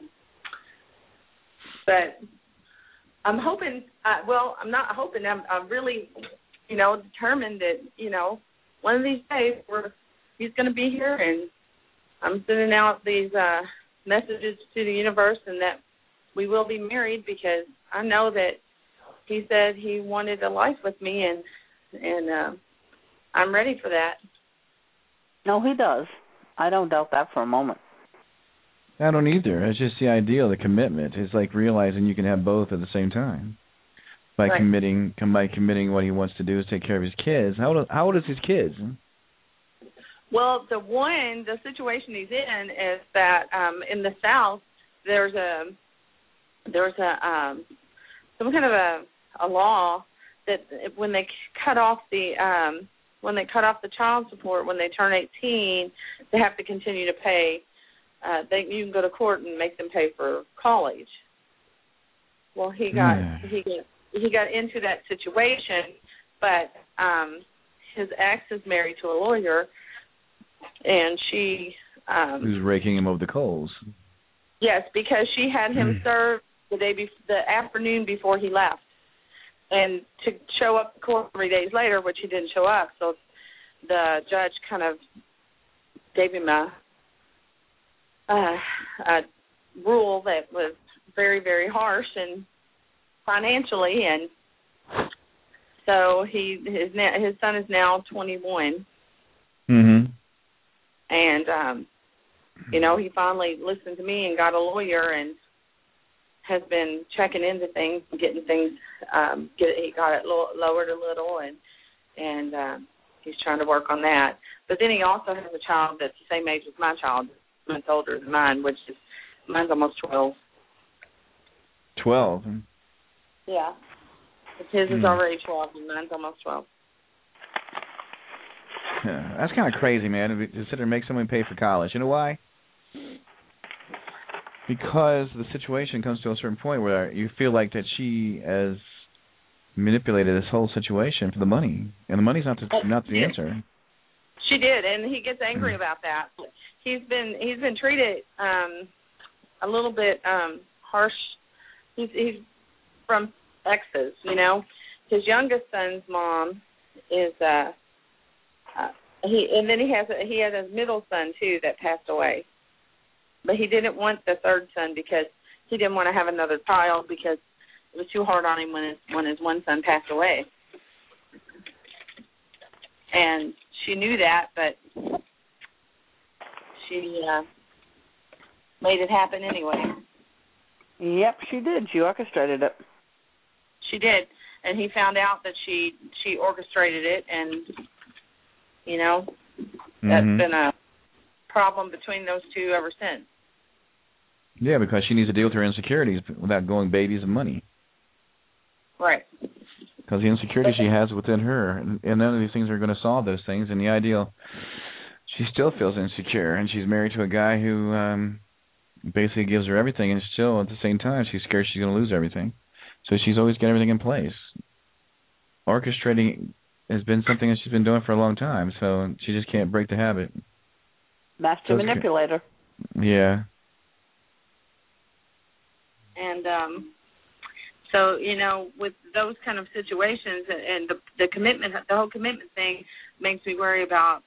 but I'm hoping. I'm not hoping. I'm really, determined that one of these days he's going to be here, and I'm sending out these messages to the universe, and that we will be married, because I know that he said he wanted a life with me, and I'm ready for that. No, he does. I don't doubt that for a moment. I don't either. It's just the ideal, the commitment. It's like realizing you can have both at the same time. By Right. committing what he wants to do is take care of his kids. How old is his kids? Well, the situation he's in is that in the South there's some kind of a law that when they cut off the child support when they turn 18, they have to continue to pay. You can go to court and make them pay for college. Well, he got into that situation, but his ex is married to a lawyer, and she who's raking him over the coals. Yes, because she had him served the afternoon before he left, and to show up to court 3 days later, which he didn't show up. So the judge kind of gave him a rule that was very, very harsh and financially, and so his son is now 21. Mhm. And he finally listened to me and got a lawyer and has been checking into things, getting things. He got it lowered a little, and he's trying to work on that. But then he also has a child that's the same age as my child, months older than mine, mine's almost 12. 12. Yeah. His is already 12, and mine's almost 12. Yeah, that's kind of crazy, man, to sit there and make someone pay for college. You know why? Because the situation comes to a certain point where you feel like that she has manipulated this whole situation for the money, and the money's not the answer. She did, and he gets angry about that. He's been treated a little bit harsh. He's from exes, His youngest son's mom is he had a middle son too that passed away, but he didn't want the third son because he didn't want to have another child because it was too hard on him when his one son passed away. And she knew that, but she made it happen anyway. Yep, she did. She orchestrated it. She did, and he found out that she orchestrated it, and that's been a problem between those two ever since. Yeah, because she needs to deal with her insecurities without going babies and money. Right. Because the insecurity she has within her, and none of these things are going to solve those things. And the ideal, she still feels insecure, and she's married to a guy who basically gives her everything, and still at the same time she's scared she's going to lose everything. So she's always got everything in place. Orchestrating has been something that she's been doing for a long time, so she just can't break the habit. Master manipulator. Yeah. And so, with those kind of situations and the commitment, the whole commitment thing makes me worry about,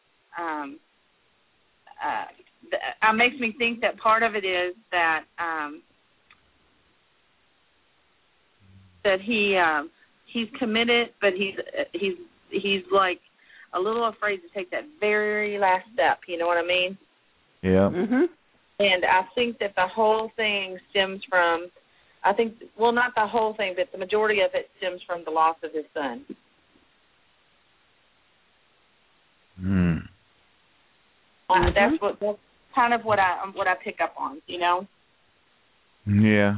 makes me think that part of it is that that he's committed, but he's like a little afraid to take that very last step. You know what I mean? Yeah. Mhm. And I think that the whole thing stems from, not the whole thing, but the majority of it stems from the loss of his son. That's kind of what I pick up on, you know. Yeah.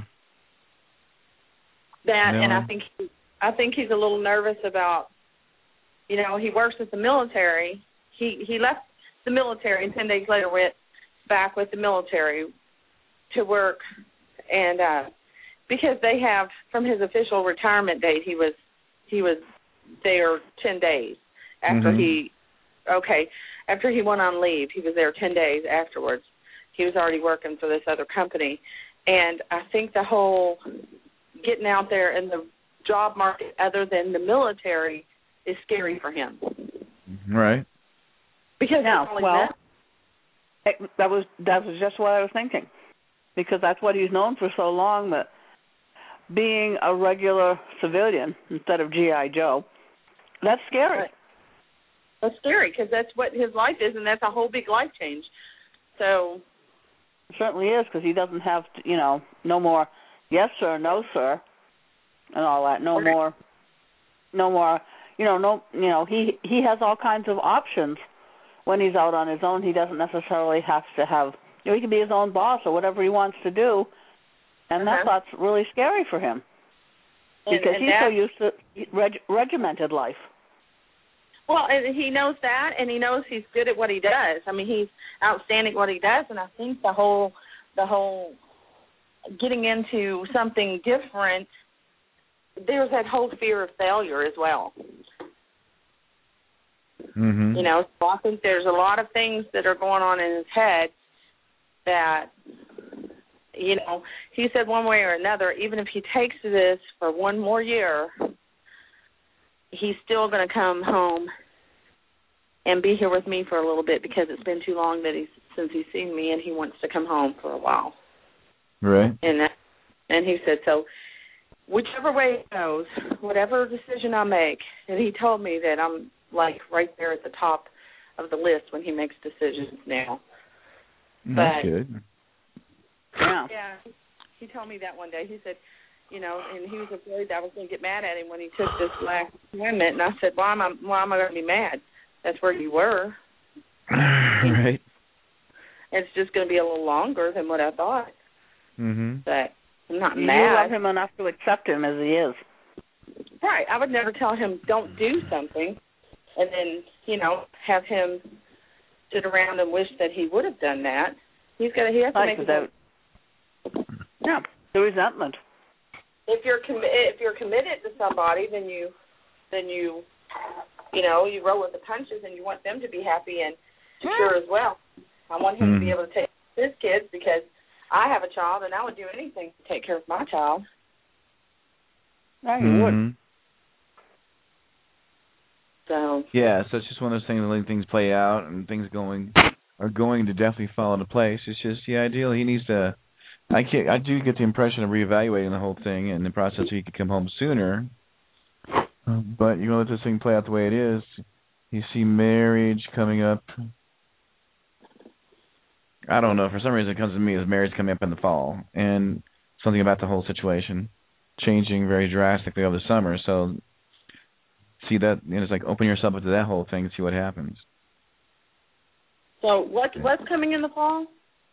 That, and I think he's a little nervous about, you know, he works with the military. He left the military and 10 days later went back with the military to work, and because they have, from his official retirement date, he was there 10 days after after he went on leave. He was there 10 days afterwards. He was already working for this other company, and I think the whole getting out there in the job market other than the military is scary for him. Right. Because that was just what I was thinking, because that's what he's known for so long, that being a regular civilian instead of G.I. Joe, that's scary. Right. That's scary because that's what his life is, and that's a whole big life change. So it certainly is, because he doesn't have to, you know, no more yes sir, no sir, and all that. No more. He has all kinds of options when he's out on his own. He doesn't necessarily have to have, he can be his own boss or whatever he wants to do, and that's really scary for him, because he's so used to regimented life. Well, and he knows that, and he knows he's good at what he does. I mean, he's outstanding at what he does, and I think the whole getting into something different, there's that whole fear of failure as well. Mm-hmm. You know, so I think there's a lot of things that are going on in his head that, you know, he said one way or another, even if he takes this for one more year, he's still going to come home and be here with me for a little bit, because it's been too long since he's seen me, and he wants to come home for a while. Right. And he said, so whichever way it goes, whatever decision I make, and he told me that I'm like right there at the top of the list when he makes decisions now. That's good. Yeah. He told me that one day. He said, you know, and he was afraid that I was going to get mad at him when he took this last amendment. And I said, why am I going to be mad? That's where you were. Right. It's just going to be a little longer than what I thought. Mm-hmm. But I'm not mad. You love him enough to accept him as he is. Right. I would never tell him don't do something and then, you know, have him sit around and wish that he would have done that. He has to make it. Yeah, the resentment. If you're committed to somebody, then you know, you roll with the punches, and you want them to be happy and secure as well. I want him to be able to take his kids, because I have a child, and I would do anything to take care of my child. Yeah, you would. So yeah, so it's just one of those things, letting things play out, and things are going to definitely fall into place. It's just ideally he needs to. I do get the impression of reevaluating the whole thing in the process, so he could come home sooner. But you let this thing play out the way it is. You see marriage coming up. I don't know. For some reason, it comes to me as marriage coming up in the fall, and something about the whole situation changing very drastically over the summer. So see that, it's like open yourself up to that whole thing and see what happens. So what's coming in the fall?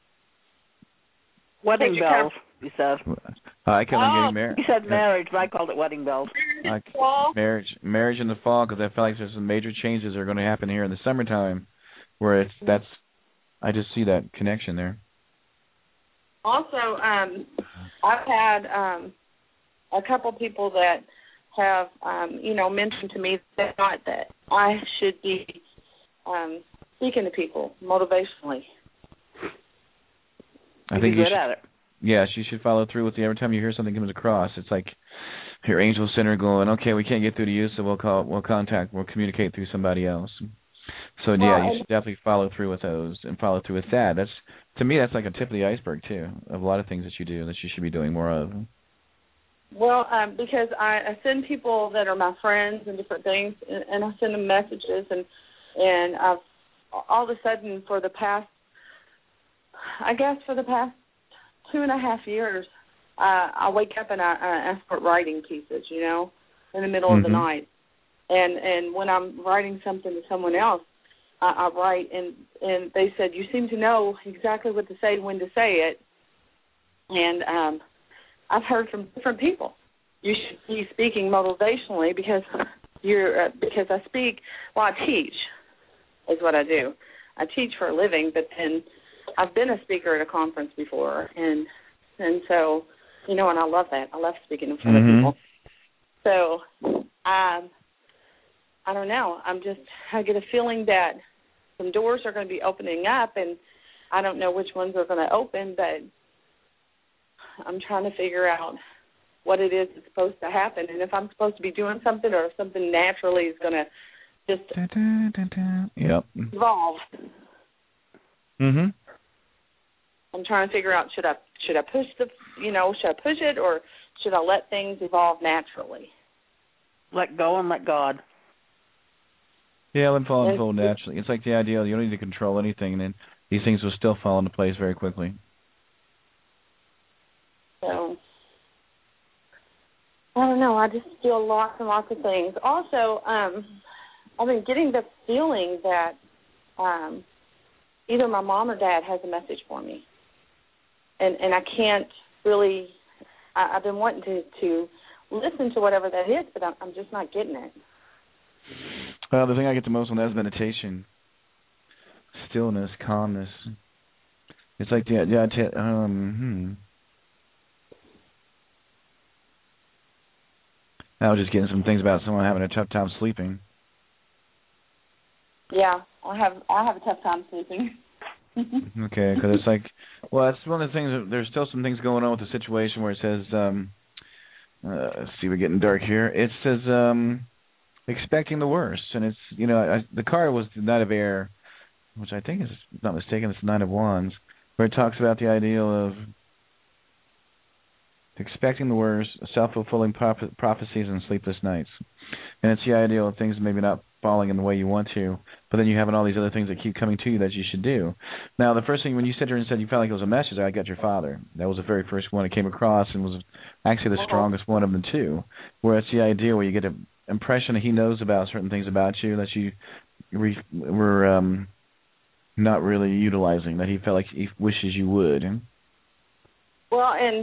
Wedding bells, you said. I call it getting married. You said marriage, but I called it wedding bells. Marriage in the fall, because I feel like there's some major changes that are going to happen here in the summertime, where I just see that connection there. Also, I've had a couple people that have, mentioned to me that I should be speaking to people motivationally. I think you're good at it. Yes, you should follow through with every time you hear something comes across. It's like your angel center going, okay, we can't get through to you, so we'll communicate through somebody else. So you should definitely follow through with those and follow through with that. To me, that's like a tip of the iceberg too, of a lot of things that you do that you should be doing more of. Well, because I send people that are my friends and different things, and I send them messages, and I've all of a sudden for the past 2.5 years, I wake up and I start writing pieces, in the middle of the night, and when I'm writing something to someone else, I write, and they said, you seem to know exactly what to say and when to say it, and I've heard from different people. You should be speaking motivationally because I speak. Well, I teach is what I do. I teach for a living, but then I've been a speaker at a conference before, and so and I love that. I love speaking in front of people. So I don't know. I get a feeling that some doors are going to be opening up, and I don't know which ones are going to open, but I'm trying to figure out what it is that's supposed to happen, and if I'm supposed to be doing something or if something naturally is going to just evolve. I'm trying to figure out should I push should I push it or should I let things evolve naturally? Let go and let God. Yeah, let fall unfold naturally. It's like the idea you don't need to control anything, and then these things will still fall into place very quickly. So, I don't know. I just feel lots and lots of things. Also, I've been getting the feeling that either my mom or dad has a message for me. And I can't really, I've been wanting to listen to whatever that is, but I'm just not getting it. Well, the thing I get the most on that is meditation. Stillness, calmness. It's like, I was just getting some things about someone having a tough time sleeping. Yeah, I have a tough time sleeping. Okay, because it's like, well, that's one of the things. There's still some things going on with the situation where it says, let's see, we're getting dark here. It says, expecting the worst, and it's, the card was the Knight of Air, which I think is, if not mistaken, it's the Nine of Wands, where it talks about the ideal of expecting the worst, self-fulfilling prophecies, and sleepless nights. And it's the ideal of things maybe not falling in the way you want to, but then you have all these other things that keep coming to you that you should do. Now, the first thing, when you sat here and said you felt like it was a message, I got your father. That was the very first one that came across and was actually the strongest one of the two, where it's the idea where you get an impression that he knows about certain things about you that you were not really utilizing, that he felt like he wishes you would. Well, and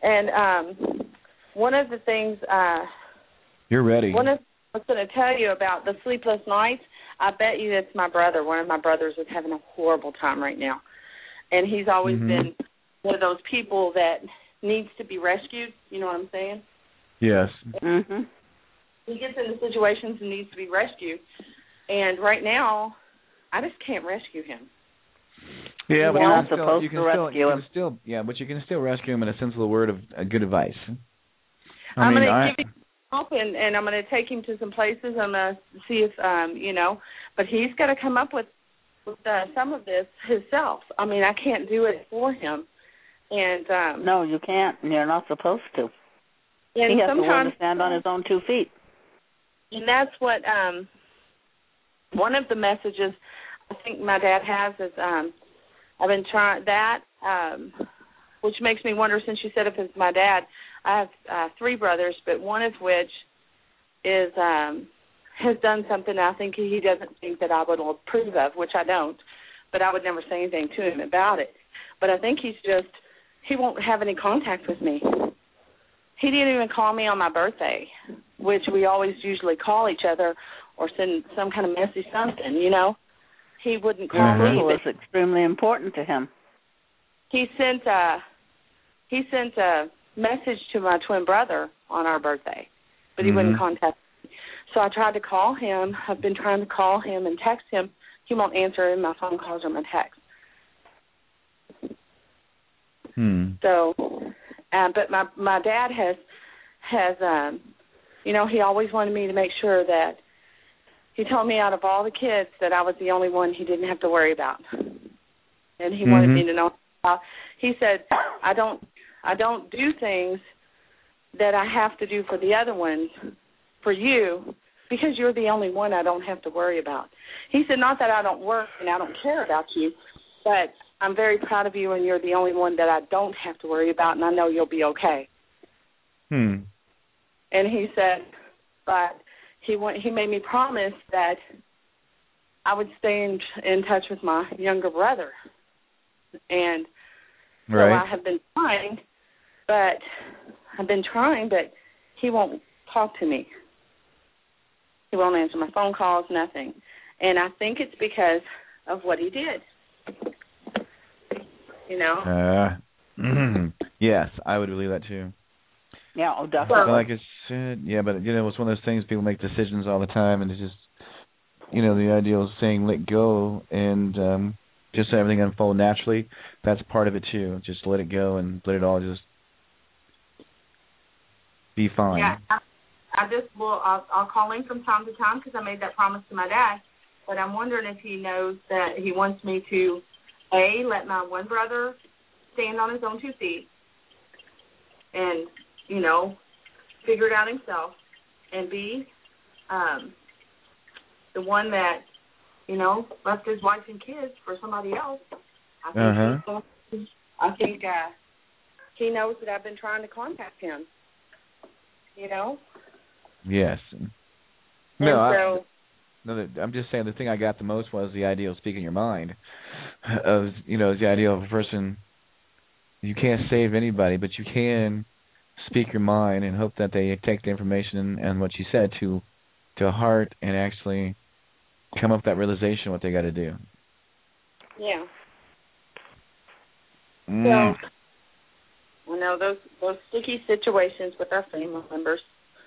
one of the things you're ready. One of I was going to tell you about the sleepless nights. I bet you it's my brother. One of my brothers is having a horrible time right now, and he's always been one of those people that needs to be rescued. You know what I'm saying? Yes. He gets into situations and needs to be rescued, and right now, I just can't rescue him. Yeah, but you're not supposed to rescue him. But you can still rescue him in a sensible word of good advice. I'm going to give you help, and I'm going to take him to some places. I'm going to see if, but he's got to come up with some of this himself. I mean, I can't do it for him. And no, you can't, and you're not supposed to. And he has to learn to stand on his own 2 feet. And that's what one of the messages I think my dad has is I've been trying that, which makes me wonder, since you said if it's my dad, I have 3 brothers, but one of which is has done something I think he doesn't think that I would approve of, which I don't, but I would never say anything to him about it. But I think he won't have any contact with me. He didn't even call me on my birthday, which we always usually call each other or send some kind of message something, He wouldn't call me. It was extremely important to him. He sent a message to my twin brother on our birthday, but he wouldn't contact me. So I tried to call him. I've been trying to call him and text him. He won't answer in my phone calls or my texts. So, but my dad has he always wanted me to make sure that he told me out of all the kids that I was the only one he didn't have to worry about, and he wanted me to know. He said, I don't do things that I have to do for the other ones, for you, because you're the only one I don't have to worry about. He said, not that I don't work and I don't care about you, but I'm very proud of you, and you're the only one that I don't have to worry about, and I know you'll be okay. Hmm. And he said, but he made me promise that I would stay in touch with my younger brother. And so I have been trying, but he won't talk to me. He won't answer my phone calls, nothing. And I think it's because of what he did. You know? Yes, I would believe that too. Yeah, definitely. Like I said, yeah, but it's one of those things, people make decisions all the time, and it's just, the idea of saying let go and just let everything unfold naturally, that's part of it too. Just let it go and let it all just be fine. Yeah, I'll call him from time to time because I made that promise to my dad, but I'm wondering if he knows that he wants me to, A, let my one brother stand on his own 2 feet and, figure it out himself, and B, the one that, left his wife and kids for somebody else. I think he knows that I've been trying to contact him. Yes. I'm just saying the thing I got the most was the idea of speaking your mind. Of the idea of a person. You can't save anybody, but you can speak your mind and hope that they take the information and what you said to heart and actually come up with that realization of what they got to do. Yeah. So, those sticky situations with our family members.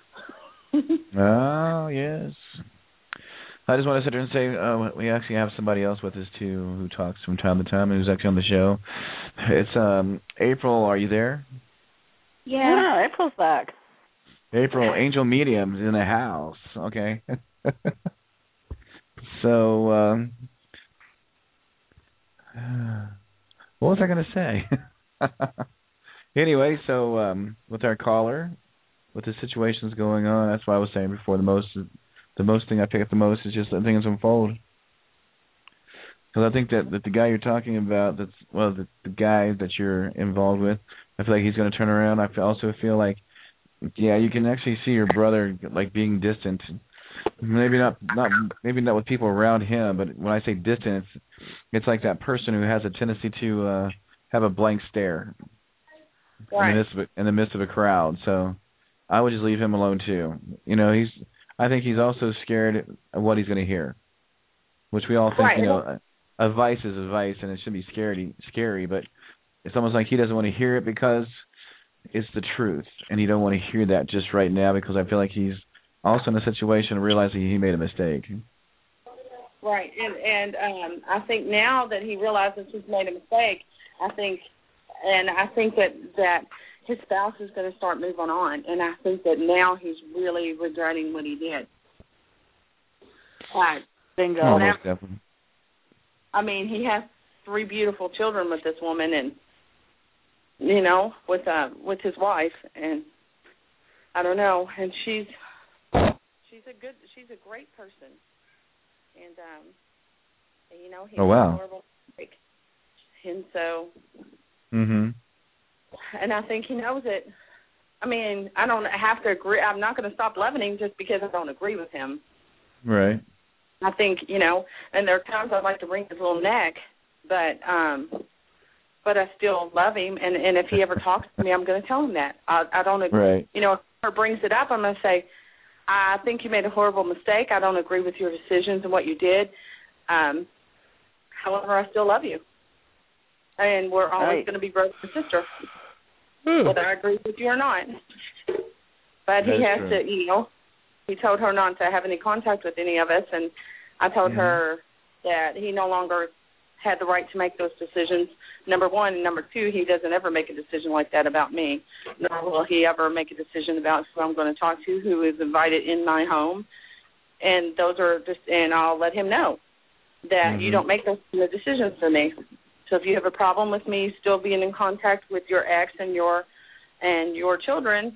Oh, yes. I just want to sit here and say we actually have somebody else with us, too, who talks from time to time and who's actually on the show. It's April. Are you there? Yeah, April's back. April, Angel Medium's in the house. Okay. So, what was I going to say? Anyway, so with our caller, with the situations going on, that's what I was saying before. The most thing I pick up the most is just letting things unfold. Because I think that the guy you're talking about, the guy that you're involved with, I feel like he's going to turn around. I also feel like, yeah, you can actually see your brother like being distant. Maybe not with people around him, but when I say distant, it's like that person who has a tendency to have a blank stare in the midst of a crowd. So I would just leave him alone too. I think he's also scared of what he's going to hear, which we all think, advice is advice, and it should be scary, but it's almost like he doesn't want to hear it because it's the truth, and he don't want to hear that just right now because I feel like he's also in a situation of realizing he made a mistake. Right, and I think now that he realizes he's made a mistake, I think that his spouse is going to start moving on, and I think that now he's really regretting what he did. Bingo. Almost definitely. I mean, he has 3 beautiful children with this woman, and with his wife, and I don't know, and she's a great person, and he's a horrible mistake, and so. Mhm. And I think he knows it. I mean, I don't have to agree. I'm not going to stop loving him just because I don't agree with him. Right. I think, and there are times I'd like to wring his little neck, but I still love him. And if he ever talks to me, I'm going to tell him that. I don't agree. Right. If he brings it up, I'm going to say, I think you made a horrible mistake. I don't agree with your decisions and what you did. However, I still love you. And we're always going to be brother and sister, whether I agree with you or not. But he has to, he told her not to have any contact with any of us, and I told her that he no longer had the right to make those decisions, number one. And number two, he doesn't ever make a decision like that about me, nor will he ever make a decision about who I'm going to talk to, who is invited in my home. And those are just, and I'll let him know that you don't make those decisions for me. So if you have a problem with me still being in contact with your ex and your children,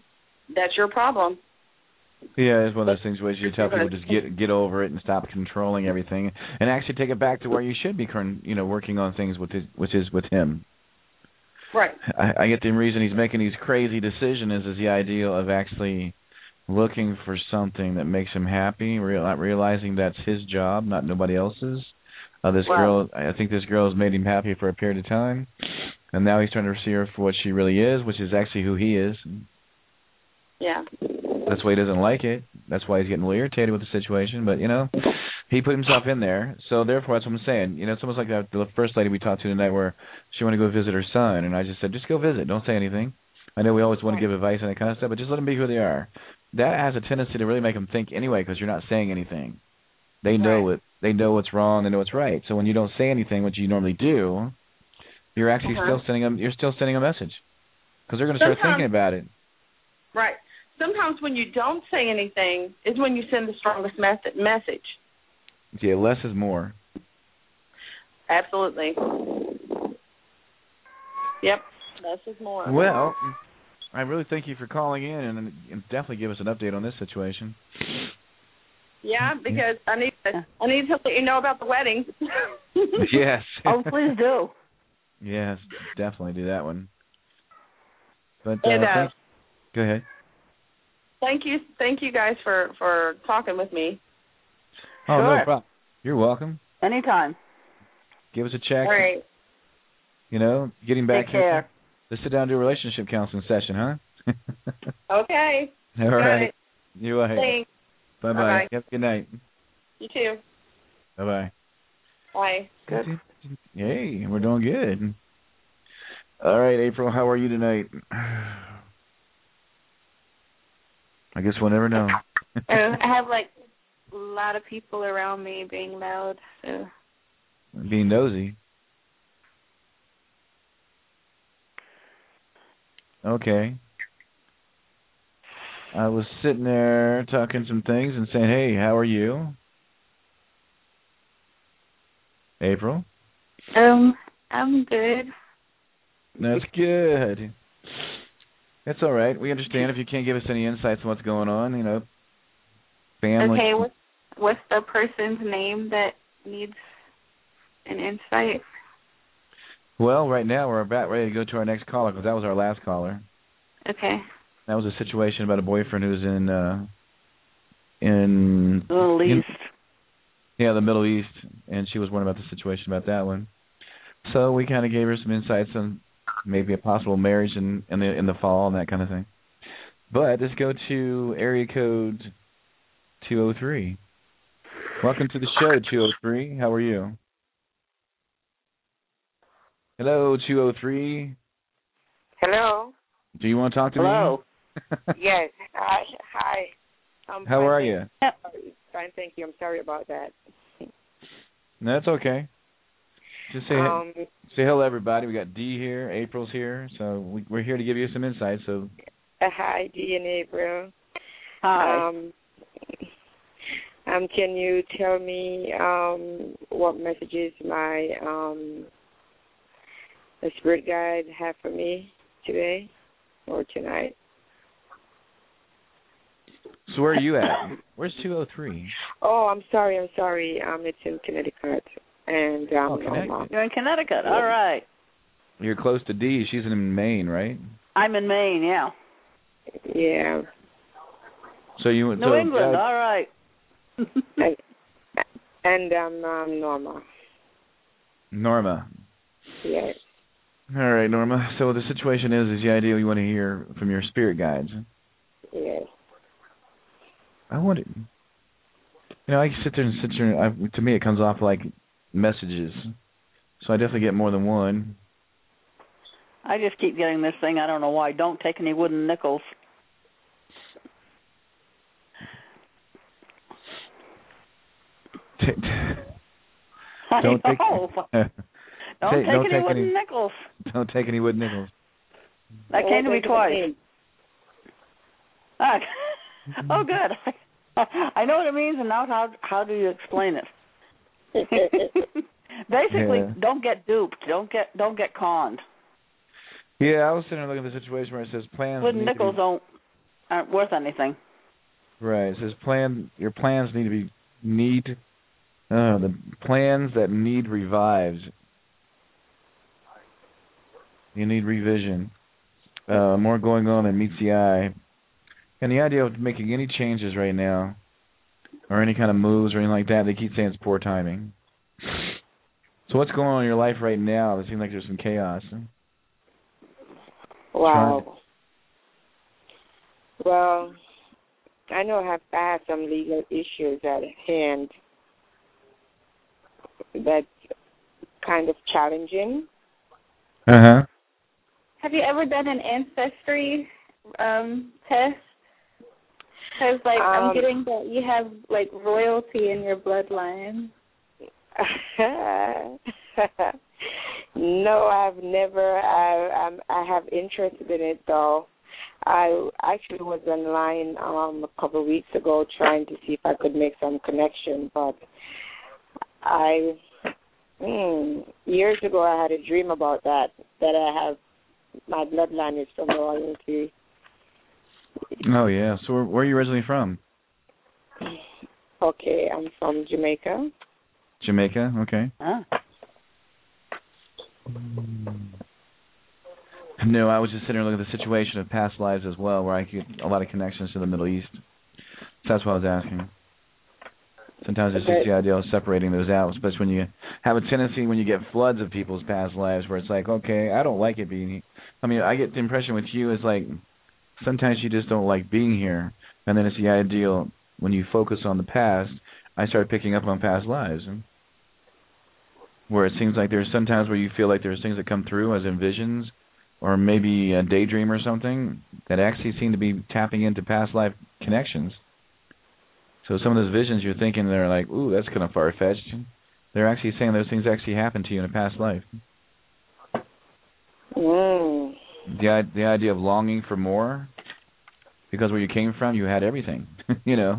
that's your problem. Yeah, it's one of those things where you tell people just get over it and stop controlling everything, and actually take it back to where you should be, working on things with him. Right. I get the reason he's making these crazy decisions is the idea of actually looking for something that makes him happy, realizing that's his job, not nobody else's. Girl, I think this girl has made him happy for a period of time, and now he's trying to see her for what she really is, which is actually who he is. Yeah. That's why he doesn't like it. That's why he's getting a little irritated with the situation. But, he put himself in there. So, therefore, that's what I'm saying. It's almost like the first lady we talked to tonight where she wanted to go visit her son. And I just said, just go visit. Don't say anything. I know we always want to give advice and that kind of stuff, but just let them be who they are. That has a tendency to really make them think anyway because you're not saying anything. They know it. They know what's wrong. They know what's right. So when you don't say anything, which you normally do, you're actually still sending them. You're still sending a message because they're going to start thinking about it. Right. Sometimes when you don't say anything is when you send the strongest message. Yeah, less is more. Absolutely. Yep, less is more. Well, I really thank you for calling in and definitely give us an update on this situation. Yeah, because I need to let you know about the wedding. Yes. Oh, please do. Yes, definitely do that one. But go ahead. Thank you guys for talking with me. Oh, sure. No problem. You're welcome. Anytime. Give us a check. All right. Getting back Take care. Let's sit down and do a relationship counseling session, huh? Okay. All right. You're welcome. Thanks. Bye-bye. Bye-bye. Have a good night. You too. Bye-bye. Bye. Good. Hey, we're doing good. All right, April, how are you tonight? I guess we'll never know. I have a lot of people around me being loud, so. Being nosy. Okay. I was sitting there talking some things and saying, hey, how are you? April? I'm good. That's good. That's all right. We understand if you can't give us any insights on what's going on, family. Okay, what's the person's name that needs an insight? Well, right now we're about ready to go to our next caller because that was our last caller. Okay. That was a situation about a boyfriend who's in Middle East. The Middle East, and she was wondering about the situation about that one. So we kind of gave her some insights on maybe a possible marriage in the fall and that kind of thing. But let's go to area code 203. Welcome to the show, 203. How are you? Hello, 203. Hello. Do you want to talk to Hello. me? Yes. Hi. How are you? Fine, thank you. I'm sorry about that. No, that's okay. Just say hello, everybody. We got Dee here, April's here, so we're here to give you some insight. So, hi, Dee and April. Hi. Can you tell me what messages my the spirit guide have for me today or tonight? So where are you at? Where's 203? Oh, I'm sorry. It's in Connecticut. And Connecticut. You're in Connecticut. All right. You're close to Dee. She's in Maine, right? I'm in Maine, yeah. Yeah. So you New England, all right. and Norma. Norma. Yes. All right, Norma. So the situation is the idea you want to hear from your spirit guides. Yes. I want it. I can sit there and to me, it comes off like messages. So I definitely get more than one. I just keep getting this thing. I don't know why. Don't take any wooden nickels. Don't take any wooden nickels. Don't take any wooden nickels. That came to me twice. Oh, good. I know what it means, and now how do you explain it? Basically, don't get duped. Don't get conned. Yeah, I was sitting there looking at the situation where it says plans. Wooden nickels don't. aren't worth anything. Right. It says your plans need to be the plans that need revives. You need revision. More going on than meets the eye. And the idea of making any changes right now, or any kind of moves or anything like that, they keep saying it's poor timing. So what's going on in your life right now? It seems like there's some chaos. Wow. Well, I know I have some legal issues at hand that's kind of challenging. Uh-huh. Have you ever done an ancestry test? Because, like, I'm getting that you have, like, royalty in your bloodline. No, I've never. I have interest in it, though. I actually was online a couple of weeks ago trying to see if I could make some connection, but years ago I had a dream about that I have, my bloodline is from royalty. Oh, yeah. So where are you originally from? Okay, I'm from Jamaica. Jamaica? Okay. Ah. No, I was just sitting there looking at the situation of past lives as well, where I get a lot of connections to the Middle East. So that's what I was asking. Sometimes it's just the idea of separating those out, especially when you have a tendency when you get floods of people's past lives where it's like, okay, I don't like it being here. I mean, I get the impression with you is like sometimes you just don't like being here, and then it's the ideal when you focus on the past, I start picking up on past lives. Where it seems like there's sometimes where you feel like there's things that come through as in visions or maybe a daydream or something that actually seem to be tapping into past life connections. So some of those visions you're thinking they're like, ooh, that's kind of far-fetched. They're actually saying those things actually happened to you in a past life. Mm. The idea of longing for more, because where you came from, you had everything, you know.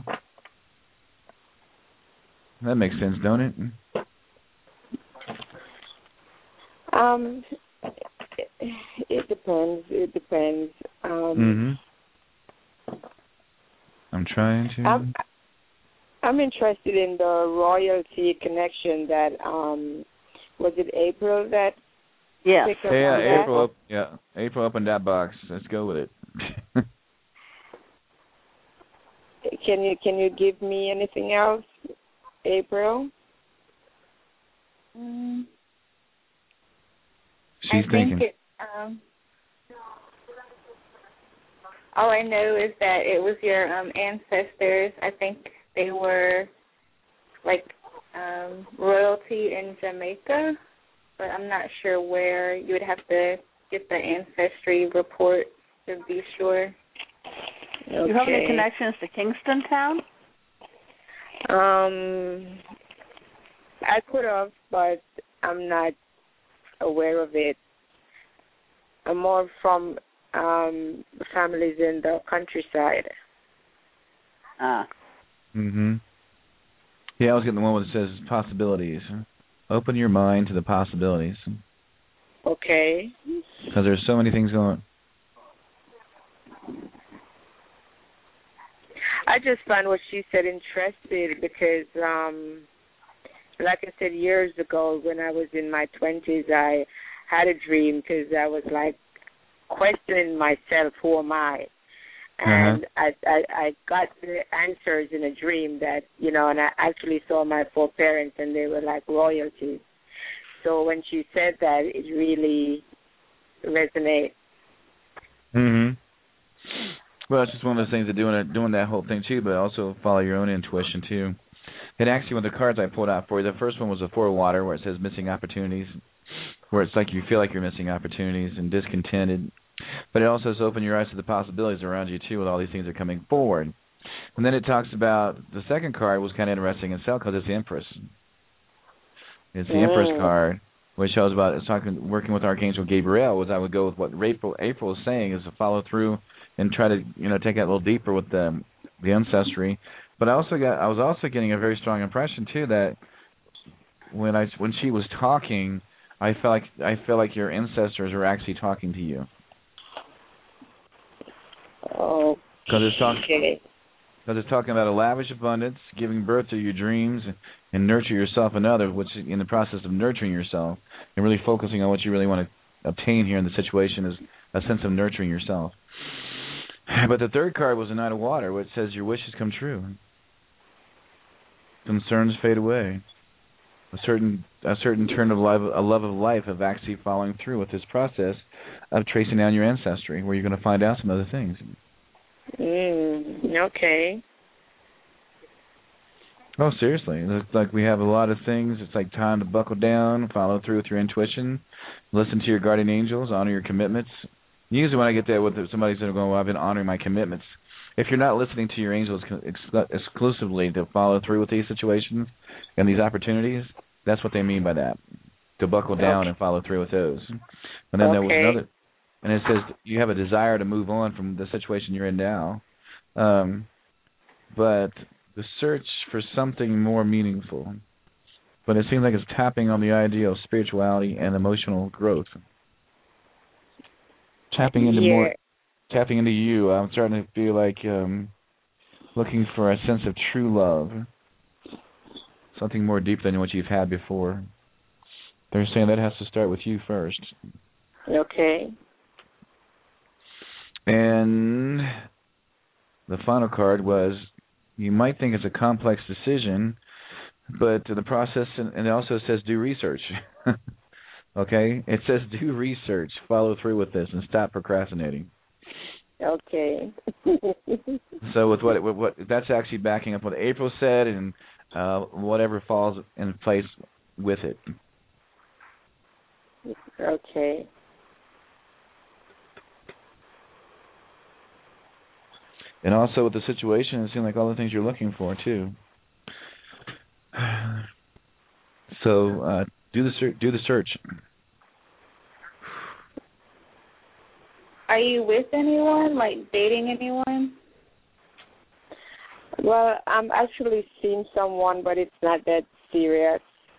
That makes sense, don't it? It depends. It depends. I'm trying to. I'm interested in the royalty connection that was it April that? Yeah. April. Yeah, April opened that box. Let's go with it. Can you give me anything else, April? She's thinking. All I know is that it was your ancestors. I think they were like royalty in Jamaica, but I'm not sure where. You would have to get the ancestry report to be sure. Okay. Do you have any connections to Kingston Town? I could have, but I'm not aware of it. I'm more from families in the countryside. Ah. Yeah, I was getting the one where it says possibilities. Open your mind to the possibilities. Okay. Because there's so many things going on. I just found what she said interesting because, like I said, years ago when I was in my 20s, I had a dream because I was like questioning myself, who am I? And I got the answers in a dream that, you know, and I actually saw my 4 parents and they were like royalty. So when she said that, it really resonated. Well, it's just one of those things of doing that whole thing too, but also follow your own intuition too. And actually, one of the cards I pulled out for you, the first one was a 4 of water, where it says missing opportunities, where it's like you feel like you're missing opportunities and discontented. But it also says open your eyes to the possibilities around you too, with all these things that are coming forward. And then it talks about the second card was kind of interesting itself because it's the Empress. It's the Empress card, which shows about it's talking working with Archangel Gabriel. Was I would go with what April is saying is to follow through and try to take that a little deeper with the ancestry. But I was also getting a very strong impression too that when she was talking, I felt like your ancestors were actually talking to you. Okay. Because it's talking about a lavish abundance, giving birth to your dreams, and nurture yourself and others, which in the process of nurturing yourself and really focusing on what you really want to obtain here in the situation is a sense of nurturing yourself. But the third card was the Knight of Water, which says your wishes come true. Concerns fade away. A certain turn of life, a love of life, of actually following through with this process of tracing down your ancestry, where you're going to find out some other things. Okay. Oh, seriously. It's like we have a lot of things. It's like time to buckle down, follow through with your intuition, listen to your guardian angels, honor your commitments. Usually when I get there with somebody's going, well, I've been honoring my commitments. If you're not listening to your angels exclusively to follow through with these situations and these opportunities, that's what they mean by that, to buckle down and follow through with those. And then there was another, and it says you have a desire to move on from the situation you're in now, but the search for something more meaningful. But it seems like it's tapping on the idea of spirituality and emotional growth. Tapping into you. I'm starting to feel like looking for a sense of true love, something more deep than what you've had before. They're saying that has to start with you first. Okay. And the final card was, you might think it's a complex decision, but the process, and it also says do research. Okay? It says do research, follow through with this, and stop procrastinating. Okay. So with what that's actually backing up what April said, and whatever falls in place with it. Okay. And also with the situation, it seems like all the things you're looking for too. So do the search. Are you with anyone, like dating anyone? Well, I'm actually seeing someone, but it's not that serious.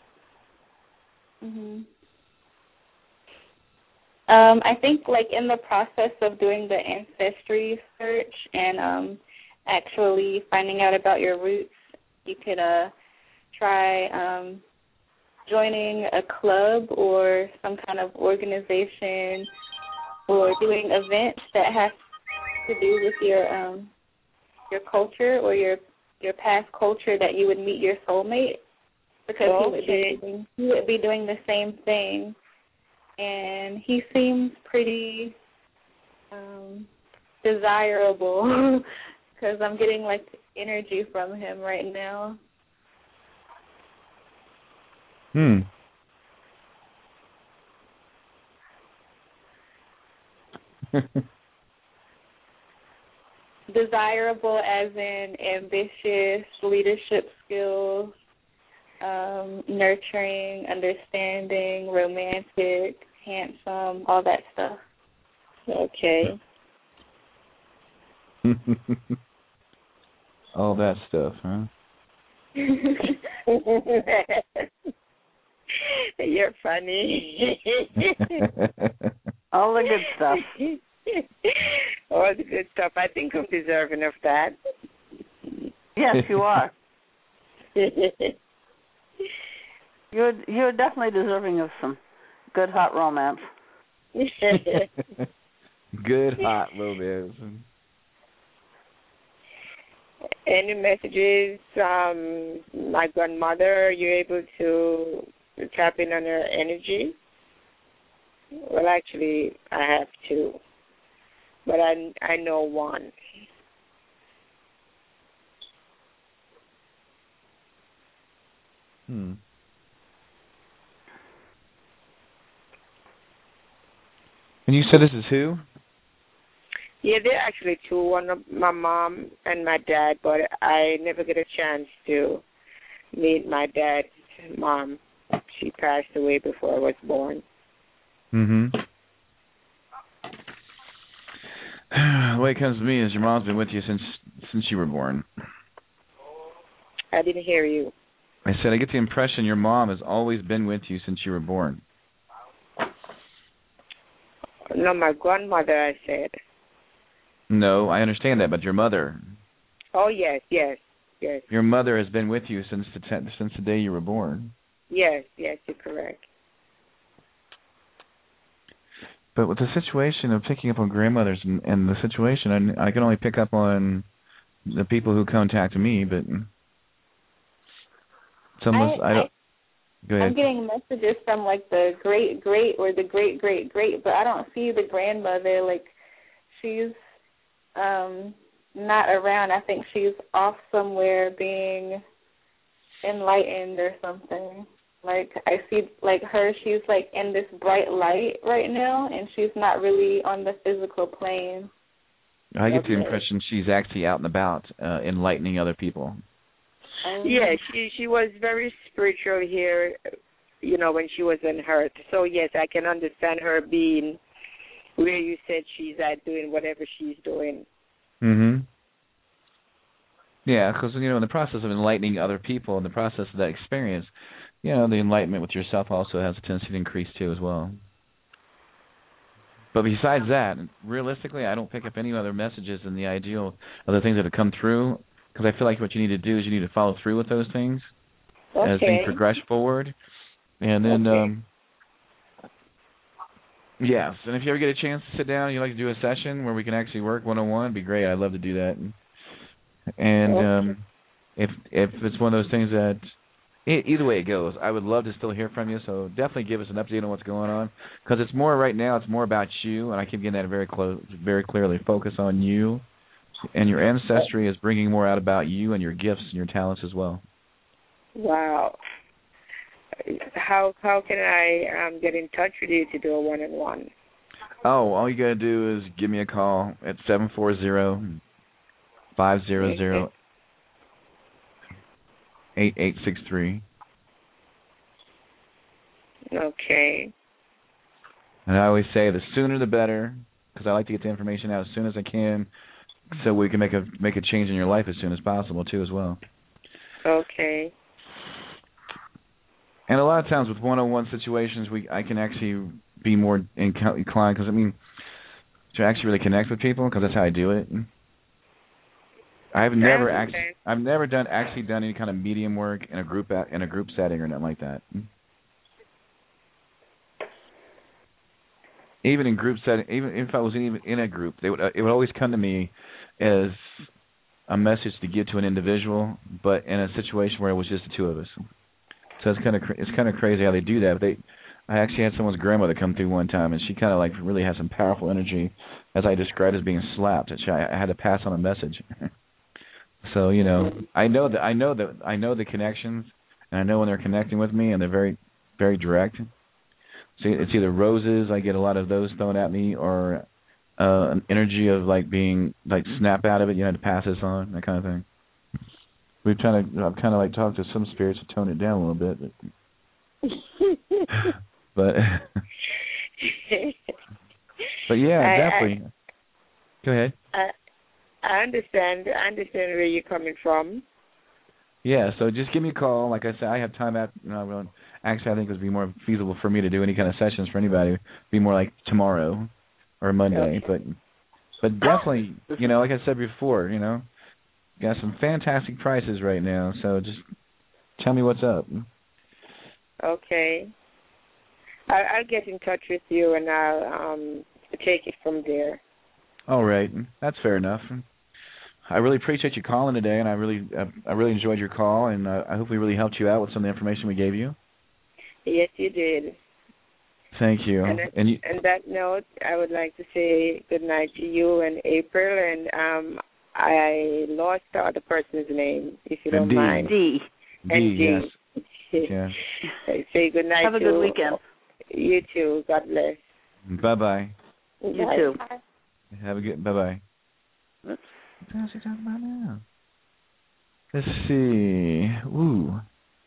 I think, like, in the process of doing the ancestry search and actually finding out about your roots, you could try joining a club or some kind of organization or doing events that have to do with your culture or your past culture, that you would meet your soulmate, because he would be doing the same thing. And he seems pretty desirable because I'm getting, like, energy from him right now. Desirable as in ambitious, leadership skills, nurturing, understanding, romantic, handsome, all that stuff. Okay. All that stuff, huh? You're funny. All the good stuff. All the good stuff. I think I'm deserving of that. Yes, you are. You're definitely deserving of some good hot romance. Good hot romance. Any messages? My grandmother, are you able to tap in on her energy? Well, actually, I have two, but I know one. And you said this is who? Yeah, there are actually two. One of my mom and my dad, but I never get a chance to meet my dad's mom. She passed away before I was born. The way it comes to me is your mom's been with you since you were born. I didn't hear you. I said I get the impression your mom has always been with you since you were born. No, my grandmother, I said. No, I understand that, but your mother. Oh, yes, yes, yes. Your mother has been with you since the day you were born. Yes, yes, you're correct. But with the situation of picking up on grandmothers and the situation, I can only pick up on the people who contact me, but go ahead. I'm getting messages from like the great or the great, but I don't see the grandmother. Like she's not around. I think she's off somewhere being enlightened or something. Like I see like her, she's like in this bright light right now, and she's not really on the physical plane. I get the impression she's actually out and about, enlightening other people. Yeah, she was very spiritual here, when she was on Earth. So yes, I can understand her being where you said she's at, doing whatever she's doing. Mhm. Yeah, because in the process of enlightening other people, in the process of that experience, the enlightenment with yourself also has a tendency to increase too as well. But besides that, realistically, I don't pick up any other messages in the ideal of the things that have come through, because I feel like what you need to do is you need to follow through with those things as things progress forward. And then, yes, and if you ever get a chance to sit down, you'd like to do a session where we can actually work one-on-one, it'd be great. I'd love to do that. And if it's one of those things that, either way it goes, I would love to still hear from you, so definitely give us an update on what's going on, because it's more right now, it's more about you, and I keep getting that very clearly. Focus on you, and your ancestry is bringing more out about you and your gifts and your talents as well. Wow. How can I get in touch with you to do a one-on-one? Oh, all you got to do is give me a call at 740-500-8863. Okay. And I always say the sooner the better, because I like to get the information out as soon as I can, so we can make a change in your life as soon as possible too, as well. Okay. And a lot of times with one-on-one situations, I can actually be more inclined, because to actually really connect with people, because that's how I do it. I've never done any kind of medium work in a group setting or nothing like that. Even in group setting, even if I wasn't even in a group, it would always come to me as a message to give to an individual, but in a situation where it was just the two of us. So it's kind of crazy how they do that. But I actually had someone's grandmother come through one time, and she kind of like really had some powerful energy, as I described as being slapped. I had to pass on a message. So I know the connections, and I know when they're connecting with me, and they're very, very direct. So it's either roses, I get a lot of those thrown at me, or an energy of like being like snap out of it. You had to pass this on, that kind of thing. I've kind of like talked to some spirits to tone it down a little bit, but yeah, definitely. Go ahead. I understand where you're coming from. Yeah, so just give me a call. Like I said, I have time actually, I think it would be more feasible for me to do any kind of sessions for anybody. It'd be more like tomorrow or Monday. Okay. But definitely, like I said before, got some fantastic prices right now. So just tell me what's up. Okay. I'll get in touch with you, and I'll take it from there. All right. That's fair enough. I really appreciate you calling today, and I really enjoyed your call, and I hope we really helped you out with some of the information we gave you. Yes, you did. Thank you. And on that note, I would like to say good night to you and April, and I lost the other person's name, if you don't mind. D. Yes. Yeah. Say good night. Have a good weekend. You too. God bless. Bye-bye. You too. Have a good. Bye-bye. Oops. What else are you talking about now? Let's see. Ooh.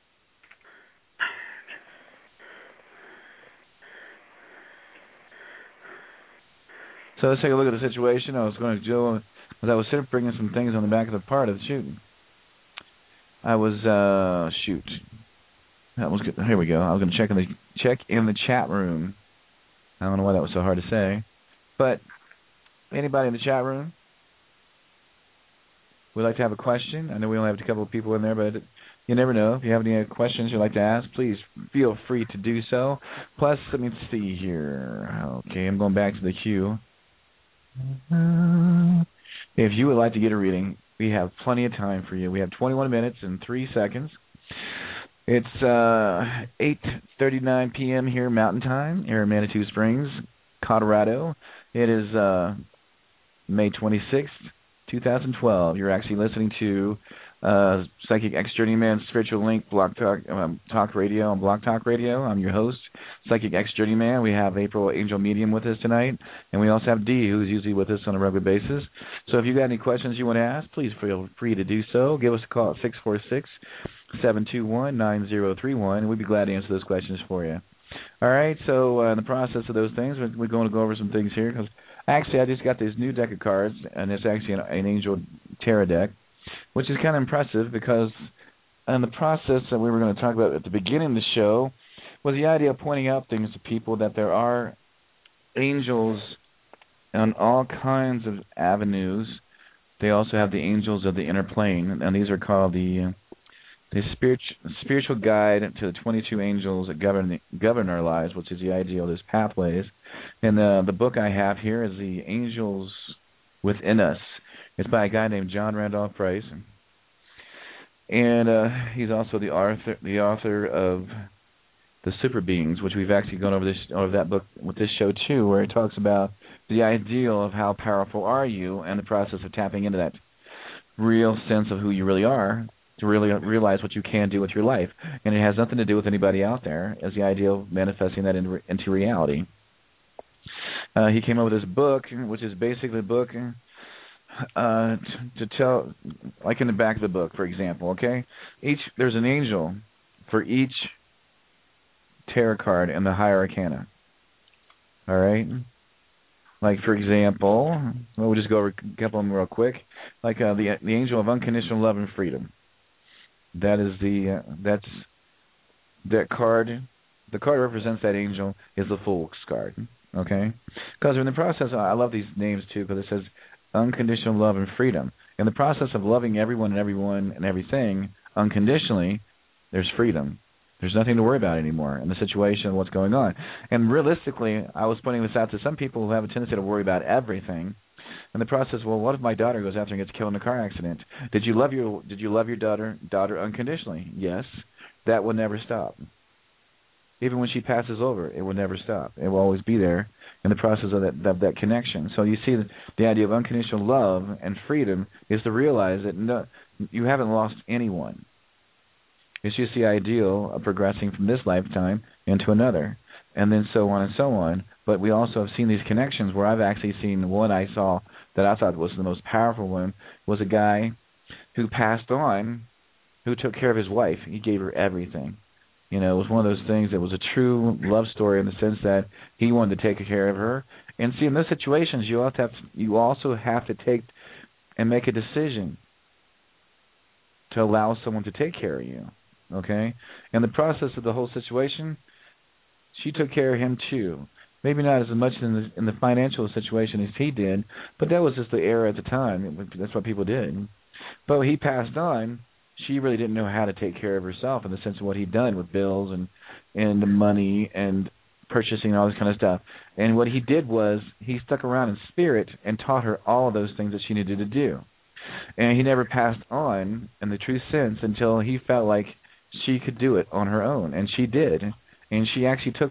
So let's take a look at the situation. I was going to do, as I was bringing some things on the back of the part of the shooting. I was shoot. That was good. Here we go. I was going to check in the chat room. I don't know why that was so hard to say, but anybody in the chat room? we'd like to have a question. I know we only have a couple of people in there, but you never know. If you have any questions you'd like to ask, please feel free to do so. Plus, let me see here. Okay, I'm going back to the queue. If you would like to get a reading, we have plenty of time for you. We have 21 minutes and 3 seconds. It's 8:39 p.m. here Mountain Time here in Manitou Springs, Colorado. It is May 26th, 2012. You're actually listening to Psychic Ex-Journeyman Spiritual Link Talk Radio on Block Talk Radio. I'm your host, Psychic Ex-Journeyman. We have April Angel Medium with us tonight, and we also have Dee, who's usually with us on a regular basis. So if you've got any questions you want to ask, please feel free to do so. Give us a call at 646-721-9031, and we'd be glad to answer those questions for you. All right, so in the process of those things, we're going to go over some things here, because actually I just got this new deck of cards, and it's actually an Angel Tarot deck, which is kind of impressive because in the process that we were going to talk about at the beginning of the show was the idea of pointing out things to people, that there are angels on all kinds of avenues. They also have the angels of the inner plane, and these are called the spiritual guide to the 22 angels that govern our lives, which is the idea of those pathways. And the book I have here is The Angels Within Us. It's by a guy named John Randolph Price, and he's also the author of The Super Beings, which we've actually gone over that book with this show too, where it talks about the ideal of how powerful are you and the process of tapping into that real sense of who you really are to really realize what you can do with your life. And it has nothing to do with anybody out there, as the idea of manifesting that into reality. He came up with this book, which is basically a book to tell, like in the back of the book, for example, okay? There's an angel for each tarot card in the higher arcana. All right? Like, for example, we'll just go over a couple of them real quick. Like the angel of unconditional love and freedom. That is that card. The card represents that angel is the Fool's card. Okay? Because in the process, I love these names too, because it says unconditional love and freedom. In the process of loving everyone and everything unconditionally, there's freedom. There's nothing to worry about anymore in the situation of what's going on. And realistically, I was pointing this out to some people who have a tendency to worry about everything. In the process, well, what if my daughter goes after and gets killed in a car accident? Did you love your daughter unconditionally? Yes. That will never stop. Even when she passes over, it will never stop. It will always be there in the process of that connection. So you see the idea of unconditional love and freedom is to realize that you haven't lost anyone. It's just the ideal of progressing from this lifetime into another, and then so on and so on. But we also have seen these connections where I've actually seen one I saw that I thought was the most powerful one, was a guy who passed on, who took care of his wife. He gave her everything. You know, it was one of those things that was a true love story in the sense that he wanted to take care of her. And see, in those situations, you also have to take and make a decision to allow someone to take care of you. Okay? And the process of the whole situation, she took care of him too. Maybe not as much in the financial situation as he did, but that was just the era at the time. That's what people did. But when he passed on, she really didn't know how to take care of herself in the sense of what he'd done with bills and the money and purchasing and all this kind of stuff. And what he did was he stuck around in spirit and taught her all of those things that she needed to do. And he never passed on in the true sense until he felt like she could do it on her own, and she did. And she actually took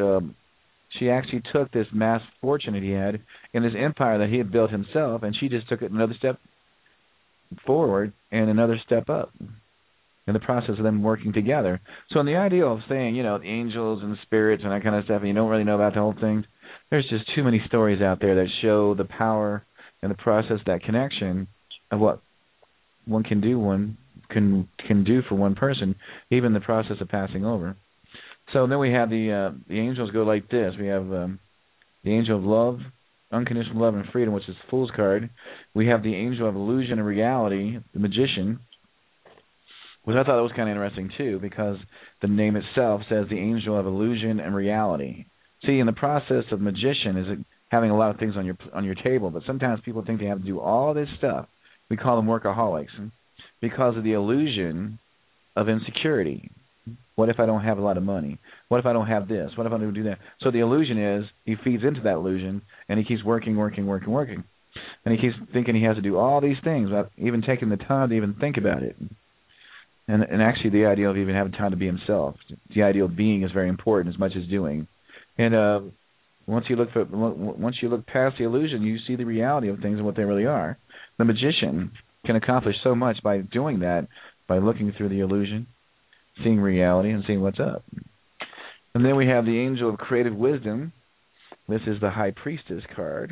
took this mass fortune that he had in this empire that he had built himself, and she just took it another step forward and another step up in the process of them working together. So in the idea of saying, you know, the angels and the spirits and that kind of stuff, and you don't really know about the whole thing, there's just too many stories out there that show the power and the process, that connection of what one can do for one person, even the process of passing over. So then we have the angels go like this. We have the angel of love, unconditional love and freedom, which is the Fool's card. We have the angel of illusion and reality, the magician, which I thought was kind of interesting too, because the name itself says the angel of illusion and reality. See, in the process of magician is having a lot of things on your table, but sometimes people think they have to do all this stuff we call them workaholics because of the illusion of insecurity. What if I don't have a lot of money? What if I don't have this? What if I don't do that? So the illusion is he feeds into that illusion, and he keeps working. And he keeps thinking he has to do all these things without even taking the time to even think about it. And actually the idea of even having time to be himself, the idea of being is very important as much as doing. And once you look past the illusion, you see the reality of things and what they really are. The magician can accomplish so much by doing that, by looking through the illusion, seeing reality, and seeing what's up. And then we have the Angel of Creative Wisdom. This is the High Priestess card.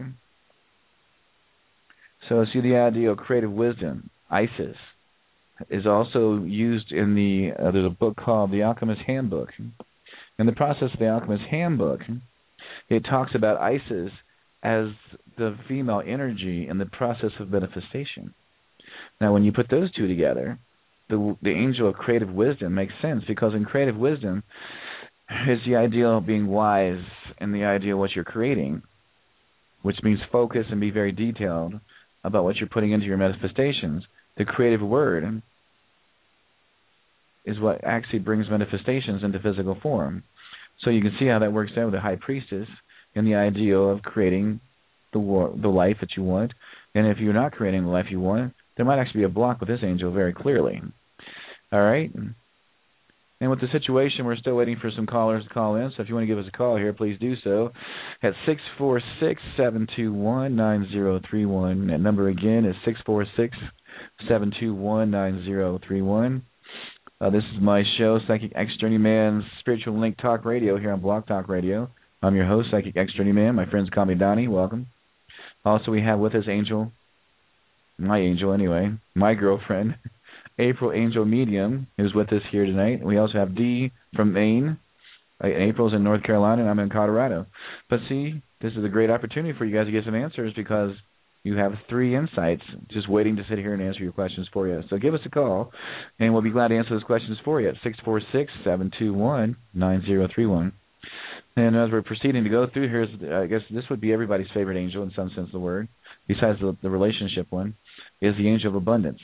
So see the idea of creative wisdom. Isis is also used in there's a book called The Alchemist's Handbook. In the process of The Alchemist's Handbook, it talks about Isis as the female energy in the process of manifestation. Now, when you put those two together, the Angel of Creative Wisdom makes sense, because in creative wisdom is the idea of being wise and the idea of what you're creating, which means focus and be very detailed about what you're putting into your manifestations. The creative word is what actually brings manifestations into physical form. So you can see how that works out with the High Priestess and the idea of creating the life that you want. And if you're not creating the life you want, there might actually be a block with this angel very clearly. All right? And with the situation, we're still waiting for some callers to call in. So if you want to give us a call here, please do so at 646-721-9031. That number again is 646-721-9031. This is my show, Psychic X Journeyman's Spiritual Link Talk Radio here on Blog Talk Radio. I'm your host, Psychic X Journeyman. My friends call me Donnie. Welcome. Also, we have with us my girlfriend, April Angel Medium, who's with us here tonight. We also have Dee from Maine. April's in North Carolina, and I'm in Colorado. But see, this is a great opportunity for you guys to get some answers, because you have 3 insights just waiting to sit here and answer your questions for you. So give us a call, and we'll be glad to answer those questions for you at 646-721-9031. And as we're proceeding to go through here, I guess this would be everybody's favorite angel in some sense of the word, besides the relationship one, is the Angel of Abundance.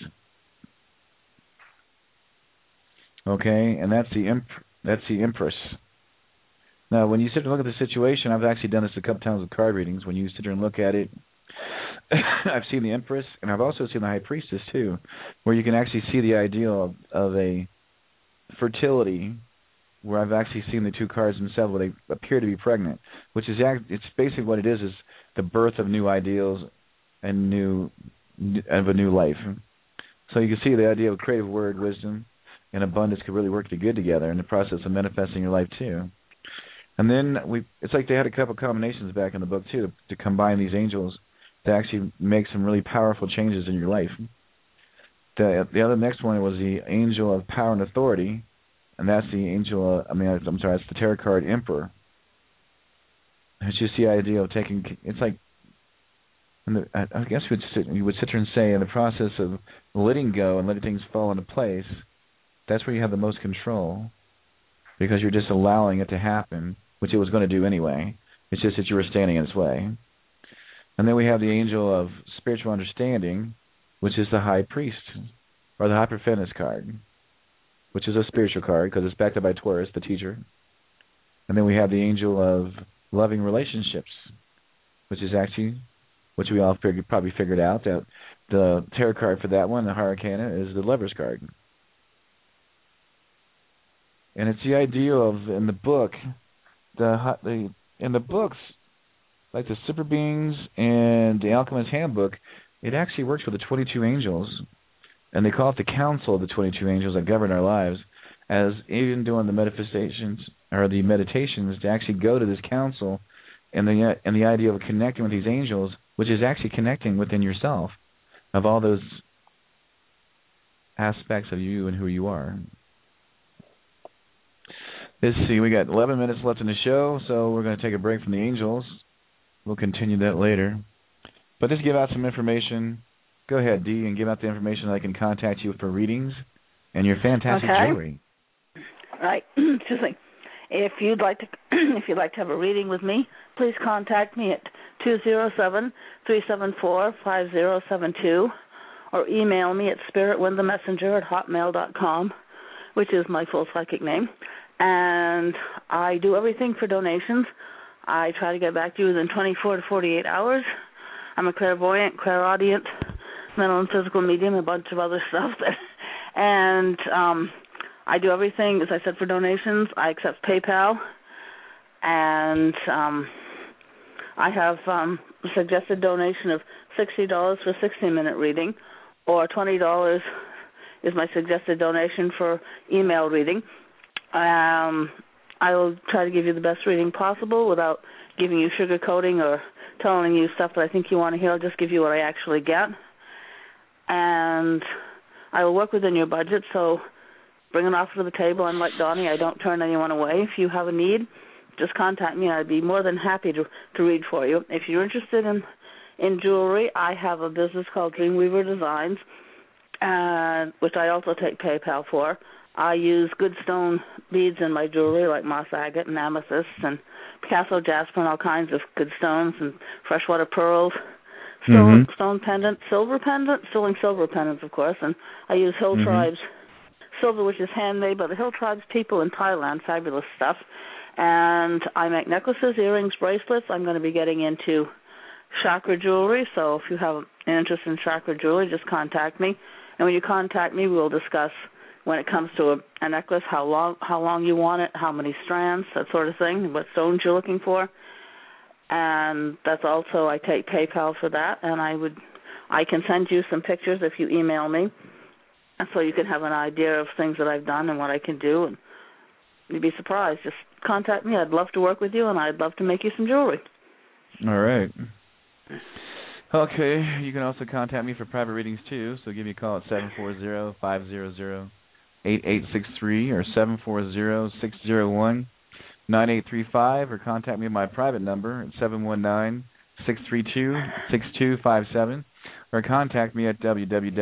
Okay, and that's the Empress. Now, when you sit and look at the situation, I've actually done this a couple times with card readings. When you sit there and look at it, I've seen the Empress, and I've also seen the High Priestess too, where you can actually see the ideal of a fertility, where I've actually seen the 2 cards themselves where they appear to be pregnant, which is it's basically what it is the birth of new ideals and of a new life. So you can see the idea of creative word, wisdom, and abundance could really work good together in the process of manifesting your life too. And then it's like they had a couple combinations back in the book too to combine these angels to actually make some really powerful changes in your life. The other next one was the Angel of Power and Authority, and that's the angel. It's the tarot card Emperor. It's just the idea of taking. It's like, I guess you would sit there and say, in the process of letting go and letting things fall into place, that's where you have the most control, because you're just allowing it to happen, which it was going to do anyway. It's just that you were standing in its way. And then we have the Angel of Spiritual Understanding, which is the High Priest, or the Hierophant card, which is a spiritual card because it's backed up by Taurus, the teacher. And then we have the Angel of Loving Relationships, which is actually, which we all probably figured out, that the tarot card for that one, the Hierophant, is the Lover's card. And it's the idea of, in the book, in the books, like the Super Beings and the Alchemist's Handbook, it actually works with the 22 angels, and they call it the Council of the 22 Angels that govern our lives, as even doing the manifestations or the meditations to actually go to this council, and the idea of connecting with these angels, which is actually connecting within yourself of all those aspects of you and who you are. Let's see, we got 11 minutes left in the show, so we're going to take a break from the angels. We'll continue that later. But just give out some information. Go ahead, Dee, and give out the information that I can contact you for readings and your fantastic jewelry. Right. Excuse me. If you'd like to have a reading with me, please contact me at 207-374-5072, or email me at spiritwinthemessenger@hotmail.com, which is my full psychic name. And I do everything for donations. I try to get back to you within 24 to 48 hours. I'm a clairvoyant, clairaudient, mental and physical medium, a bunch of other stuff. And I do everything, as I said, for donations. I accept PayPal. And I have a suggested donation of $60 for a 60-minute reading, or $20 is my suggested donation for email reading. I will try to give you the best reading possible without giving you sugarcoating or telling you stuff that I think you want to hear. I'll just give you what I actually get. And I will work within your budget, so bring an offer to the table. I'm like Donnie. I don't turn anyone away. If you have a need, just contact me. I'd be more than happy to read for you. If you're interested in jewelry, I have a business called Dreamweaver Designs, which I also take PayPal for. I use good stone beads in my jewelry, like moss agate and amethyst and Picasso jasper and all kinds of good stones and freshwater pearls, stone pendants, silver pendants, sterling silver pendants, of course, and I use Hill Tribes silver, which is handmade by the Hill Tribes people in Thailand, fabulous stuff. And I make necklaces, earrings, bracelets. I'm going to be getting into chakra jewelry, so if you have an interest in chakra jewelry, just contact me. And when you contact me, we'll discuss when it comes to a necklace, how long you want it, how many strands, that sort of thing, what stones you're looking for. And that's also, I take PayPal for that, and I can send you some pictures if you email me, and so you can have an idea of things that I've done and what I can do, and you'd be surprised. Just contact me. I'd love to work with you, and I'd love to make you some jewelry. All right. Okay, you can also contact me for private readings, too, so give me a call at 740-500-8863 or 740-601-9835, or contact me at my private number at 719-632-6257, or contact me at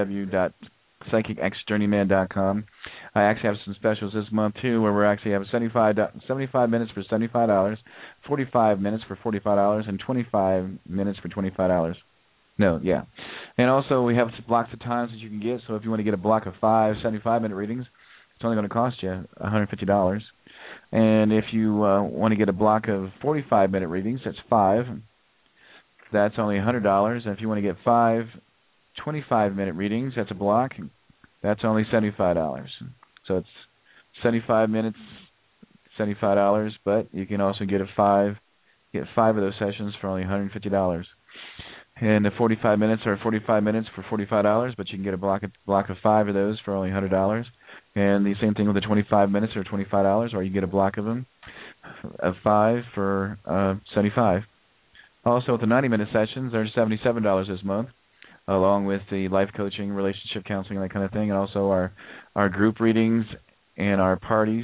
www.psychicxjourneyman.com. I actually have some specials this month, too, where we're actually having 75 minutes for $75, 45 minutes for $45, and 25 minutes for $25. No, yeah. And also we have blocks of times that you can get, so if you want to get a block of 5 75-minute readings, it's only going to cost you $150. And if you want to get a block of 45-minute readings, that's 5. That's only $100. And if you want to get 5 25-minute readings, that's a block. That's only $75. So it's 75 minutes, $75, but you can also get 5 of those sessions for only $150. And the 45 minutes are 45 minutes for $45, but you can get a block of 5 of those for only $100. And the same thing with the 25 minutes or $25, or you get a block of them of 5 for $75. Also, with the 90-minute sessions, they're $77 this month, along with the life coaching, relationship counseling, that kind of thing, and also our group readings and our parties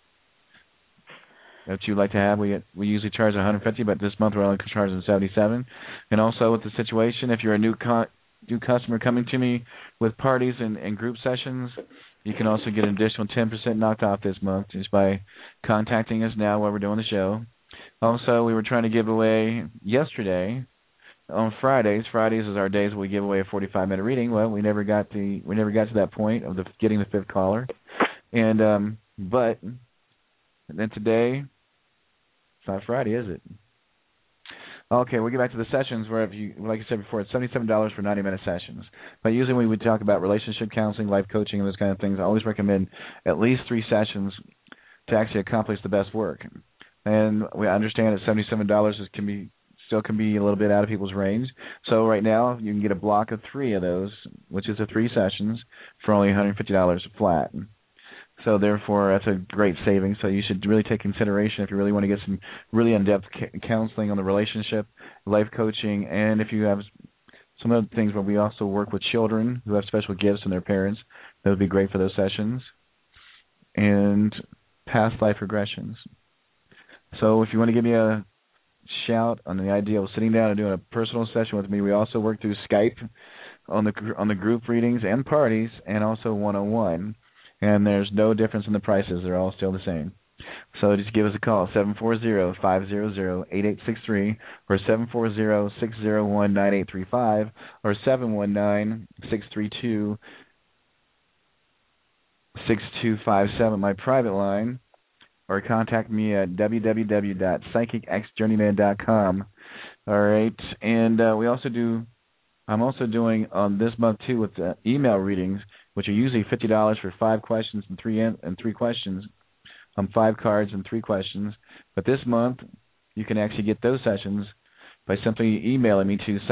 that you'd like to have. We usually charge $150, but this month we're only charging $77. And also with the situation, if you're a new customer coming to me with parties and group sessions, you can also get an additional 10% knocked off this month just by contacting us now while we're doing the show. Also, we were trying to give away yesterday on Fridays. Fridays is our days where we give away a 45-minute reading. Well, we never got to that point of getting the 5th caller, and but then today. It's not Friday, is it? Okay, we'll get back to the sessions where, like I said before, it's $77 for 90-minute sessions. But usually when we talk about relationship counseling, life coaching, and those kind of things, I always recommend at least 3 sessions to actually accomplish the best work. And we understand that $77 still can be a little bit out of people's range. So right now you can get a block of 3 of those, which is the 3 sessions, for only $150 flat. So therefore, that's a great saving. So you should really take consideration if you really want to get some really in-depth counseling on the relationship, life coaching, and if you have some other things where we also work with children who have special gifts from their parents, that would be great for those sessions, and past life regressions. So if you want to give me a shout on the idea of sitting down and doing a personal session with me, we also work through Skype on the group readings and parties, and also one-on-one. And there's no difference in the prices. They're all still the same. So just give us a call, 740-500-8863 or 740-601-9835 or 719-632-6257, my private line, or contact me at www.psychicxjourneyman.com. All right, and I'm also doing this month too with email readings, which are usually $50 for 5 questions and three questions, 5 cards and 3 questions. But this month, you can actually get those sessions by simply emailing me to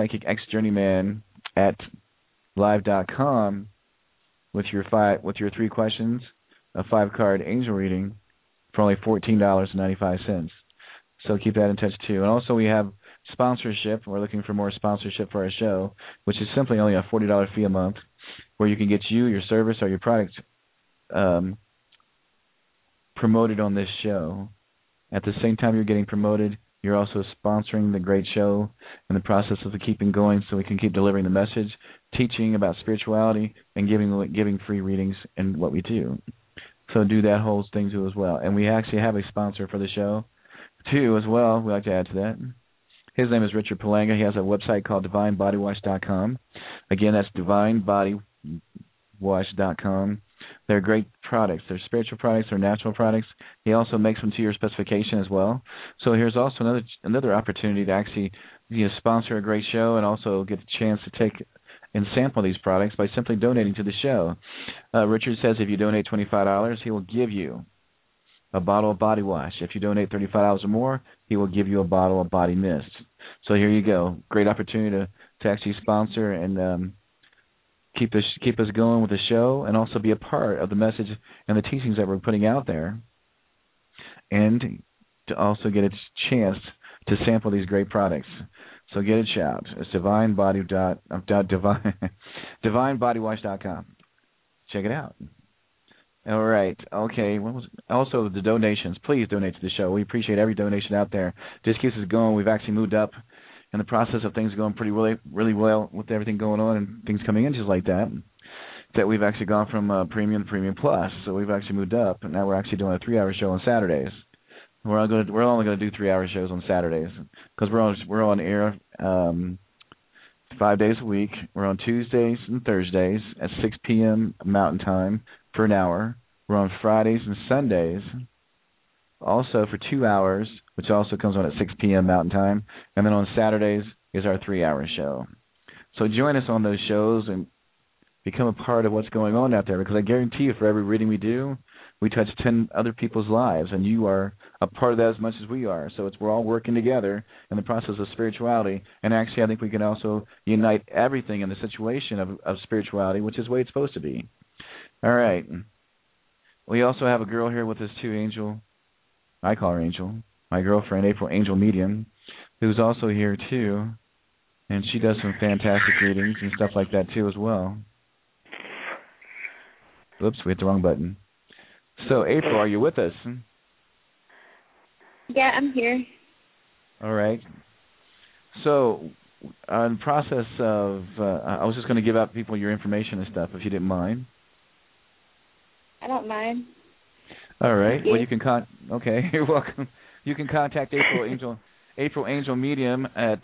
psychicxjourneyman@live.com with your 3 questions, a 5-card angel reading for only $14.95. So keep that in touch too. And also we have sponsorship. We're looking for more sponsorship for our show, which is simply only a $40 fee a month, where you can get your service or your product promoted on this show. At the same time you're getting promoted, you're also sponsoring the great show in the process of keeping going, so we can keep delivering the message, teaching about spirituality, and giving free readings in what we do. So do that whole thing too as well. And we actually have a sponsor for the show too as well. We like to add to that. His name is Richard Palanga. He has a website called DivineBodyWash.com. Again, that's DivineBodyWash.com. They're great products. They're spiritual products. They're natural products. He also makes them to your specification as well. So here's also another opportunity to actually sponsor a great show and also get a chance to take and sample these products by simply donating to the show. Richard says if you donate $25, he will give you a bottle of body wash. If you donate $35 or more, he will give you a bottle of body mist. So here you go. Great opportunity to actually sponsor and keep us going with the show, and also be a part of the message and the teachings that we're putting out there, and to also get a chance to sample these great products. So get a shout. It's DivineBodyWash.com. Check it out. All right. Okay. Also, the donations. Please donate to the show. We appreciate every donation out there. Just keeps us going. We've actually moved up in the process of things going really well with everything going on and things coming in just like that. That we've actually gone from premium to premium plus. So we've actually moved up, and now we're actually doing a 3-hour show on Saturdays. We're only going to do 3-hour shows on Saturdays because we're on air 5 days a week. We're on Tuesdays and Thursdays at 6 p.m. Mountain Time for an hour. We're on Fridays and Sundays also for 2 hours, which also comes on at 6 p.m. Mountain Time. And then on Saturdays is our 3-hour show. So join us on those shows and become a part of what's going on out there, because I guarantee you for every reading we do, we touch 10 other people's lives, and you are a part of that as much as we are. So we're all working together in the process of spirituality. And actually, I think we can also unite everything in the situation of spirituality, which is the way it's supposed to be. All right. We also have a girl here with us too, Angel. I call her Angel. My girlfriend, April Angel Medium, who's also here too. And she does some fantastic readings and stuff like that too as well. Oops, we hit the wrong button. So, April, are you with us? Yeah, I'm here. All right. So, in the process of, I was just going to give out people your information and stuff, if you didn't mind. I don't mind. All right. Well, you can okay, you're welcome. You can contact April Angel Medium at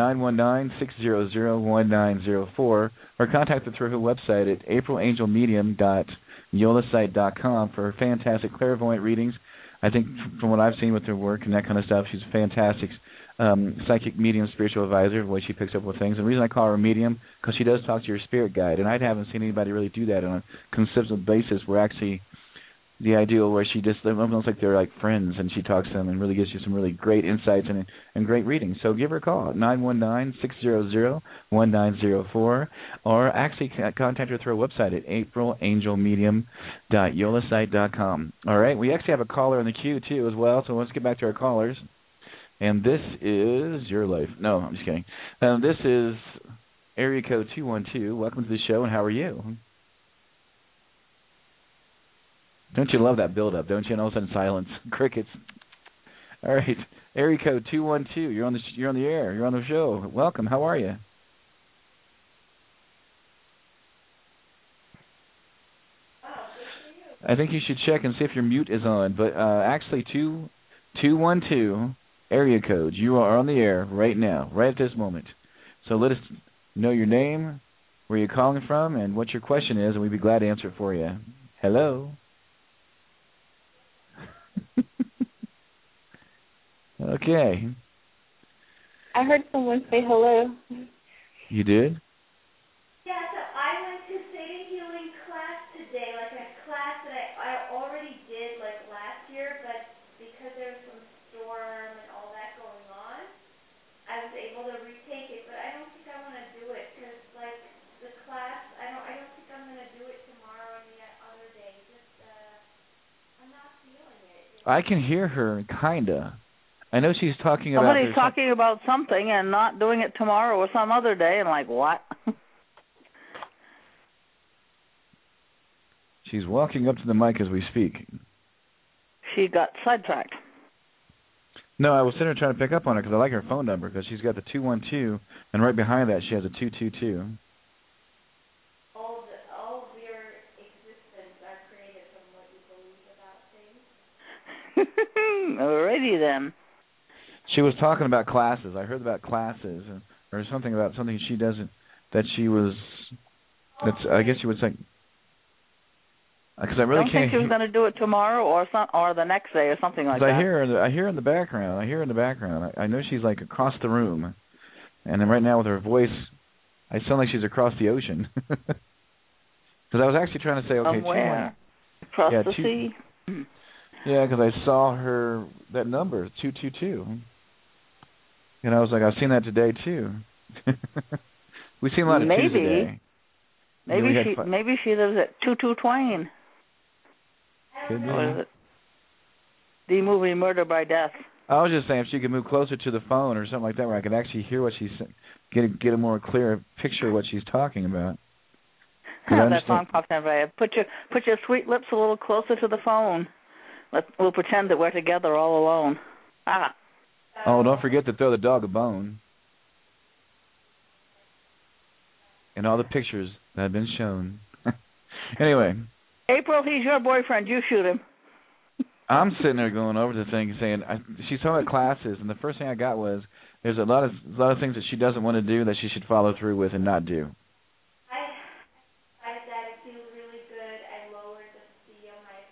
919-600-1904, or contact her through her website at aprilangelmedium.yolasite.com for fantastic clairvoyant readings. I think from what I've seen with her work and that kind of stuff, she's a fantastic psychic medium, spiritual advisor, the way she picks up with things. And the reason I call her a medium, because she does talk to your spirit guide, and I haven't seen anybody really do that on a consistent basis, where actually the ideal where she just almost like they're like friends, and she talks to them and really gives you some really great insights and great readings. So give her a call at 919-600-1904, or actually contact her through her website at aprilangelmedium.yolasite.com. All right, we actually have a caller in the queue too as well, so let's get back to our callers. And this is your life. No, I'm just kidding. This is area code 212. Welcome to the show, and how are you? Don't you love that build-up, don't you? And all of a sudden silence, crickets. All right, area code 212. You're on the air. You're on the show. Welcome. How are you? I think you should check and see if your mute is on. But actually, 212 area code. You are on the air right now, right at this moment. So let us know your name, where you're calling from, and what your question is, and we'd be glad to answer it for you. Hello. Okay. I heard someone say hello. You did? Yeah, so I went to Theta Healing class today, like a class that I already did like last year, but because there was some storm and all that going on, I was able to retake it, but I don't think I want to do it because like the class, I don't think I'm going to do it tomorrow or any other day. Just I'm not feeling it. I can hear her, kinda. I know she's talking about... Somebody's talking about something and not doing it tomorrow or some other day, and like, what? She's walking up to the mic as we speak. She got sidetracked. No, I was sitting there trying to pick up on her because I like her phone number because she's got the 212, and right behind that she has a 222. All of your existence are created from what you believe about things. Alrighty then. She was talking about classes. I heard about classes or something about something she doesn't, that she was, that's, I guess you would say, because I really don't can't. Think she was going to do it tomorrow or the next day or something like that. I hear her in the background. I know she's like across the room, and then right now with her voice, I sound like she's across the ocean. Because I was actually trying to say, okay, somewhere across the sea. Yeah, because I saw her that number 222, and I was like, I've seen that today too. We've seen a lot of twos today. Maybe she lives at 22 Twain. Could be. What is it? The movie Murder by Death. I was just saying if she could move closer to the phone or something like that, where I could actually hear what she's get a more clear picture of what she's talking about. That song popped in my head. Put your sweet lips a little closer to the phone. We'll pretend that we're together all alone. Ah. Oh, don't forget to throw the dog a bone. And all the pictures that have been shown. Anyway. April, he's your boyfriend. You shoot him. I'm sitting there going over the thing, saying she's talking about classes, and the first thing I got was there's a lot of things that she doesn't want to do that she should follow through with and not do. I said it feels really good. I lowered the fee on my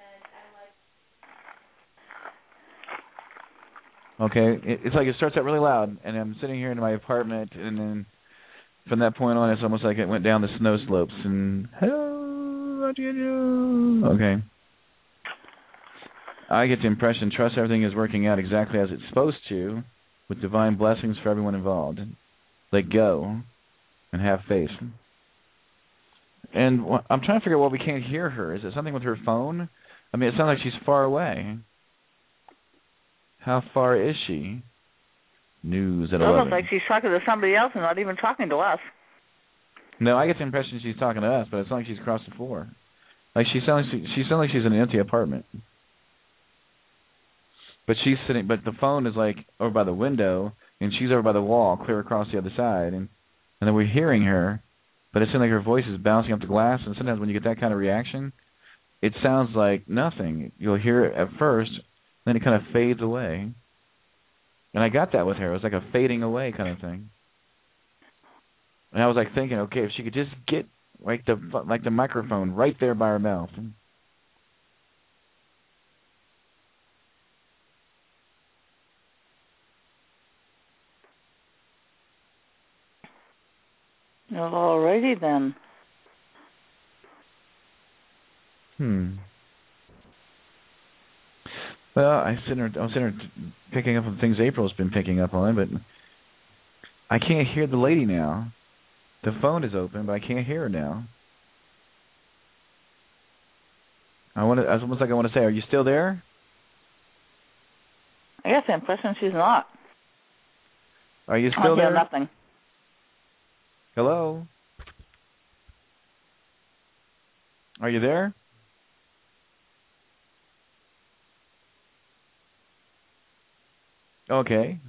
apartment. Okay, it's like it starts out really loud, and I'm sitting here in my apartment, and then from that point on, it's almost like it went down the snow slopes, and hello, what do you do? Okay. I get the impression, trust everything is working out exactly as it's supposed to, with divine blessings for everyone involved. Let go, and have faith. And I'm trying to figure out why we can't hear her. Is it something with her phone? I mean, it sounds like she's far away. How far is she? News at 11. It looks like she's talking to somebody else and not even talking to us. No, I get the impression she's talking to us, but it's not like she's across the floor. Like she sounds like she's in an empty apartment. But she's sitting. But the phone is like over by the window, and she's over by the wall, clear across the other side, and then we're hearing her. But it seems like her voice is bouncing up the glass, and sometimes when you get that kind of reaction, it sounds like nothing. You'll hear it at first, then it kind of fades away. And I got that with her. It was like a fading away kind of thing. And I was like thinking, okay, if she could just get like the microphone right there by her mouth. Alrighty then. Well, I was sitting there picking up on things April's been picking up on, but I can't hear the lady now. The phone is open, but I can't hear her now. It's almost like I want to say, are you still there? I guess the impression she's not. Are you still there? Nothing. Hello? Are you there? Okay.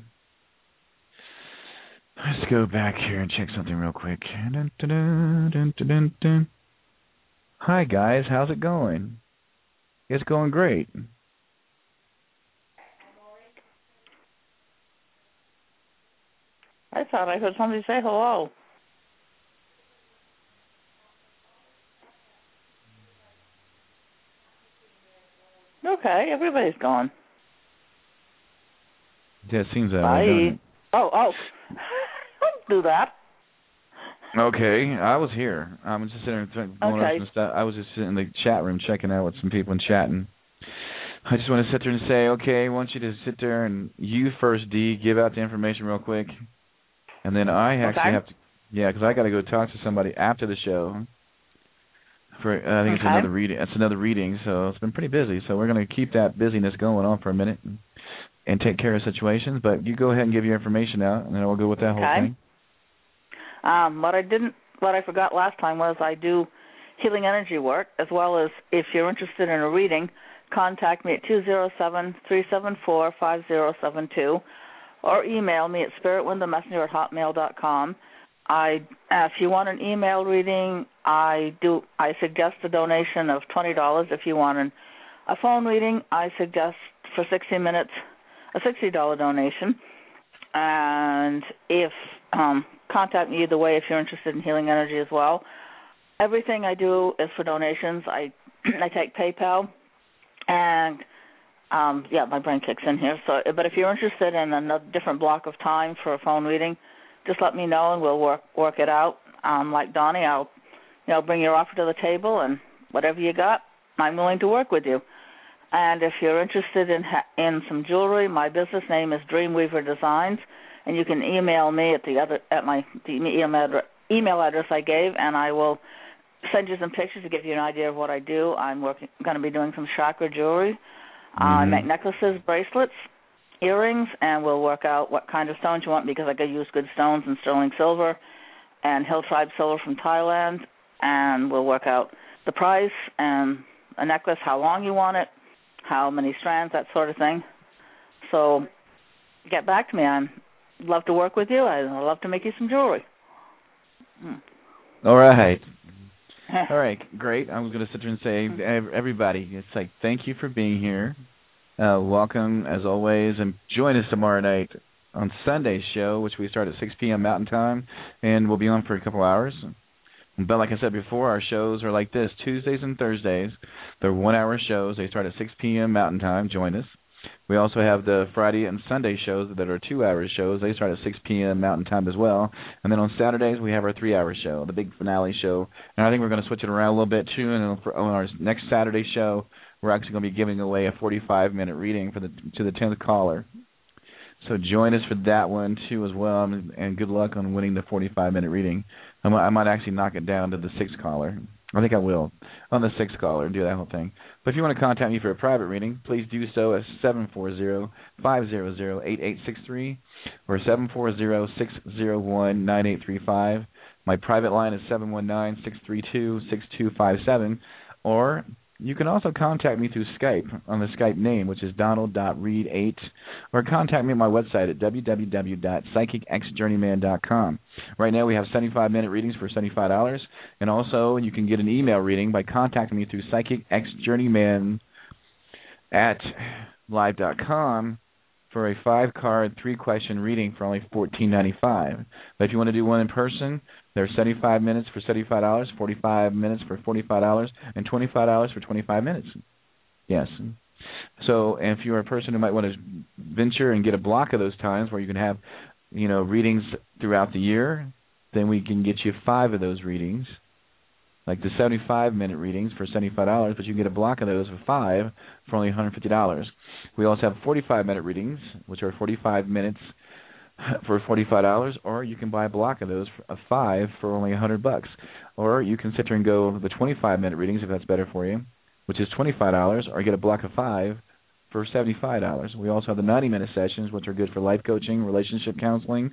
Let's go back here and check something real quick. Hi, guys. How's it going? It's going great. I thought I heard somebody say hello. Okay, everybody's gone. Yeah, it seems that Bye. way, doesn't it? Oh. Don't do that. Okay, I was here. I was just sitting there going over some stuff. I was just sitting in the chat room checking out with some people and chatting. I just want to sit there and say, okay, I want you to sit there and you first, Dee, give out the information real quick. And then I actually have to, because I got to go talk to somebody after the show. For I think it's another reading. It's another reading, so it's been pretty busy. So we're going to keep that busyness going on for a minute and take care of situations. But you go ahead and give your information out, and then we'll go with that whole thing. What I forgot last time was I do healing energy work, as well as if you're interested in a reading, contact me at 207-374-5072 or email me at spiritwindthemessenger@hotmail.com. If you want an email reading, I suggest a donation of $20. If you want a phone reading, I suggest for 60 minutes a $60 donation. And if contact me either way if you're interested in healing energy as well. Everything I do is for donations. I take PayPal, and my brain kicks in here. So, but if you're interested in a different block of time for a phone reading, just let me know and we'll work it out. Like Donnie, I'll bring your offer to the table, and whatever you got, I'm willing to work with you. And if you're interested in some jewelry, my business name is Dreamweaver Designs, and you can email me at the email address I gave, and I will send you some pictures to give you an idea of what I do. I'm going to be doing some chakra jewelry. I make necklaces, bracelets, earrings, and we'll work out what kind of stones you want, because I use good stones and sterling silver and Hill Tribe silver from Thailand, and we'll work out the price and a necklace, how long you want it, how many strands, that sort of thing. So get back to me. I'd love to work with you. I'd love to make you some jewelry. All right. All right, great. I was going to sit there and say, everybody, it's like, thank you for being here. Welcome, as always, and join us tomorrow night on Sunday's show, which we start at 6 p.m. Mountain Time, and we'll be on for a couple hours. But like I said before, our shows are like this. Tuesdays and Thursdays, they're 1-hour shows. They start at 6 p.m. Mountain Time. Join us. We also have the Friday and Sunday shows that are 2-hour shows. They start at 6 p.m. Mountain Time as well. And then on Saturdays, we have our 3-hour show, the big finale show. And I think we're going to switch it around a little bit, too. And on our next Saturday show, we're actually going to be giving away a 45-minute reading to the 10th caller. So join us for that one, too, as well. And good luck on winning the 45-minute reading. I might actually knock it down to the 6th caller. I think I will, on the 6th caller, and do that whole thing. But if you want to contact me for a private reading, please do so at 740-500-8863 or 740-601-9835. My private line is 719-632-6257. Or you can also contact me through Skype on the Skype name, which is Donald.Reed8, or contact me at my website at www.psychicxjourneyman.com. Right now we have 75-minute readings for $75, and also you can get an email reading by contacting me through psychicxjourneyman at live.com for a 5-card, 3-question reading for only $14.95. But if you want to do one in person, there's 75 minutes for $75, 45 minutes for $45, and $25 for 25 minutes. Yes. So if you're a person who might want to venture and get a block of those times where you can have, readings throughout the year, then we can get you 5 of those readings, like the 75-minute readings for $75, but you can get a block of those for 5 for only $150. We also have 45-minute readings, which are 45 minutes for $45, or you can buy a block of those of 5 for only $100. Or you can sit there and go the 25-minute readings if that's better for you, which is $25, or get a block of 5 for $75. We also have the 90-minute sessions, which are good for life coaching, relationship counseling,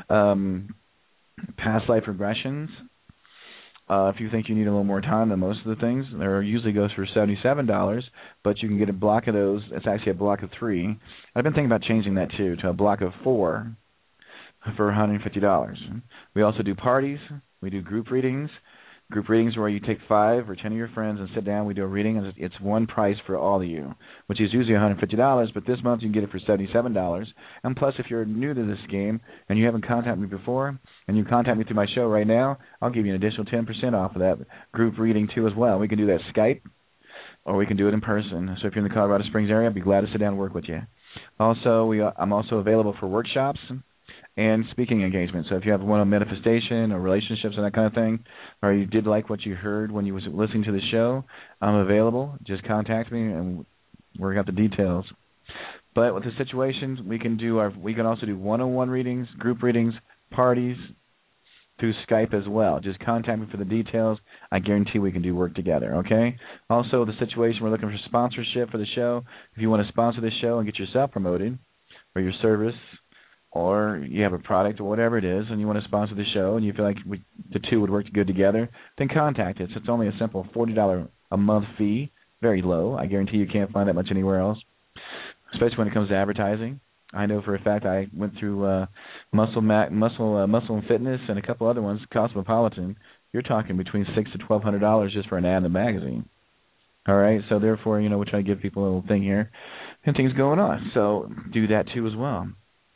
past life regressions. If you think you need a little more time than most of the things, there usually goes for $77, but you can get a block of those. It's actually a block of 3. I've been thinking about changing that, too, to a block of 4 for $150. We also do parties. We do group readings. Group readings are where you take 5 or 10 of your friends and sit down. We do a reading, and it's one price for all of you, which is usually $150, but this month you can get it for $77. And plus, if you're new to this game and you haven't contacted me before, and you contact me through my show right now, I'll give you an additional 10% off of that group reading, too, as well. We can do that Skype, or we can do it in person. So if you're in the Colorado Springs area, I'd be glad to sit down and work with you. Also, I'm also available for workshops and speaking engagements. So if you have one on manifestation or relationships and that kind of thing, or you did like what you heard when you was listening to the show, I'm available. Just contact me and work out the details. But with the situations, we can also do one-on-one readings, group readings, parties through Skype as well. Just contact me for the details. I guarantee we can do work together, okay? Also, the situation, we're looking for sponsorship for the show. If you want to sponsor the show and get yourself promoted or your service, or you have a product or whatever it is, and you want to sponsor the show, and you feel like the two would work good together, then contact us. It's only a simple $40 a month fee, very low. I guarantee you can't find that much anywhere else, especially when it comes to advertising. I know for a fact I went through Muscle and Fitness and a couple other ones, Cosmopolitan. You're talking between $600 to $1,200 just for an ad in the magazine. All right, so therefore, we're trying to give people a little thing here and things going on. So do that too as well.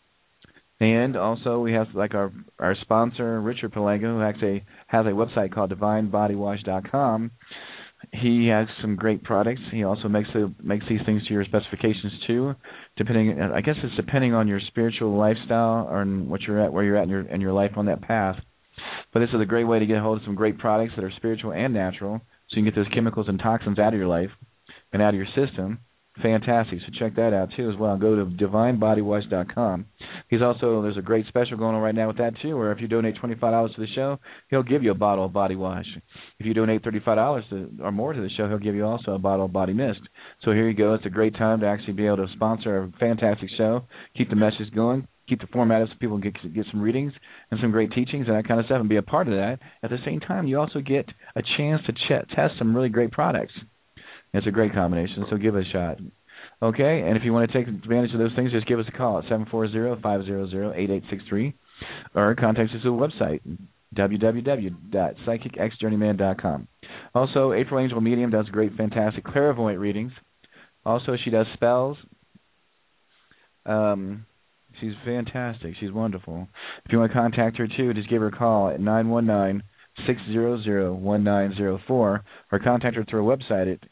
And also we have our sponsor, Richard Palenga, who actually has a website called DivineBodyWash.com. He has some great products. He also makes these things to your specifications too, depending on your spiritual lifestyle or where you're at in your life on that path. But this is a great way to get a hold of some great products that are spiritual and natural, so you can get those chemicals and toxins out of your life and out of your system. Fantastic. So check that out too as well. Go to DivineBodyWash.com. There's a great special going on right now with that too, where if you donate $25 to the show, he'll give you a bottle of body wash. If you donate $35 or more to the show, he'll give you also a bottle of body mist. So here you go. It's a great time to actually be able to sponsor a fantastic show, keep the message going, keep the format up so people can get some readings and some great teachings and that kind of stuff and be a part of that. At the same time, you also get a chance to test some really great products. It's a great combination, so give it a shot. Okay, and if you want to take advantage of those things, just give us a call at 740-500-8863 or contact us through the website, www.psychicxjourneyman.com. Also, April Angel Medium does great, fantastic clairvoyant readings. Also, she does spells. She's fantastic. She's wonderful. If you want to contact her, too, just give her a call at 919-600-1904 or contact her through her website at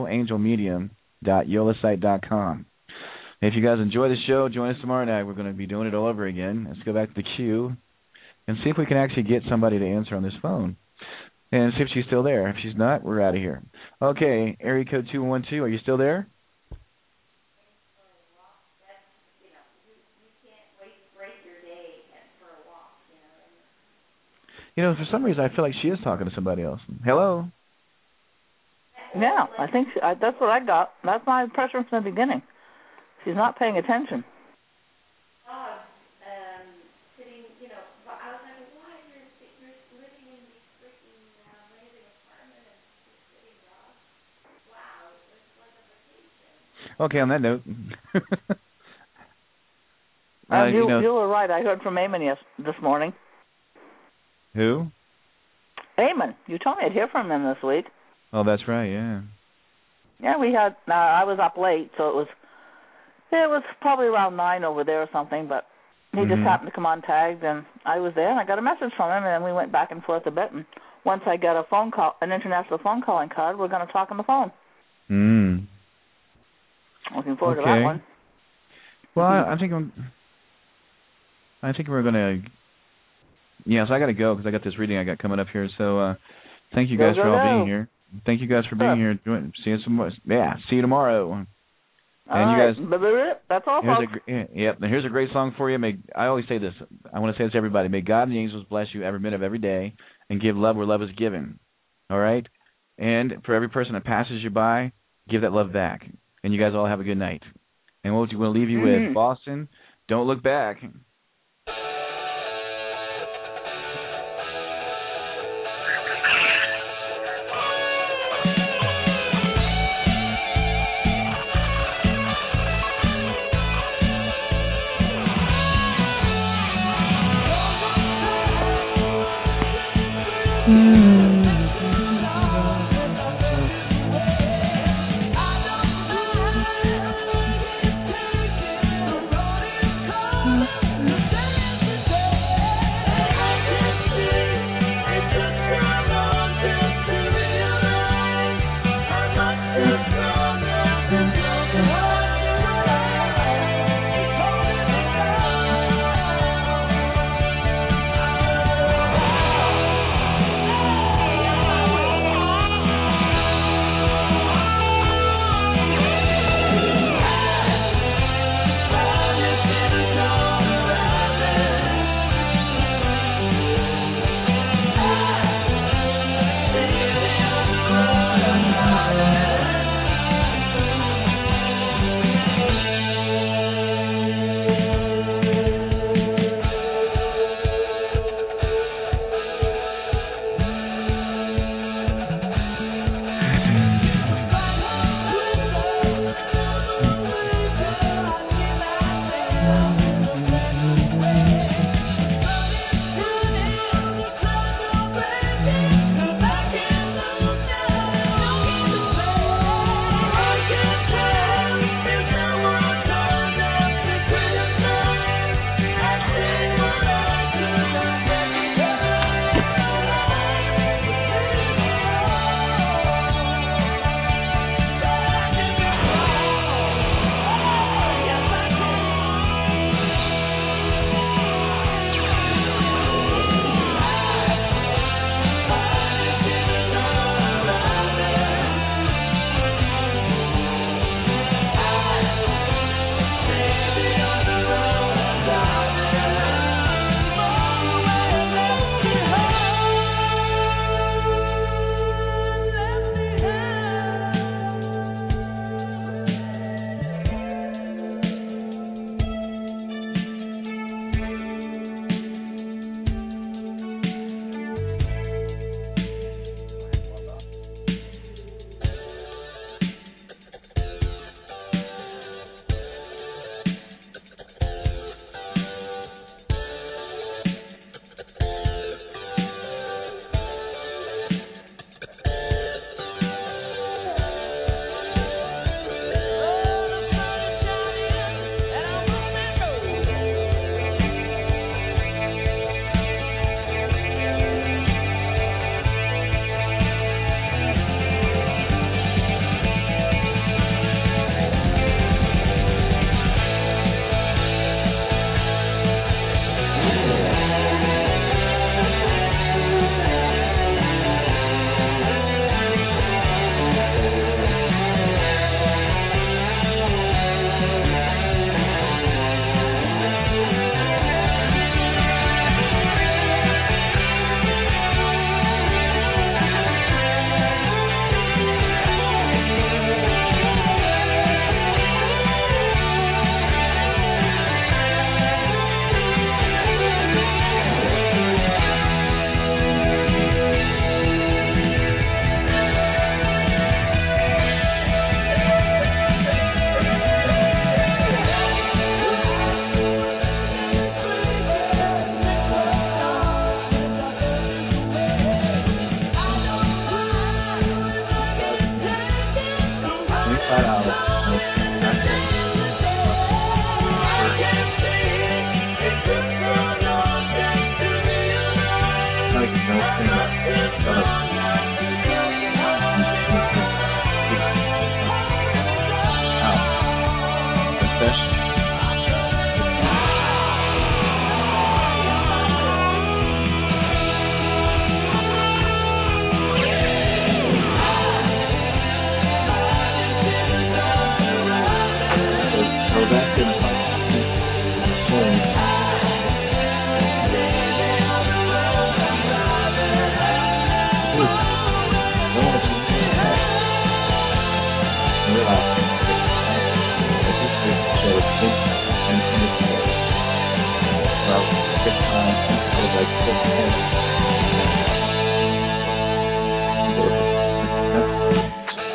aprilangelmedium.yolasite.com. If you guys enjoy the show, join us tomorrow night. We're going to be doing it all over again. Let's go back to the queue and see if we can actually get somebody to answer on this phone and see if she's still there. If she's not, we're out of here. Okay, area code 212, are you still there? For some reason, I feel like she is talking to somebody else. Hello? Yeah, I think that's what I got. That's my impression from the beginning. She's not paying attention. Sitting, I was like, why you're living in this freaking amazing apartment and just sitting off? Wow, it's like a vacation. Okay, on that note. You were right. I heard from Eamon this morning. Who? Eamon. You told me I'd hear from him this week. Oh, that's right, yeah. Yeah, we had. I was up late, so it was probably around 9 over there or something. But he just happened to come on tagged, and I was there, and I got a message from him, and then we went back and forth a bit. And once I got an international phone calling card, we're going to talk on the phone. Looking forward to that one. Well, I think we're going to. Yeah, so I got to go because I got this reading I got coming up here. So thank you guys for all being here. Thank you guys for being here. See you tomorrow. Yeah, see you tomorrow. And you guys, that's all, folks. Yep. And here's a great song for you. I always say this. I want to say this to everybody. May God and the angels bless you every minute of every day, and give love where love is given. All right. And for every person that passes you by, give that love back. And you guys all have a good night. And what we'll leave you with, Boston, don't look back.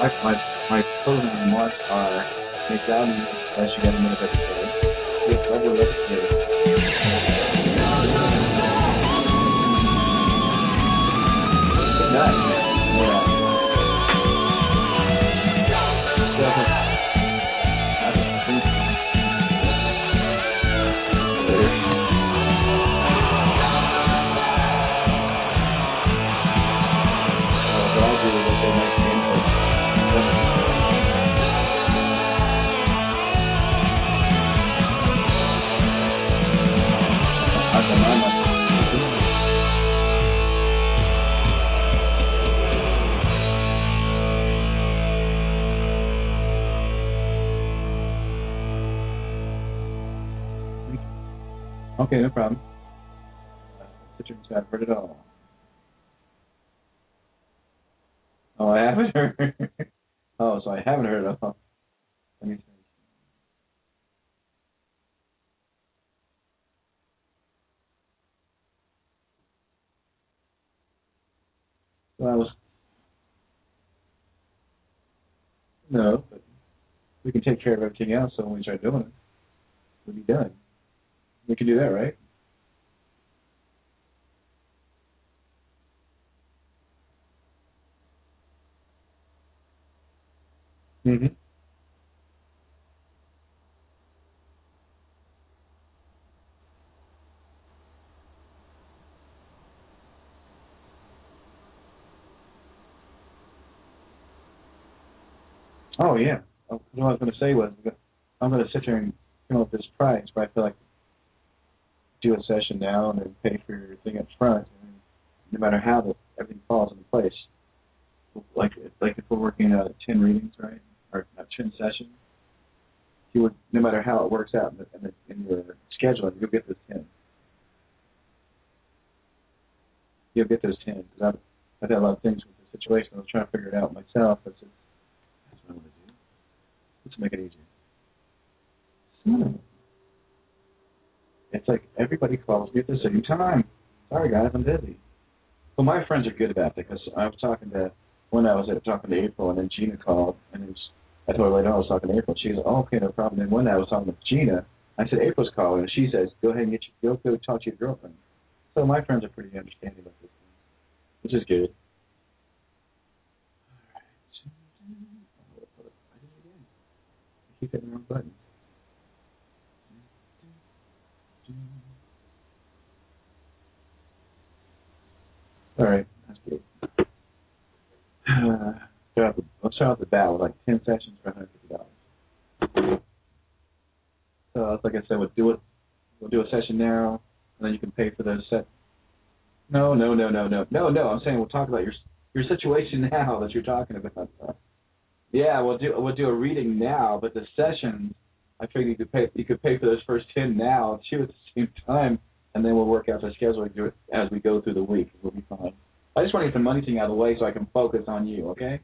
My closing remarks are make value as you get a minute every day. Get double every day. Good night. Okay, no problem. Citrons got heard it all. Oh, I haven't heard. Oh, so I haven't heard it all. Let me see. Well, no, but we can take care of everything else. So when we start doing it, we'll be done. We can do that, right? Mm-hmm. Oh, yeah. What I was going to say was I'm going to sit here and come up with this price, but I feel like do a session now and then pay for your thing up front. And no matter how everything falls into place. Like if we're working 10 readings, right, or 10 sessions, you would, no matter how it works out in your schedule, you'll get those 10. You'll get those 10 because I've had a lot of things with the situation. I was trying to figure it out myself. That's what I want to do. Let's make it easier. It's like everybody calls me at the same time. Sorry, guys, I'm busy. Well, my friends are good about that because I was talking to April, and then Gina called, and I told her later on I was talking to April. She goes, "Oh, okay, no problem." And one day I was talking to Gina. I said, "April's calling," and she says, "Go ahead and go talk to your girlfriend." So my friends are pretty understanding about this thing, which is good. All right. I keep hitting the wrong button. All right, that's good. Let's start off the bat with like 10 sessions for $150. So like I said, we'll do a session now, and then you can pay for those sets. No. I'm saying we'll talk about your situation now that you're talking about. Yeah, we'll do a reading now, but the sessions, I figured you could pay for those first 10 now too at the same time, and then we'll work out the schedule and do it as we go through the week. We'll be fine. I just want to get the money thing out of the way so I can focus on you, okay?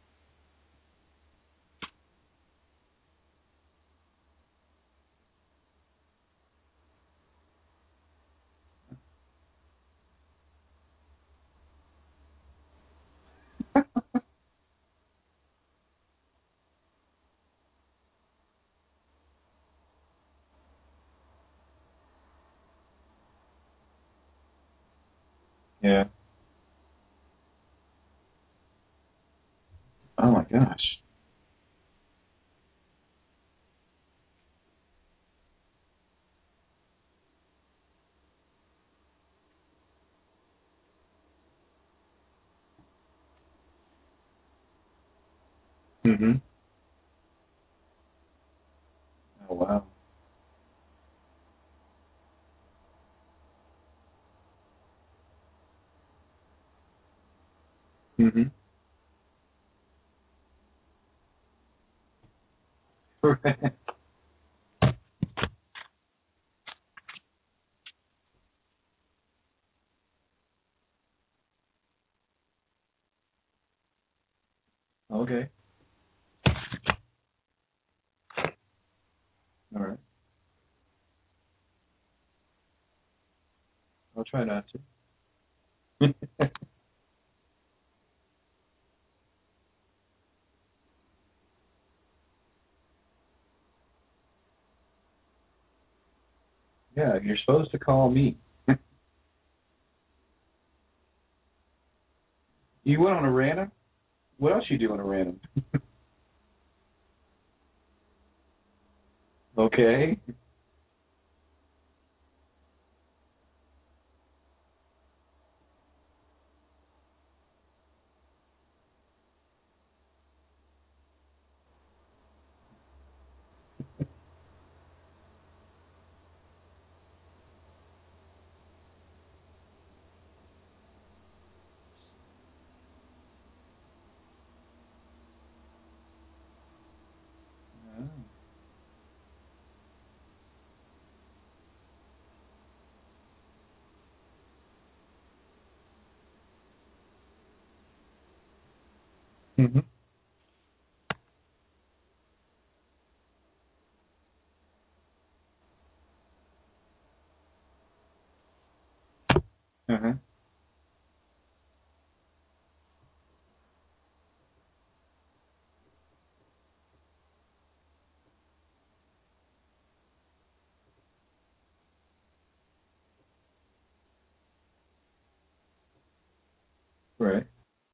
Yeah. Oh my gosh. Mhm. Oh wow. Mhm. Okay. All right. I'll try not to. Yeah, you're supposed to call me. You went on a random? What else you do on a random? Okay. Mm-hmm. Uh-huh. Right.